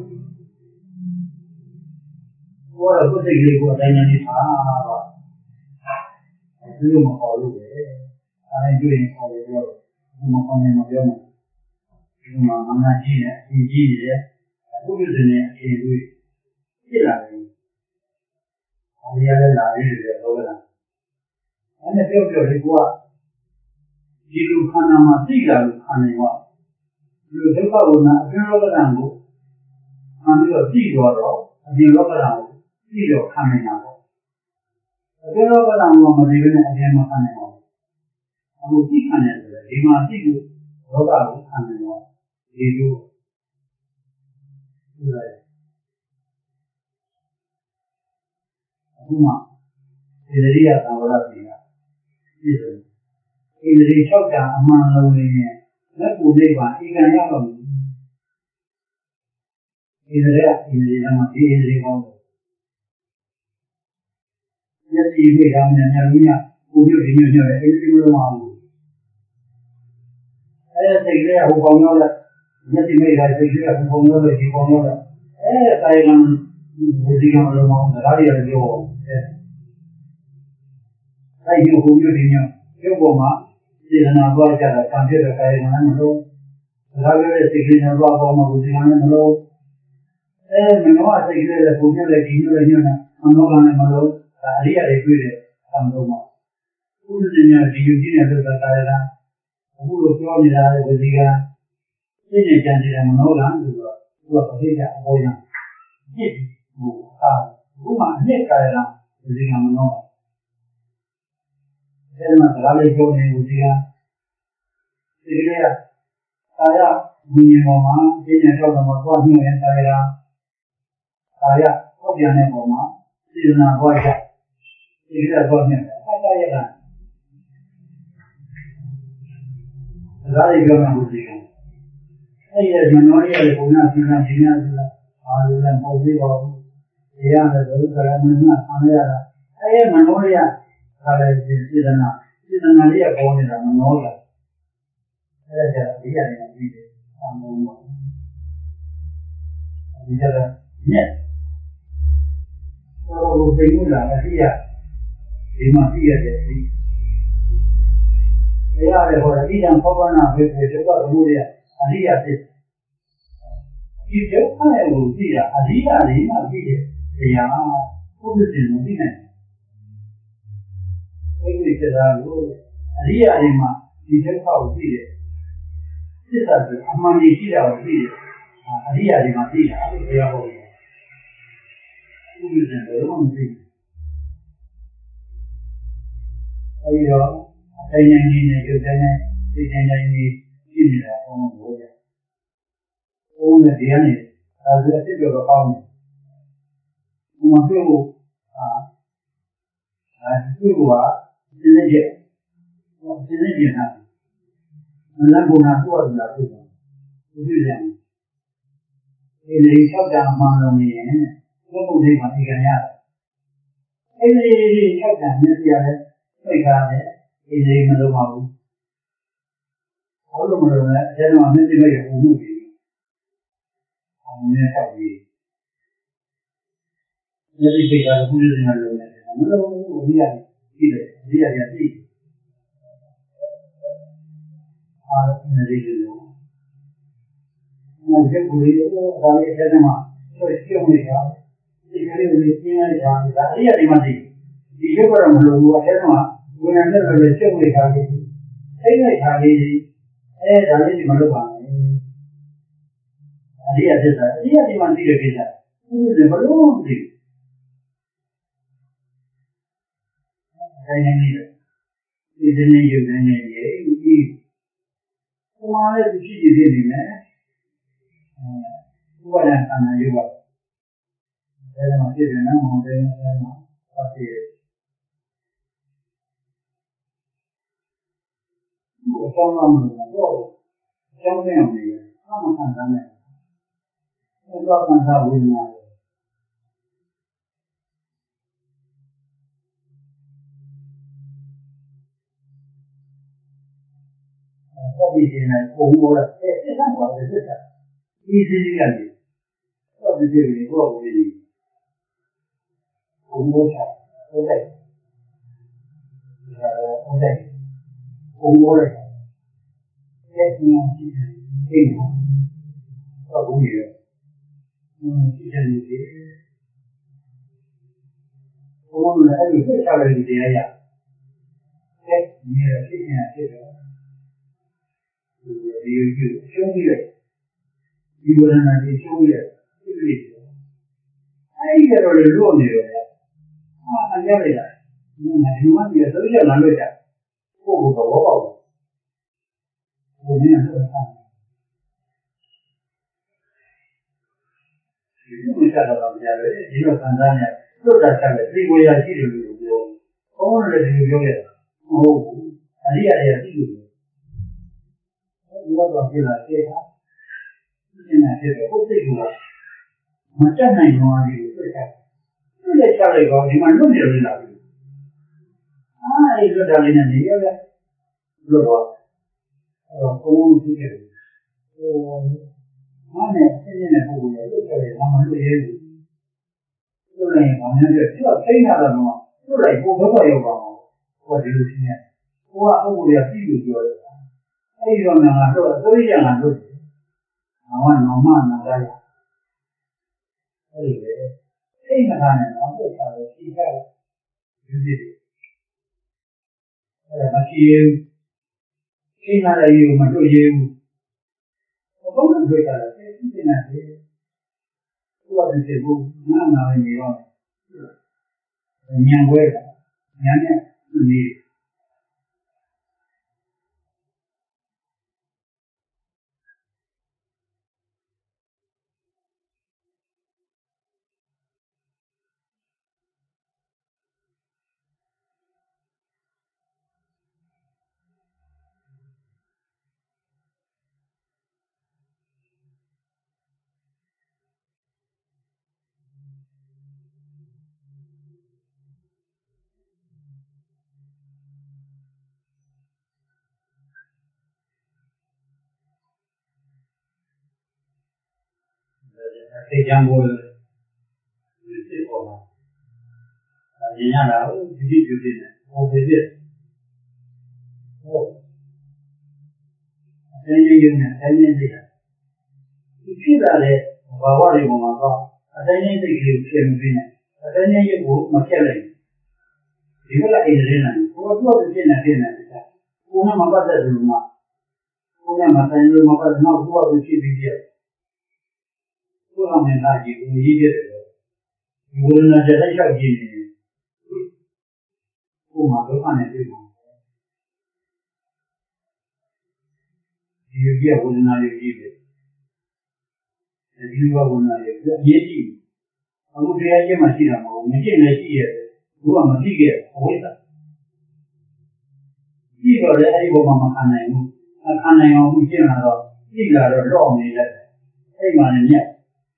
ဘောရပုစိတ်ကလေးကိုအတိုင်းနဲ့နေတာပါဒီလိုမခေါ်လို့ပဲအဲဒီတွေ့ရင်ခေါ်လို့ပြောမခေါ်နိုင်မပြောနဲ့ဒီမှာအမှန်ကြီးနဲ့အင်းကြီးရဲ့အခုပြည့်နေအခြေတွေဖြစ်လာတယ်။အဲဒီရတဲ့လာရည်တွေတော့ကလား။အဲ့ဒါပြောပြောလေကိုကဒီလိုခန္ဓာမှာသိလာလို့ခံနေတော့ဒီလိုဒုက္ခဝနာအပြင်လောကဓာတ်ကိုခံပြီးတော့သိတော့တော့အပြင်လောကဓာတ်ကိုသိတော့ခံနေတာပေါ့။အပြင်လောကဓာတ်ကမသိဘဲနဲ့အပြင်မှာခံနေတော့အခုသိခံနေတယ်ဒီမှာသိလို့လောကကိုခံနေတော့ဒီလိုအခုမှဣန္ဒြိယသံဝရပင်ကပြည့်စုံဣန္ဒြိ၆ဓာတ်အမှန်လုံးနဲ့လက်ကိုလေးပါဧကံရတော့ဣန္ဒြိဣန္ဒြိကမှာဒီဣန္ဒြိကောင်းတယ်မျက်စိမိတာနဲ့ဉာဏ်ကြီးကကိုပြုတ်ဒီမျိုးမျိုးပဲဣန္ဒြိမလုံးအောင်အဲစိတ်လေးကဟိုကောင်းတော့မျက်စိမိတာစိတ်လေးကဟိုကောင်းတော့ဒီကောင်းတော့အဲဆိုင်ကံဒီဒီကံလုံးအောင်ဒါရီရပြောအဲအဲ့ဒီဟိုမျိုးဒီမျိုးရုပ်ပေါ်မှာစေတနာပွားကြတာကံပြတဲ့ကာယကံမလို့ဒါကြတဲ့စိတ်ကလေးနဲ့ပွားပေါ်မှာဒီကံနဲ့မလို့အဲမနောစိတ်ကလေးလည်းပုံပြတဲ့ဒီမျိုးလည်းညွှန်းတာမနောကံနဲ့မလို့ဒါအရိယာတွေတွေ့တဲ့ကံလုံးမှာဥဒ္ဒညဒီယူကြီးနဲ့လုပ်တဲ့ကာယကံအခုလိုပြောနေတာလေဒီကံစိတ်နဲ့ကြံနေတဲ့မနောကံဆိုတော့သူကပဋိစ္စအပေါ်ရဖြစ်ဟိုအာဥမာအနှစ်ကာယကံဒီကံမနောအဲ့မှာဒါလေးပြောနေဦးဒီကဒီကလေးကကာယဝိညာဉ်ပေါ်မှာသိဉာဏ်ကြောင့်တော့သွားပြီးရင်ကာယကကာယဟောပြန်တဲ့ပုံမှာစေတနာဟောရဒီကလေးတော့ပြန်တယ်အဲ့ကာယကဒါလေးပြောနေဦးဒီကအဲ့ဒီမနောရဲ့ပုံနာစိနာဒီနာဆိုတာအားလုံးလည်းပုံသေးပါဘူးတရားလည်းဘုရားကမင်းကဆံရတာအဲ့ဒီမနောရဲ့ဒါလည်းစေတနာစေတနာလေးကပေါ်နေတာမနောကအဲ့ဒါကြဒီရတယ်ပြီးတယ်အမှန်ပါဒီကြတဲ့ညက်ဟိုဘယ်လိုလာအတိယဒီမှာပြရတဲ့ဒီတရားလေဟောအတိယဖောပနာဖြစ်ဖြစ်ဒုက္ခမှုတွေအရိယဖြစ်အဒီဒုက္ခကိုသိတာအရိယာတွေမှသိတယ်တရားဘုရားရှင်မသိနိုင်ဘူးအဲဒီစကားကိုအရိယာတွေမှဒီဒုက္ခကိုသိတယ်သစ္စာဆိုအမှန်ကြီးရှိတာကိုသိတယ်အရိယာတွေမှသိတာလို့ပြောဟောတယ်ဘုရားရှင်ဘယ်တော့မှမသိဘူးအဲဒီတော့အတိုင်းတိုင်းကြီးနဲ့ကျုပ်တိုင်းတိုင်းသိတိုင်းတိုင်းကြီးရှိနေတာအကုန်လုံးဟောကြ။ဘုန်းကြီးတရားနဲ့ဒါဆိုအစ်ပြောတော့ကောင်းတယ်။ဘုမပြောလို့အာအဲဒီကဒီနေ့ကျဟောဒီနေ့ကျနာမလဘုနာတော့လာပြီ။ဘုရားရှင်ဒီလေး၆တန်အမှန်လုံးနေရင်ဘုရားဒီမှာဒီကံရတယ်။အဲဒီလေး၆တန်မြတ်တရားနဲ့သိခါနဲ့ဒီလေးမလုံးပါဘူး။ဘာလို့မလုံးလဲအဲဒါမှမျက်စိမဲ့ရပုံမှုကြီး။အမြဲတောက်ပြီးမျက်စိပိတ်တာဘုရားရှင်ကလုံးနေတယ်။မလုံးဘူးဒီရတယ်ဒီတယ်ဒီရရသိ။အားနေရည်လို့။နောက်ကျကိုယ်ရောဒါလေးအဲဒါမှဆိုရှင်းနေတာဒီကလေးကိုရှင်းရတာဒါအရာဒီမှသိဒီရုပ်ကတော့မလုံးဘူးအဲဒါမှဘုရားနဲ့လည်းရှင်းနေတာလေအဲ့ဒီခါလေးအဲဒါလေးဒီမလုပ်ပါနဲ့အရိယာသစ္စာအရိယာဒီမှသိတဲ့ကိစ္စဘုရားဘလို့သိတိုင်းနေတယ်ဒီဒီနေ့ယူနေနေရဲ့ဒီဘုရားလည်းဖြစ်ကြည့်နေနေမယ်ဘုရားလည်းအနာယူပါအဲဒါမှပြည့်တယ်နော်မောင်တယ်အဲဒါပတ်ပြည့်အကြောင်းမှမလို့အကြောင်းနဲ့နေတယ်အမှန်ကန်တယ်အဲတော့ကန်တာဝိညာဉ်ဟုတ်ပြီဒီနေ့ပုံပေါ်လာတဲ့စိတ်ကဘာလဲစိတ်ကဒီစီကြီးကလေဟုတ်ပြီဒီလိုဘောဝေးဒီပုံပေါ်ချဟုတ်တယ်ဟုတ်တယ်ပုံပေါ်လိုက်တဲ့ဒီမှာရှိတယ်ဒီမှာဟုတ်ဘူးလေอืมဒီလိုလေဘုံလုံးလည်းအဲ့လိုဆက်ချလိုက်တရားရတဲ့ဒီရဖြစ်နေတာဖြစ်တယ်ဒီလိုကျရှုံးပြီးတယ်ဒီဝရဏတွေရှုံးပြီးတယ်ဖြစ်ပြီးတယ်အဲ့ဒီကတော့လေလို့နေတယ်ဟာအကြလိုက်တာဒီမှာဒီမှာဒီဆိုရလာလို့ကြကိုယ့်ကိုယ်တော့ဘောပေါက်ဘုရားကတော့ဆန်းဒီလိုဆက်တော့ကြရတယ်ဒီလိုဆန်းစားနေလွတ်တာဆက်တယ်ဒီဝေရရှိတယ်လို့ပြောဘုန်းတော်လည်းဒီလိုပြောရတာမဟုတ်ဘူးအရိယာတွေရှိတယ်ဒီတော့ပြလာတဲ့ဟာဒီနေ့ဖြစ်တဲ့ဟုတ်တယ်ကမတတ်နိုင်တော့ဘူးပြတ်တယ်ဒီလက်ချလိုက်တော့ဒီမှာလွတ်နေလို့လာပြီအာဒီလွတ်တာလေးနဲ့နေရတဲ့လွတ်တော့အဲဘုံရှိတယ်ဟိုဟာနဲ့ဆင်းရဲတဲ့ပုဂ္ဂိုလ်ရဲ့လွတ်တယ်ဘာမှလွတ်ရဲဘူးလွတ်ရင်ဘာမှမဖြစ်သူကသိနေတာတော့လွတ်လိုက်ဘုံတော့ရောက်ပါအောင်ဟောဒီလိုရှင်းနေဟိုကပုဂ္ဂိုလ်ရဲ့ပြီးလို့ပြောတယ်အဲ့ဒီတော့ငါတော့အစိုးရကလွတ်တယ်ငါကနော်မနာကြရအဲ့ဒီလေစိတ်မထားနဲ့တော့ပြတ်သွားလို့ရှိကြတယ်ဒီဒီအဲ့ဒါမရှိဘူးစိတ်နာရည်ကိုမတွေ့ရဘူးဘုံနဲ့တွေ့ကြတယ်စိတ်စိတ်နဲ့ဒီလိုဖြစ်ဖို့နားနာနေရောညံွယ်တာညံနဲ့ဒီစိတ်ကြံပေါ်တယ်ဒီစိတ်ပေါ်မှာအရင်ကလာဒီဒီဒီဒီနဲ့ဟောပြပြဟုတ်အရင်ရင်နဲ့အရင်ရင်ဒီဖြစ်လာတဲ့ဘဘာဝတွေပေါ်မှာတော့အတိုင်းနဲ့စိတ်ကလေးကိုပြင်မပြီးနဲ့အတိုင်းနဲ့ရုပ်ကိုမဖြတ်လိုက်ဒီကလည်းအိန္ဒြေနဲ့ကိုယ်ကတော့ဖြစ်နေဖြစ်နေတယ်ကိုယ်နဲ့မပတ်သက်ဘူးမှာကိုယ်နဲ့မဆိုင်လို့မပတ်သက်တော့ကိုယ်ကဖြစ်ပြီးပြည့်ကိုယ်ကမှလာကြည့်ကိုကြီးတယ်ဒီဝိညာဉ်တဲ့လျှောက်ကြည့်နေကိုယ်မှာဒုက္ခနဲ့တွေ့မှာဒီရည်ဝိညာဉ်ရဲ့ကြည့်တယ်ဒီလိုဝိညာဉ်ရဲ့အရေးကြီးအခုတရားကျင့်မှရှိတာမဟုတ်ဘူးမကျင့်လည်းရှိရတယ်ဘုရားမသိခဲ့အဝိဇ္ဇာကြည့်တော့လည်းအဲ့ဒီဘုံမှာမခံနိုင်ဘူးခံနိုင်အောင်ကျင့်လာတော့ကြည့်လာတော့လော့နေတယ်အဲ့မှာလည်းညက်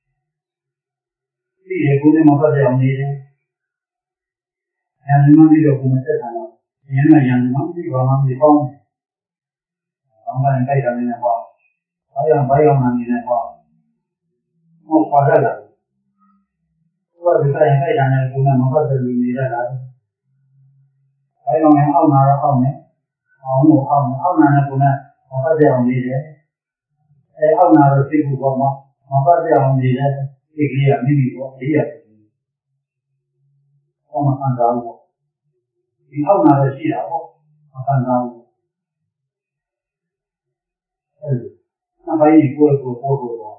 ဒီရေကိုယ်နဲ့မပတ်သက်အောင်နေတယ်ဉာဏ်မှပြီးတော့ကိုယ်မသက်တာတော့ဉာဏ်မှဉာဏ်မှပြီးဘာမှမပြီးပေါ့ဘာမှမကြိုက်တာလည်းပေါ့ဘာရောဘာရောမှနေနေပေါ့ဟောပါရလာဘုရားဒီတိုင်းကြိုက်တာနဲ့ကိုယ်နဲ့မပတ်သက်လို့နေရတာဘာရောမှအောက်နာတော့အောက်နေအောင်လို့အောက်အောက်နာနဲ့ကိုယ်နဲ့မပတ်သက်အောင်နေတယ်အဲအောက်နာတော့သိဖို့ပေါ့မပတ်သက်အောင်နေတယ်ဒီကလေးကမိမိပေါ့အေးရတယ်ဟောမခံစားဘူးဒီအောက်နာတော့ရှိတာပေါ့မခံစားဘူးအဲဒီအပိုင်းကိုကိုပို့ဖို့တော့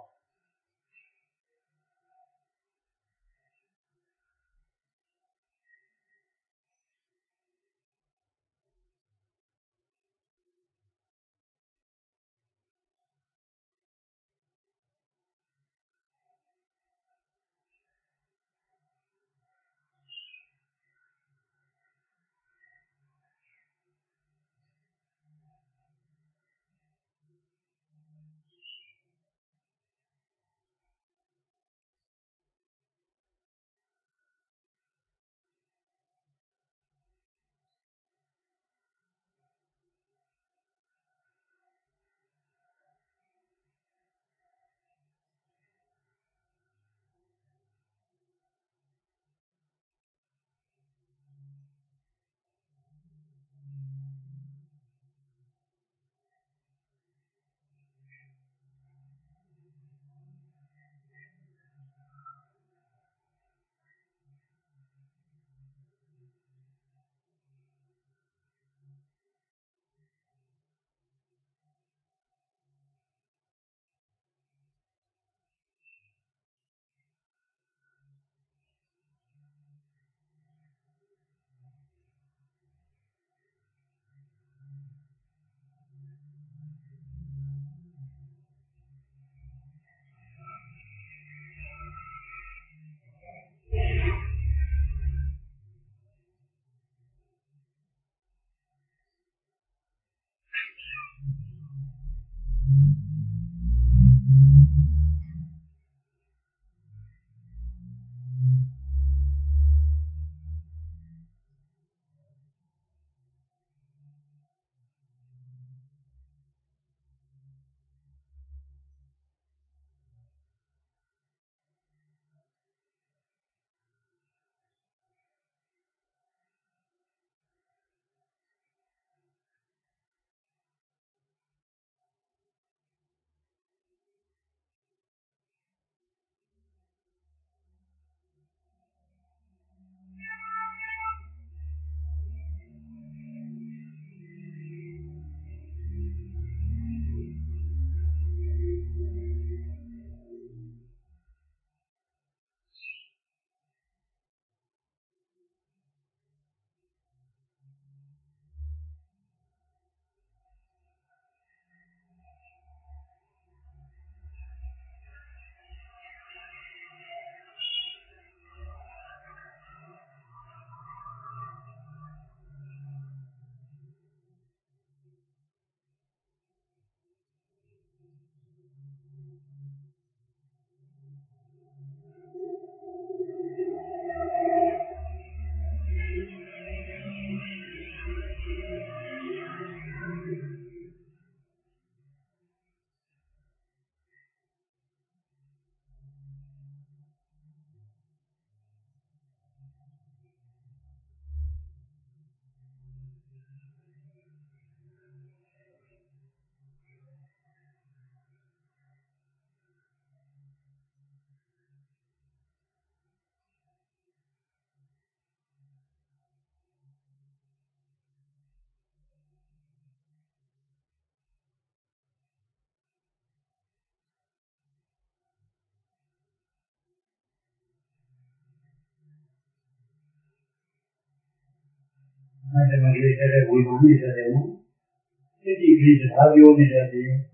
Mathematics we only said them. City is radio in the day.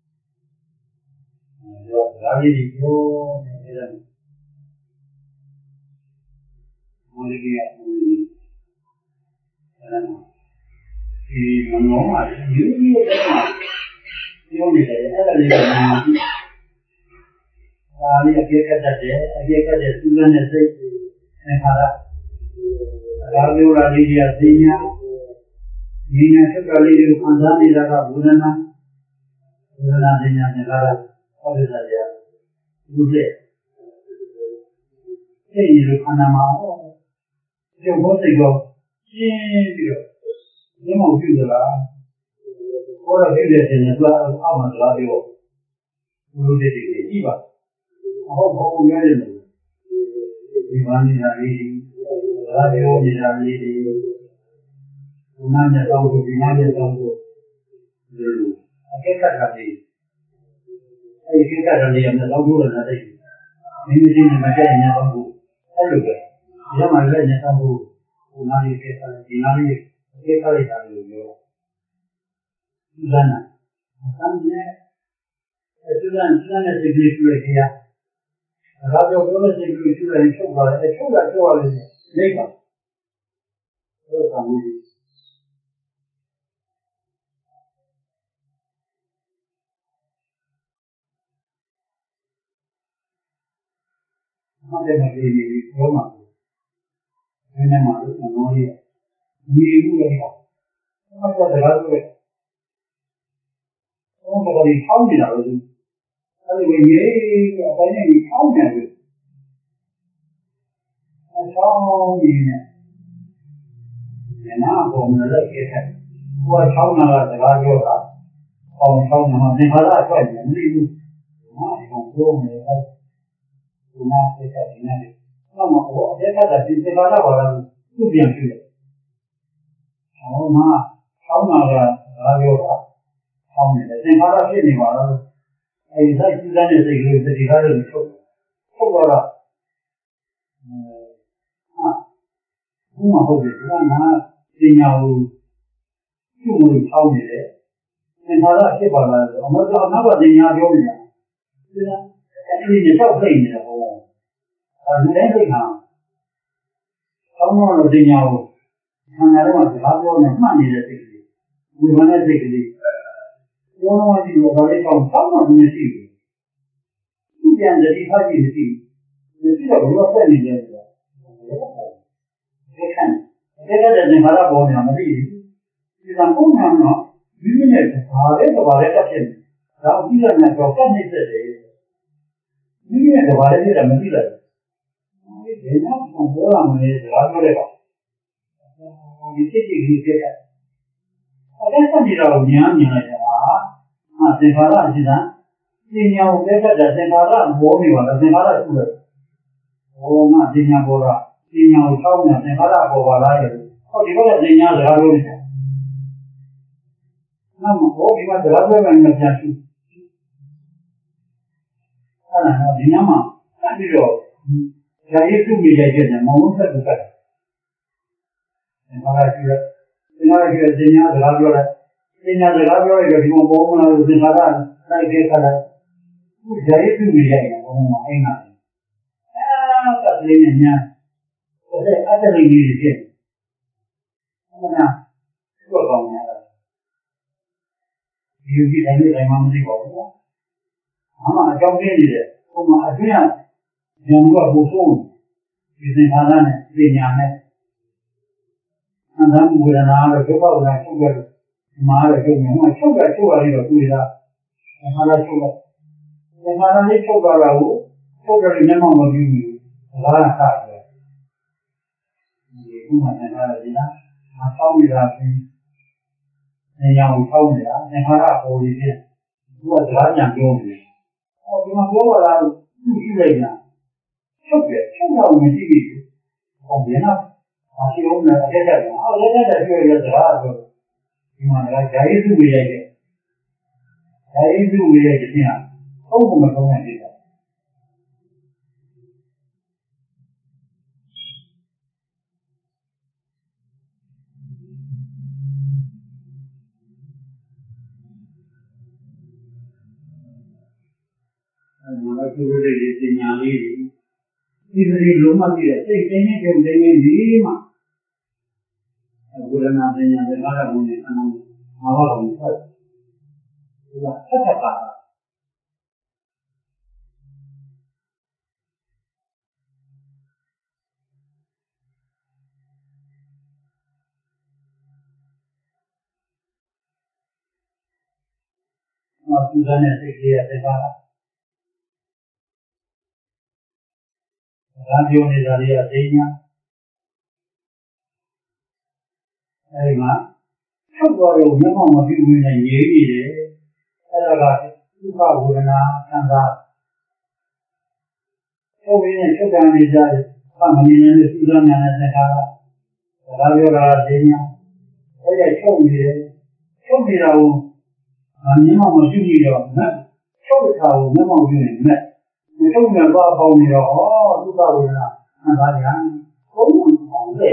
Radio only only. The no, you you only say I get that day, I get that student and say, and Radio Radia Senior, Nina took a little Kanzani Raga Budana, Budana Dina Nevada, what is that? Good day. Hey, you Panama. You want to go? You won't do the law. What a village in the blood of Amas Radio. Who did it? Eva. Oh, oh, yeah. Ivan is a lady. Radio is a lady. Unanya Tango, Vinanya Tango. I get that lady. I get that lady and the Tango and the lady. Maybe in the Magana Tango. I look at Yamala Tango. Unani gets a Dinari. Get a little. Susanna. Somewhere. Susan, Susan is a great here. Radio Gomez is going to a sugar, a sugar, sugar, labor. Those are movies. Not a maybe Roma. And a mother, and no here. You will. What was the other? Only found it out. Anyway, yea, I didn't found it. I found it. And now, from the lake, who I found out the radio, found found him, and I tried to leave. I don't go in the house. Do not take that in it. No, what they had that is the Bala, who be a few. Oh, ma, found out the radio, found it. And Bala anywhere. I like to learn as a group that he had in trouble. Over whom I hope it ran out, seeing how you will tell me there. And how that ship on another thing I told you. Actually, you're so plain in the home. I'm letting now. Someone of the now, and I don't want to have your money that we want to take it. You don't want to do about it from someone in the city. You can the default in the city. The city of your friend is there. They can. They are the Marabon and Marie. You can go now. You mean it. Are they the Vareta? Now, these are not your family today. You mean the Vareta and Marie. They not from Bolam is Ravoreva. You take it. I guess I need our young. Ah, the Vara is that. Senior better than the Vara, Bomi, or the Vara. Oh, not Senior Bora. Senior town and the Vara for Valaya. Oh, you got the Senior Rarosa. No, oh, you got the Rabo and the Jashi. I don't know, the Nama. I don't know. There is two million and most of the time. And Vara, you know, the Senior Rarosa. In the laboratory, you go home and you can like this. There is two million. Ah, that's the name. Okay, I tell you again. Now, go on. You get any time on the go. I'm a job in it. Oh, my dear. Young Boson is in Havana, Vinyame. And then with an hour of people like sugar. Mara told me, my sugar, sugar, you know, do that. And Mara sugar. And Mara sugar, sugar, remember what you mean. Lara Carter. The woman and Mara did that. I told me that thing. And young told me that. And Mara told me that. You was right and told me. Oh, you must go around. You see right now. Sugar, sugar, when you see it. Oh, you know. I see, oh, I get that. Oh, let that be a little. There is a way. There is a way. Oh, my God, I did that. သူတို့တွေပညာလေးတွေဒီလိုလုံးဝပြည့်တဲ့စိတ်တိုင်းနဲ့ကြုံတိုင်းနဲ့ဒီမှာဘုရားနာပညာတွေအားလုံးနဲ့အမှန်မှာပါလို့ဟုတ်ဒီကဆက်ထပ်ပါမသူကနဲ့စိတ်ကြီးရတဲ့ပါရာပြောနေတာတွေကသိညာအဲဒီမှာထုတ်တော်ရုံမျက်မှောက်မပြုဘူးနဲ့ရေးနေတယ်အဲဒါကဒုက္ခဝေဒနာခံစားထုတ်ရင်းချုပ်ကံနေကြတယ်။ဘာမနေနဲ့သူကများနေတဲ့ခါကဒါပြောတာသိညာဟောရချုပ်နေတယ်ချုပ်နေတာကိုမျက်မှောက်မပြုပြီးတော့နဲ့ချုပ်တဲ့ခါကိုမျက်မှောက်ပြုနေနဲ့ဒီချုပ်နေတော့ပေါင်းနေတော့ဟောဒုက္ခဝေဒနာခံစားရဘုံအောင်လေ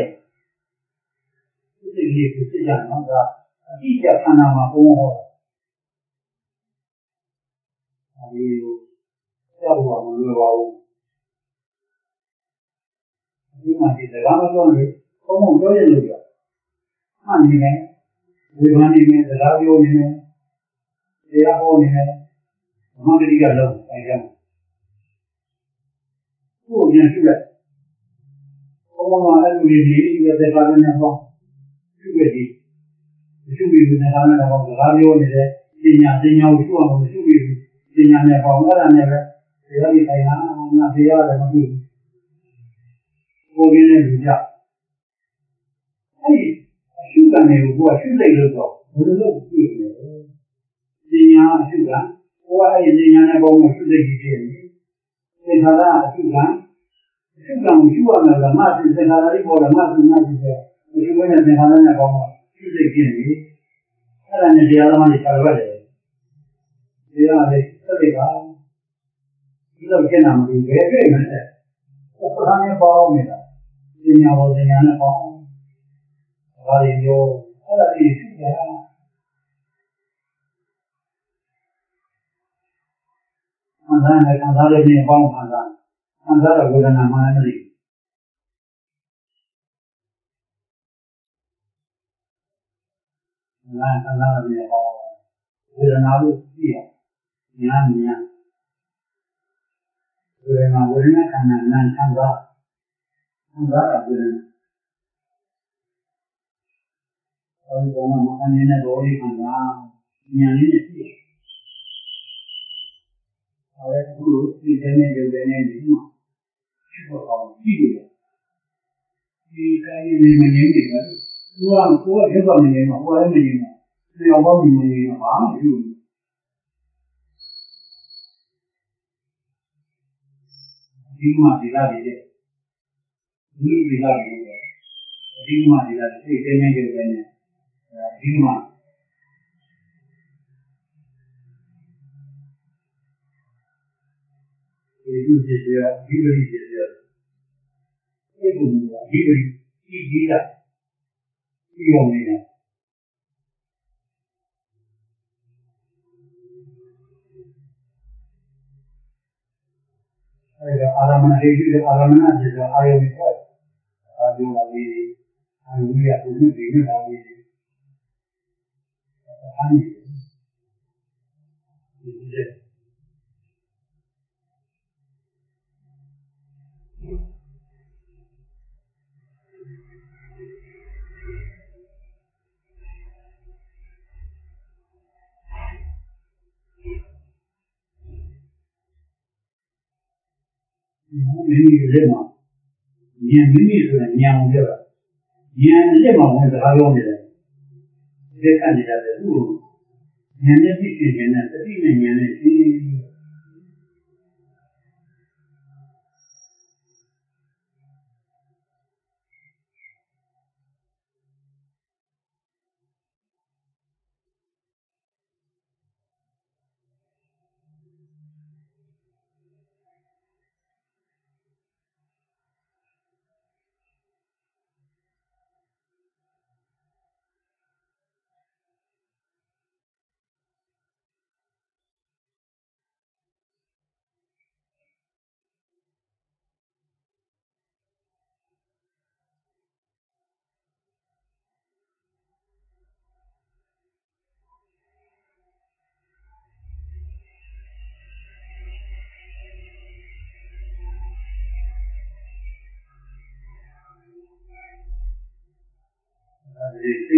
ဒီလိုဖြစ်ကြနော်ဒါအတိအကျခန္ဓာမှာဘုံဟောအဲဒီကြောက်ပါမလို့ပါဘူးဒီမှာဒီစကားမပြောရင်ဘုံဘုံပြောရလို့ပြောမှန်နေတယ်ဒီမှာနေနေစကားပြောနေနေတရားဟောနေနေဘုံတိကလုံးအဲဒါကိုပြန်ရှိလိုက်ဘုံဘုံအဲ့လိုလေးဒီတဲ့ကားနဲ့ဟောရှိခဲ့ဒီရှိပြီးတဲ့ကားနဲ့ဟောစကားပြောနေတယ်ပညာပညာကိုရှိအောင်မရှိပြီးပညာနဲ့ပေါင်းအဲ့ဒါနဲ့ပဲတရားကြီးတိုင်းဟာငါတရားလည်းမပြီးဘူးကိုယ်ရင်းနဲ့လူကြအဲ့ဒီအရှုခံတွေကိုကိုယ်ကရှုစိတ်လို့တော့ဘယ်လိုလုပ်ပြည့်လဲပညာအရှုခံကိုယ်ကအဲ့ဒီပညာနဲ့ပေါင်းလို့ရှုစိတ်ကြီးဖြစ်နေသင်္ခါရအရှုခံအရှုခံကိုရှုရမယ်ကမှသင်္ခါရလေးပေါ်တယ်မှသူမှသူပဲအရှုခံနဲ့သင်္ခါရနဲ့ပေါင်းလို့ရှုစိတ်ဖြစ်နေအဲ့ဒါနဲ့တရားသမားတွေခြားရွက်တယ်တရားလေးသက်သေပါဒီလိုကျင့်တာမလို့ဘယ်တွေ့မလဲဘုရားနဲ့ပေါင်းနေတာပညာပေါ်ပညာနဲ့ပေါင်းဒါတွေရောအဲ့ဒါကြီးရှိတယ်ခံစားနေခံစားလို့ပြင်ပေါင်းခံစားခံစားတဲ့ဝေဒနာမှလည်းမသိဘူးနာခံစားလို့ပြင်ပေါင်းဝေဒနာလို့သိရညာညာဝေဒနာဝေဒနာခံနာနာခံစားခံစားတဲ့ဝေဒနာအဲဒီကမှမခံနေတဲ့ဘောလေးခံစားညာလေးနဲ့သိအဲဒီလိုဒီတဲ့နဲ့ဒီတဲ့နဲ့ဒီမှာရှိဖို့အောင်ကြည့်လို့ဒီတိုင်းနေမနေနေပဲသူကကိုယ်ကရက်ပါနေနေမှာဟိုလည်းမနေမှာဒီအောင်ပေါင်းနေနေမှာဘာမှမဖြစ်ဘူးဒီမှာဒီလာပြီးတဲ့ဒီဒီလာပြီးတဲ့ဒီမှာဒီလာစိတ်တဲ့နဲ့ဒီတဲ့နဲ့ဒီမှာဒီလိုဖြစ်ရဒီလိုဖြစ်ရဒီလိုဒီလိုဒီဒီလာဒီအောင်နေတာအဲဒါအာရမဏဟိတိအာရမဏဒီအာယုန်ကိုအာယုန်လေးအာယုန်ရပုဒ်ဒီနဲ့ဒါလေးအဲဒီဒီမိမိလက်မှာဉာဏ်မိမိဆိုရင်ဉာဏ်ကိုပြောတာဉာဏ်လက်မှာဝင်စကားပြောနေတယ်ဒီကနေ့ရတယ်သူ့ဉာဏ်နဲ့သိရှိခြင်းနဲ့သတိနဲ့ဉာဏ်နဲ့သိ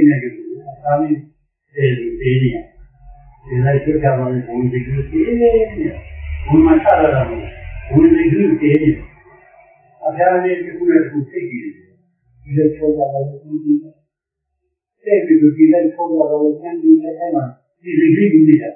နေကြတယ်။ဒါပြီးအဲဒီအေးနေဒီလိုက်ကြကြပါမယ်ဘုံဒီကူအေးနေဘုံမှာဆက်ရတာဘုံဒီကူအေးနေအပြားလေးကူနဲ့ကူသိကြည့်တယ်ဒီလိုက်ချောကြပါမယ်ဘုံဒီတဲ့ဒီကူဒီလိုက်ချောကြပါမယ်ဆန်းဒီလိုက်အဲ့မှာဒီဒီကူကူနေတာ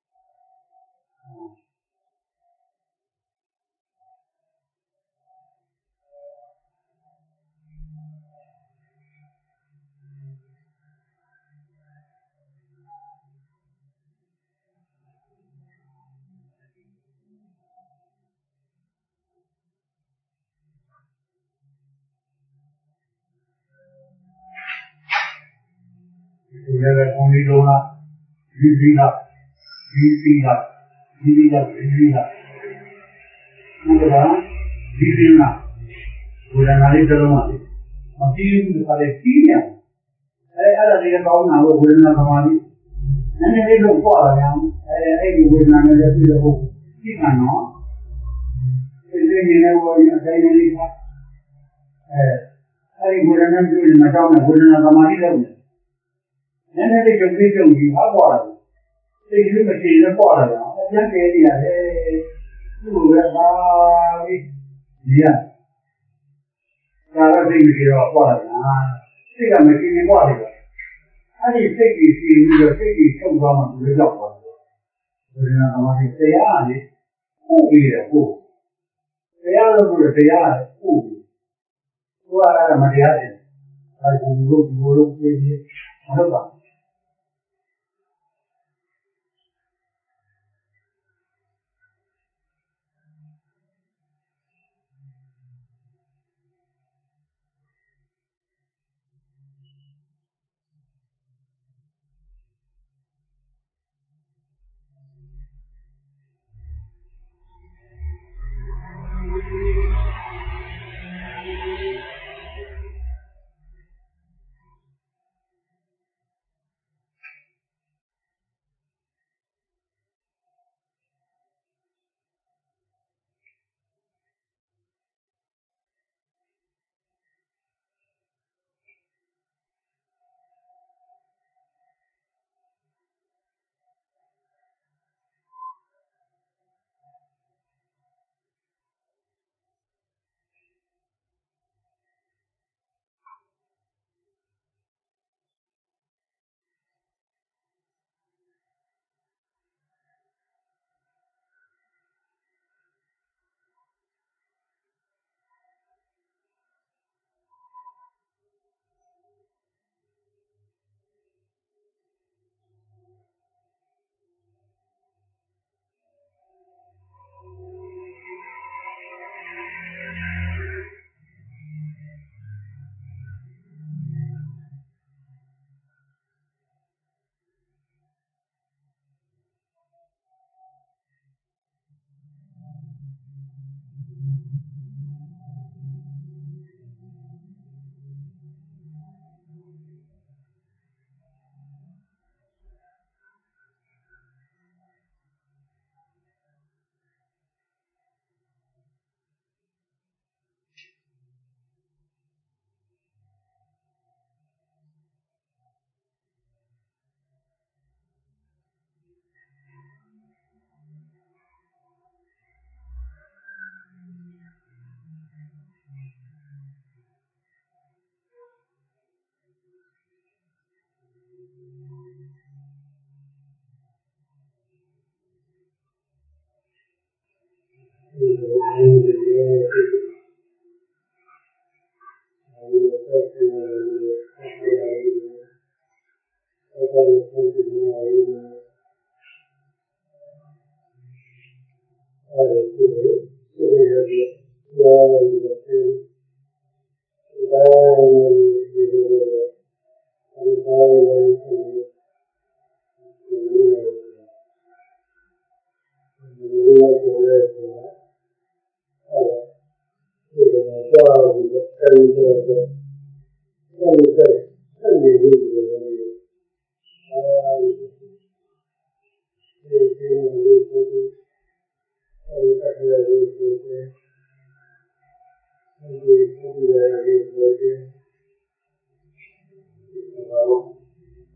ဒီလည်းဘုံဒီလုံးလားဒီဒီလားဒီဒီလားဒီဒီလားဒီဒီလားဘုရားဒီဒီလားဘုရားနာလေးတစ်လုံးပါလေမပြီးဘူးခါလေးပြီးနေအဲအဲ့ဒါလေးကောင်းတာကိုဝေဒနာသမားလေးနည်းနည်းလေးတော့ပွားလာအောင်အဲအဲ့ဒီဝေဒနာနဲ့ပြီးတော့ဟုတ်ကြည့်မှနော်ဒီလိုနေနေဝေဒနာတိုင်းလေးကအဲအဲ့ဒီဝေဒနာပြီးနေမှာတော့ဝေဒနာသမားလေးလုပ်နည်းနည်းလေးကြုံပြီးကြုံပြီးဟာပွားလာစိတ်ကလေးမရှိရင်ပွားလာတော့အကျဉ်းကဲနေရတယ်သူ့လိုပဲပါပြီးဒီကဒါတော့စိတ်ကြီးတော့ပွားလာတာစိတ်ကမရှိရင်ပွားတယ်အဲ့ဒီစိတ်ကြီးရှိပြီးတော့စိတ်ကြီးချုပ်သွားမှသူလည်းရောက်သွားတယ်ဘယ်နာမှမတရားလေပို့ပြီးတယ်ပို့တရားလို့ပြောတရားလေပို့ပြီးသူကအဲ့ဒါမတရားတယ်အဲဘူလို့ဒီလိုပြေးပြေးဟုတ်ပါ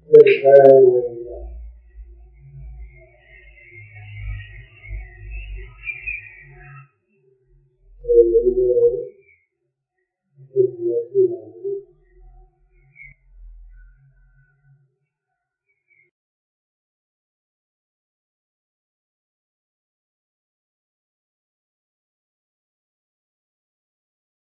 Thank you.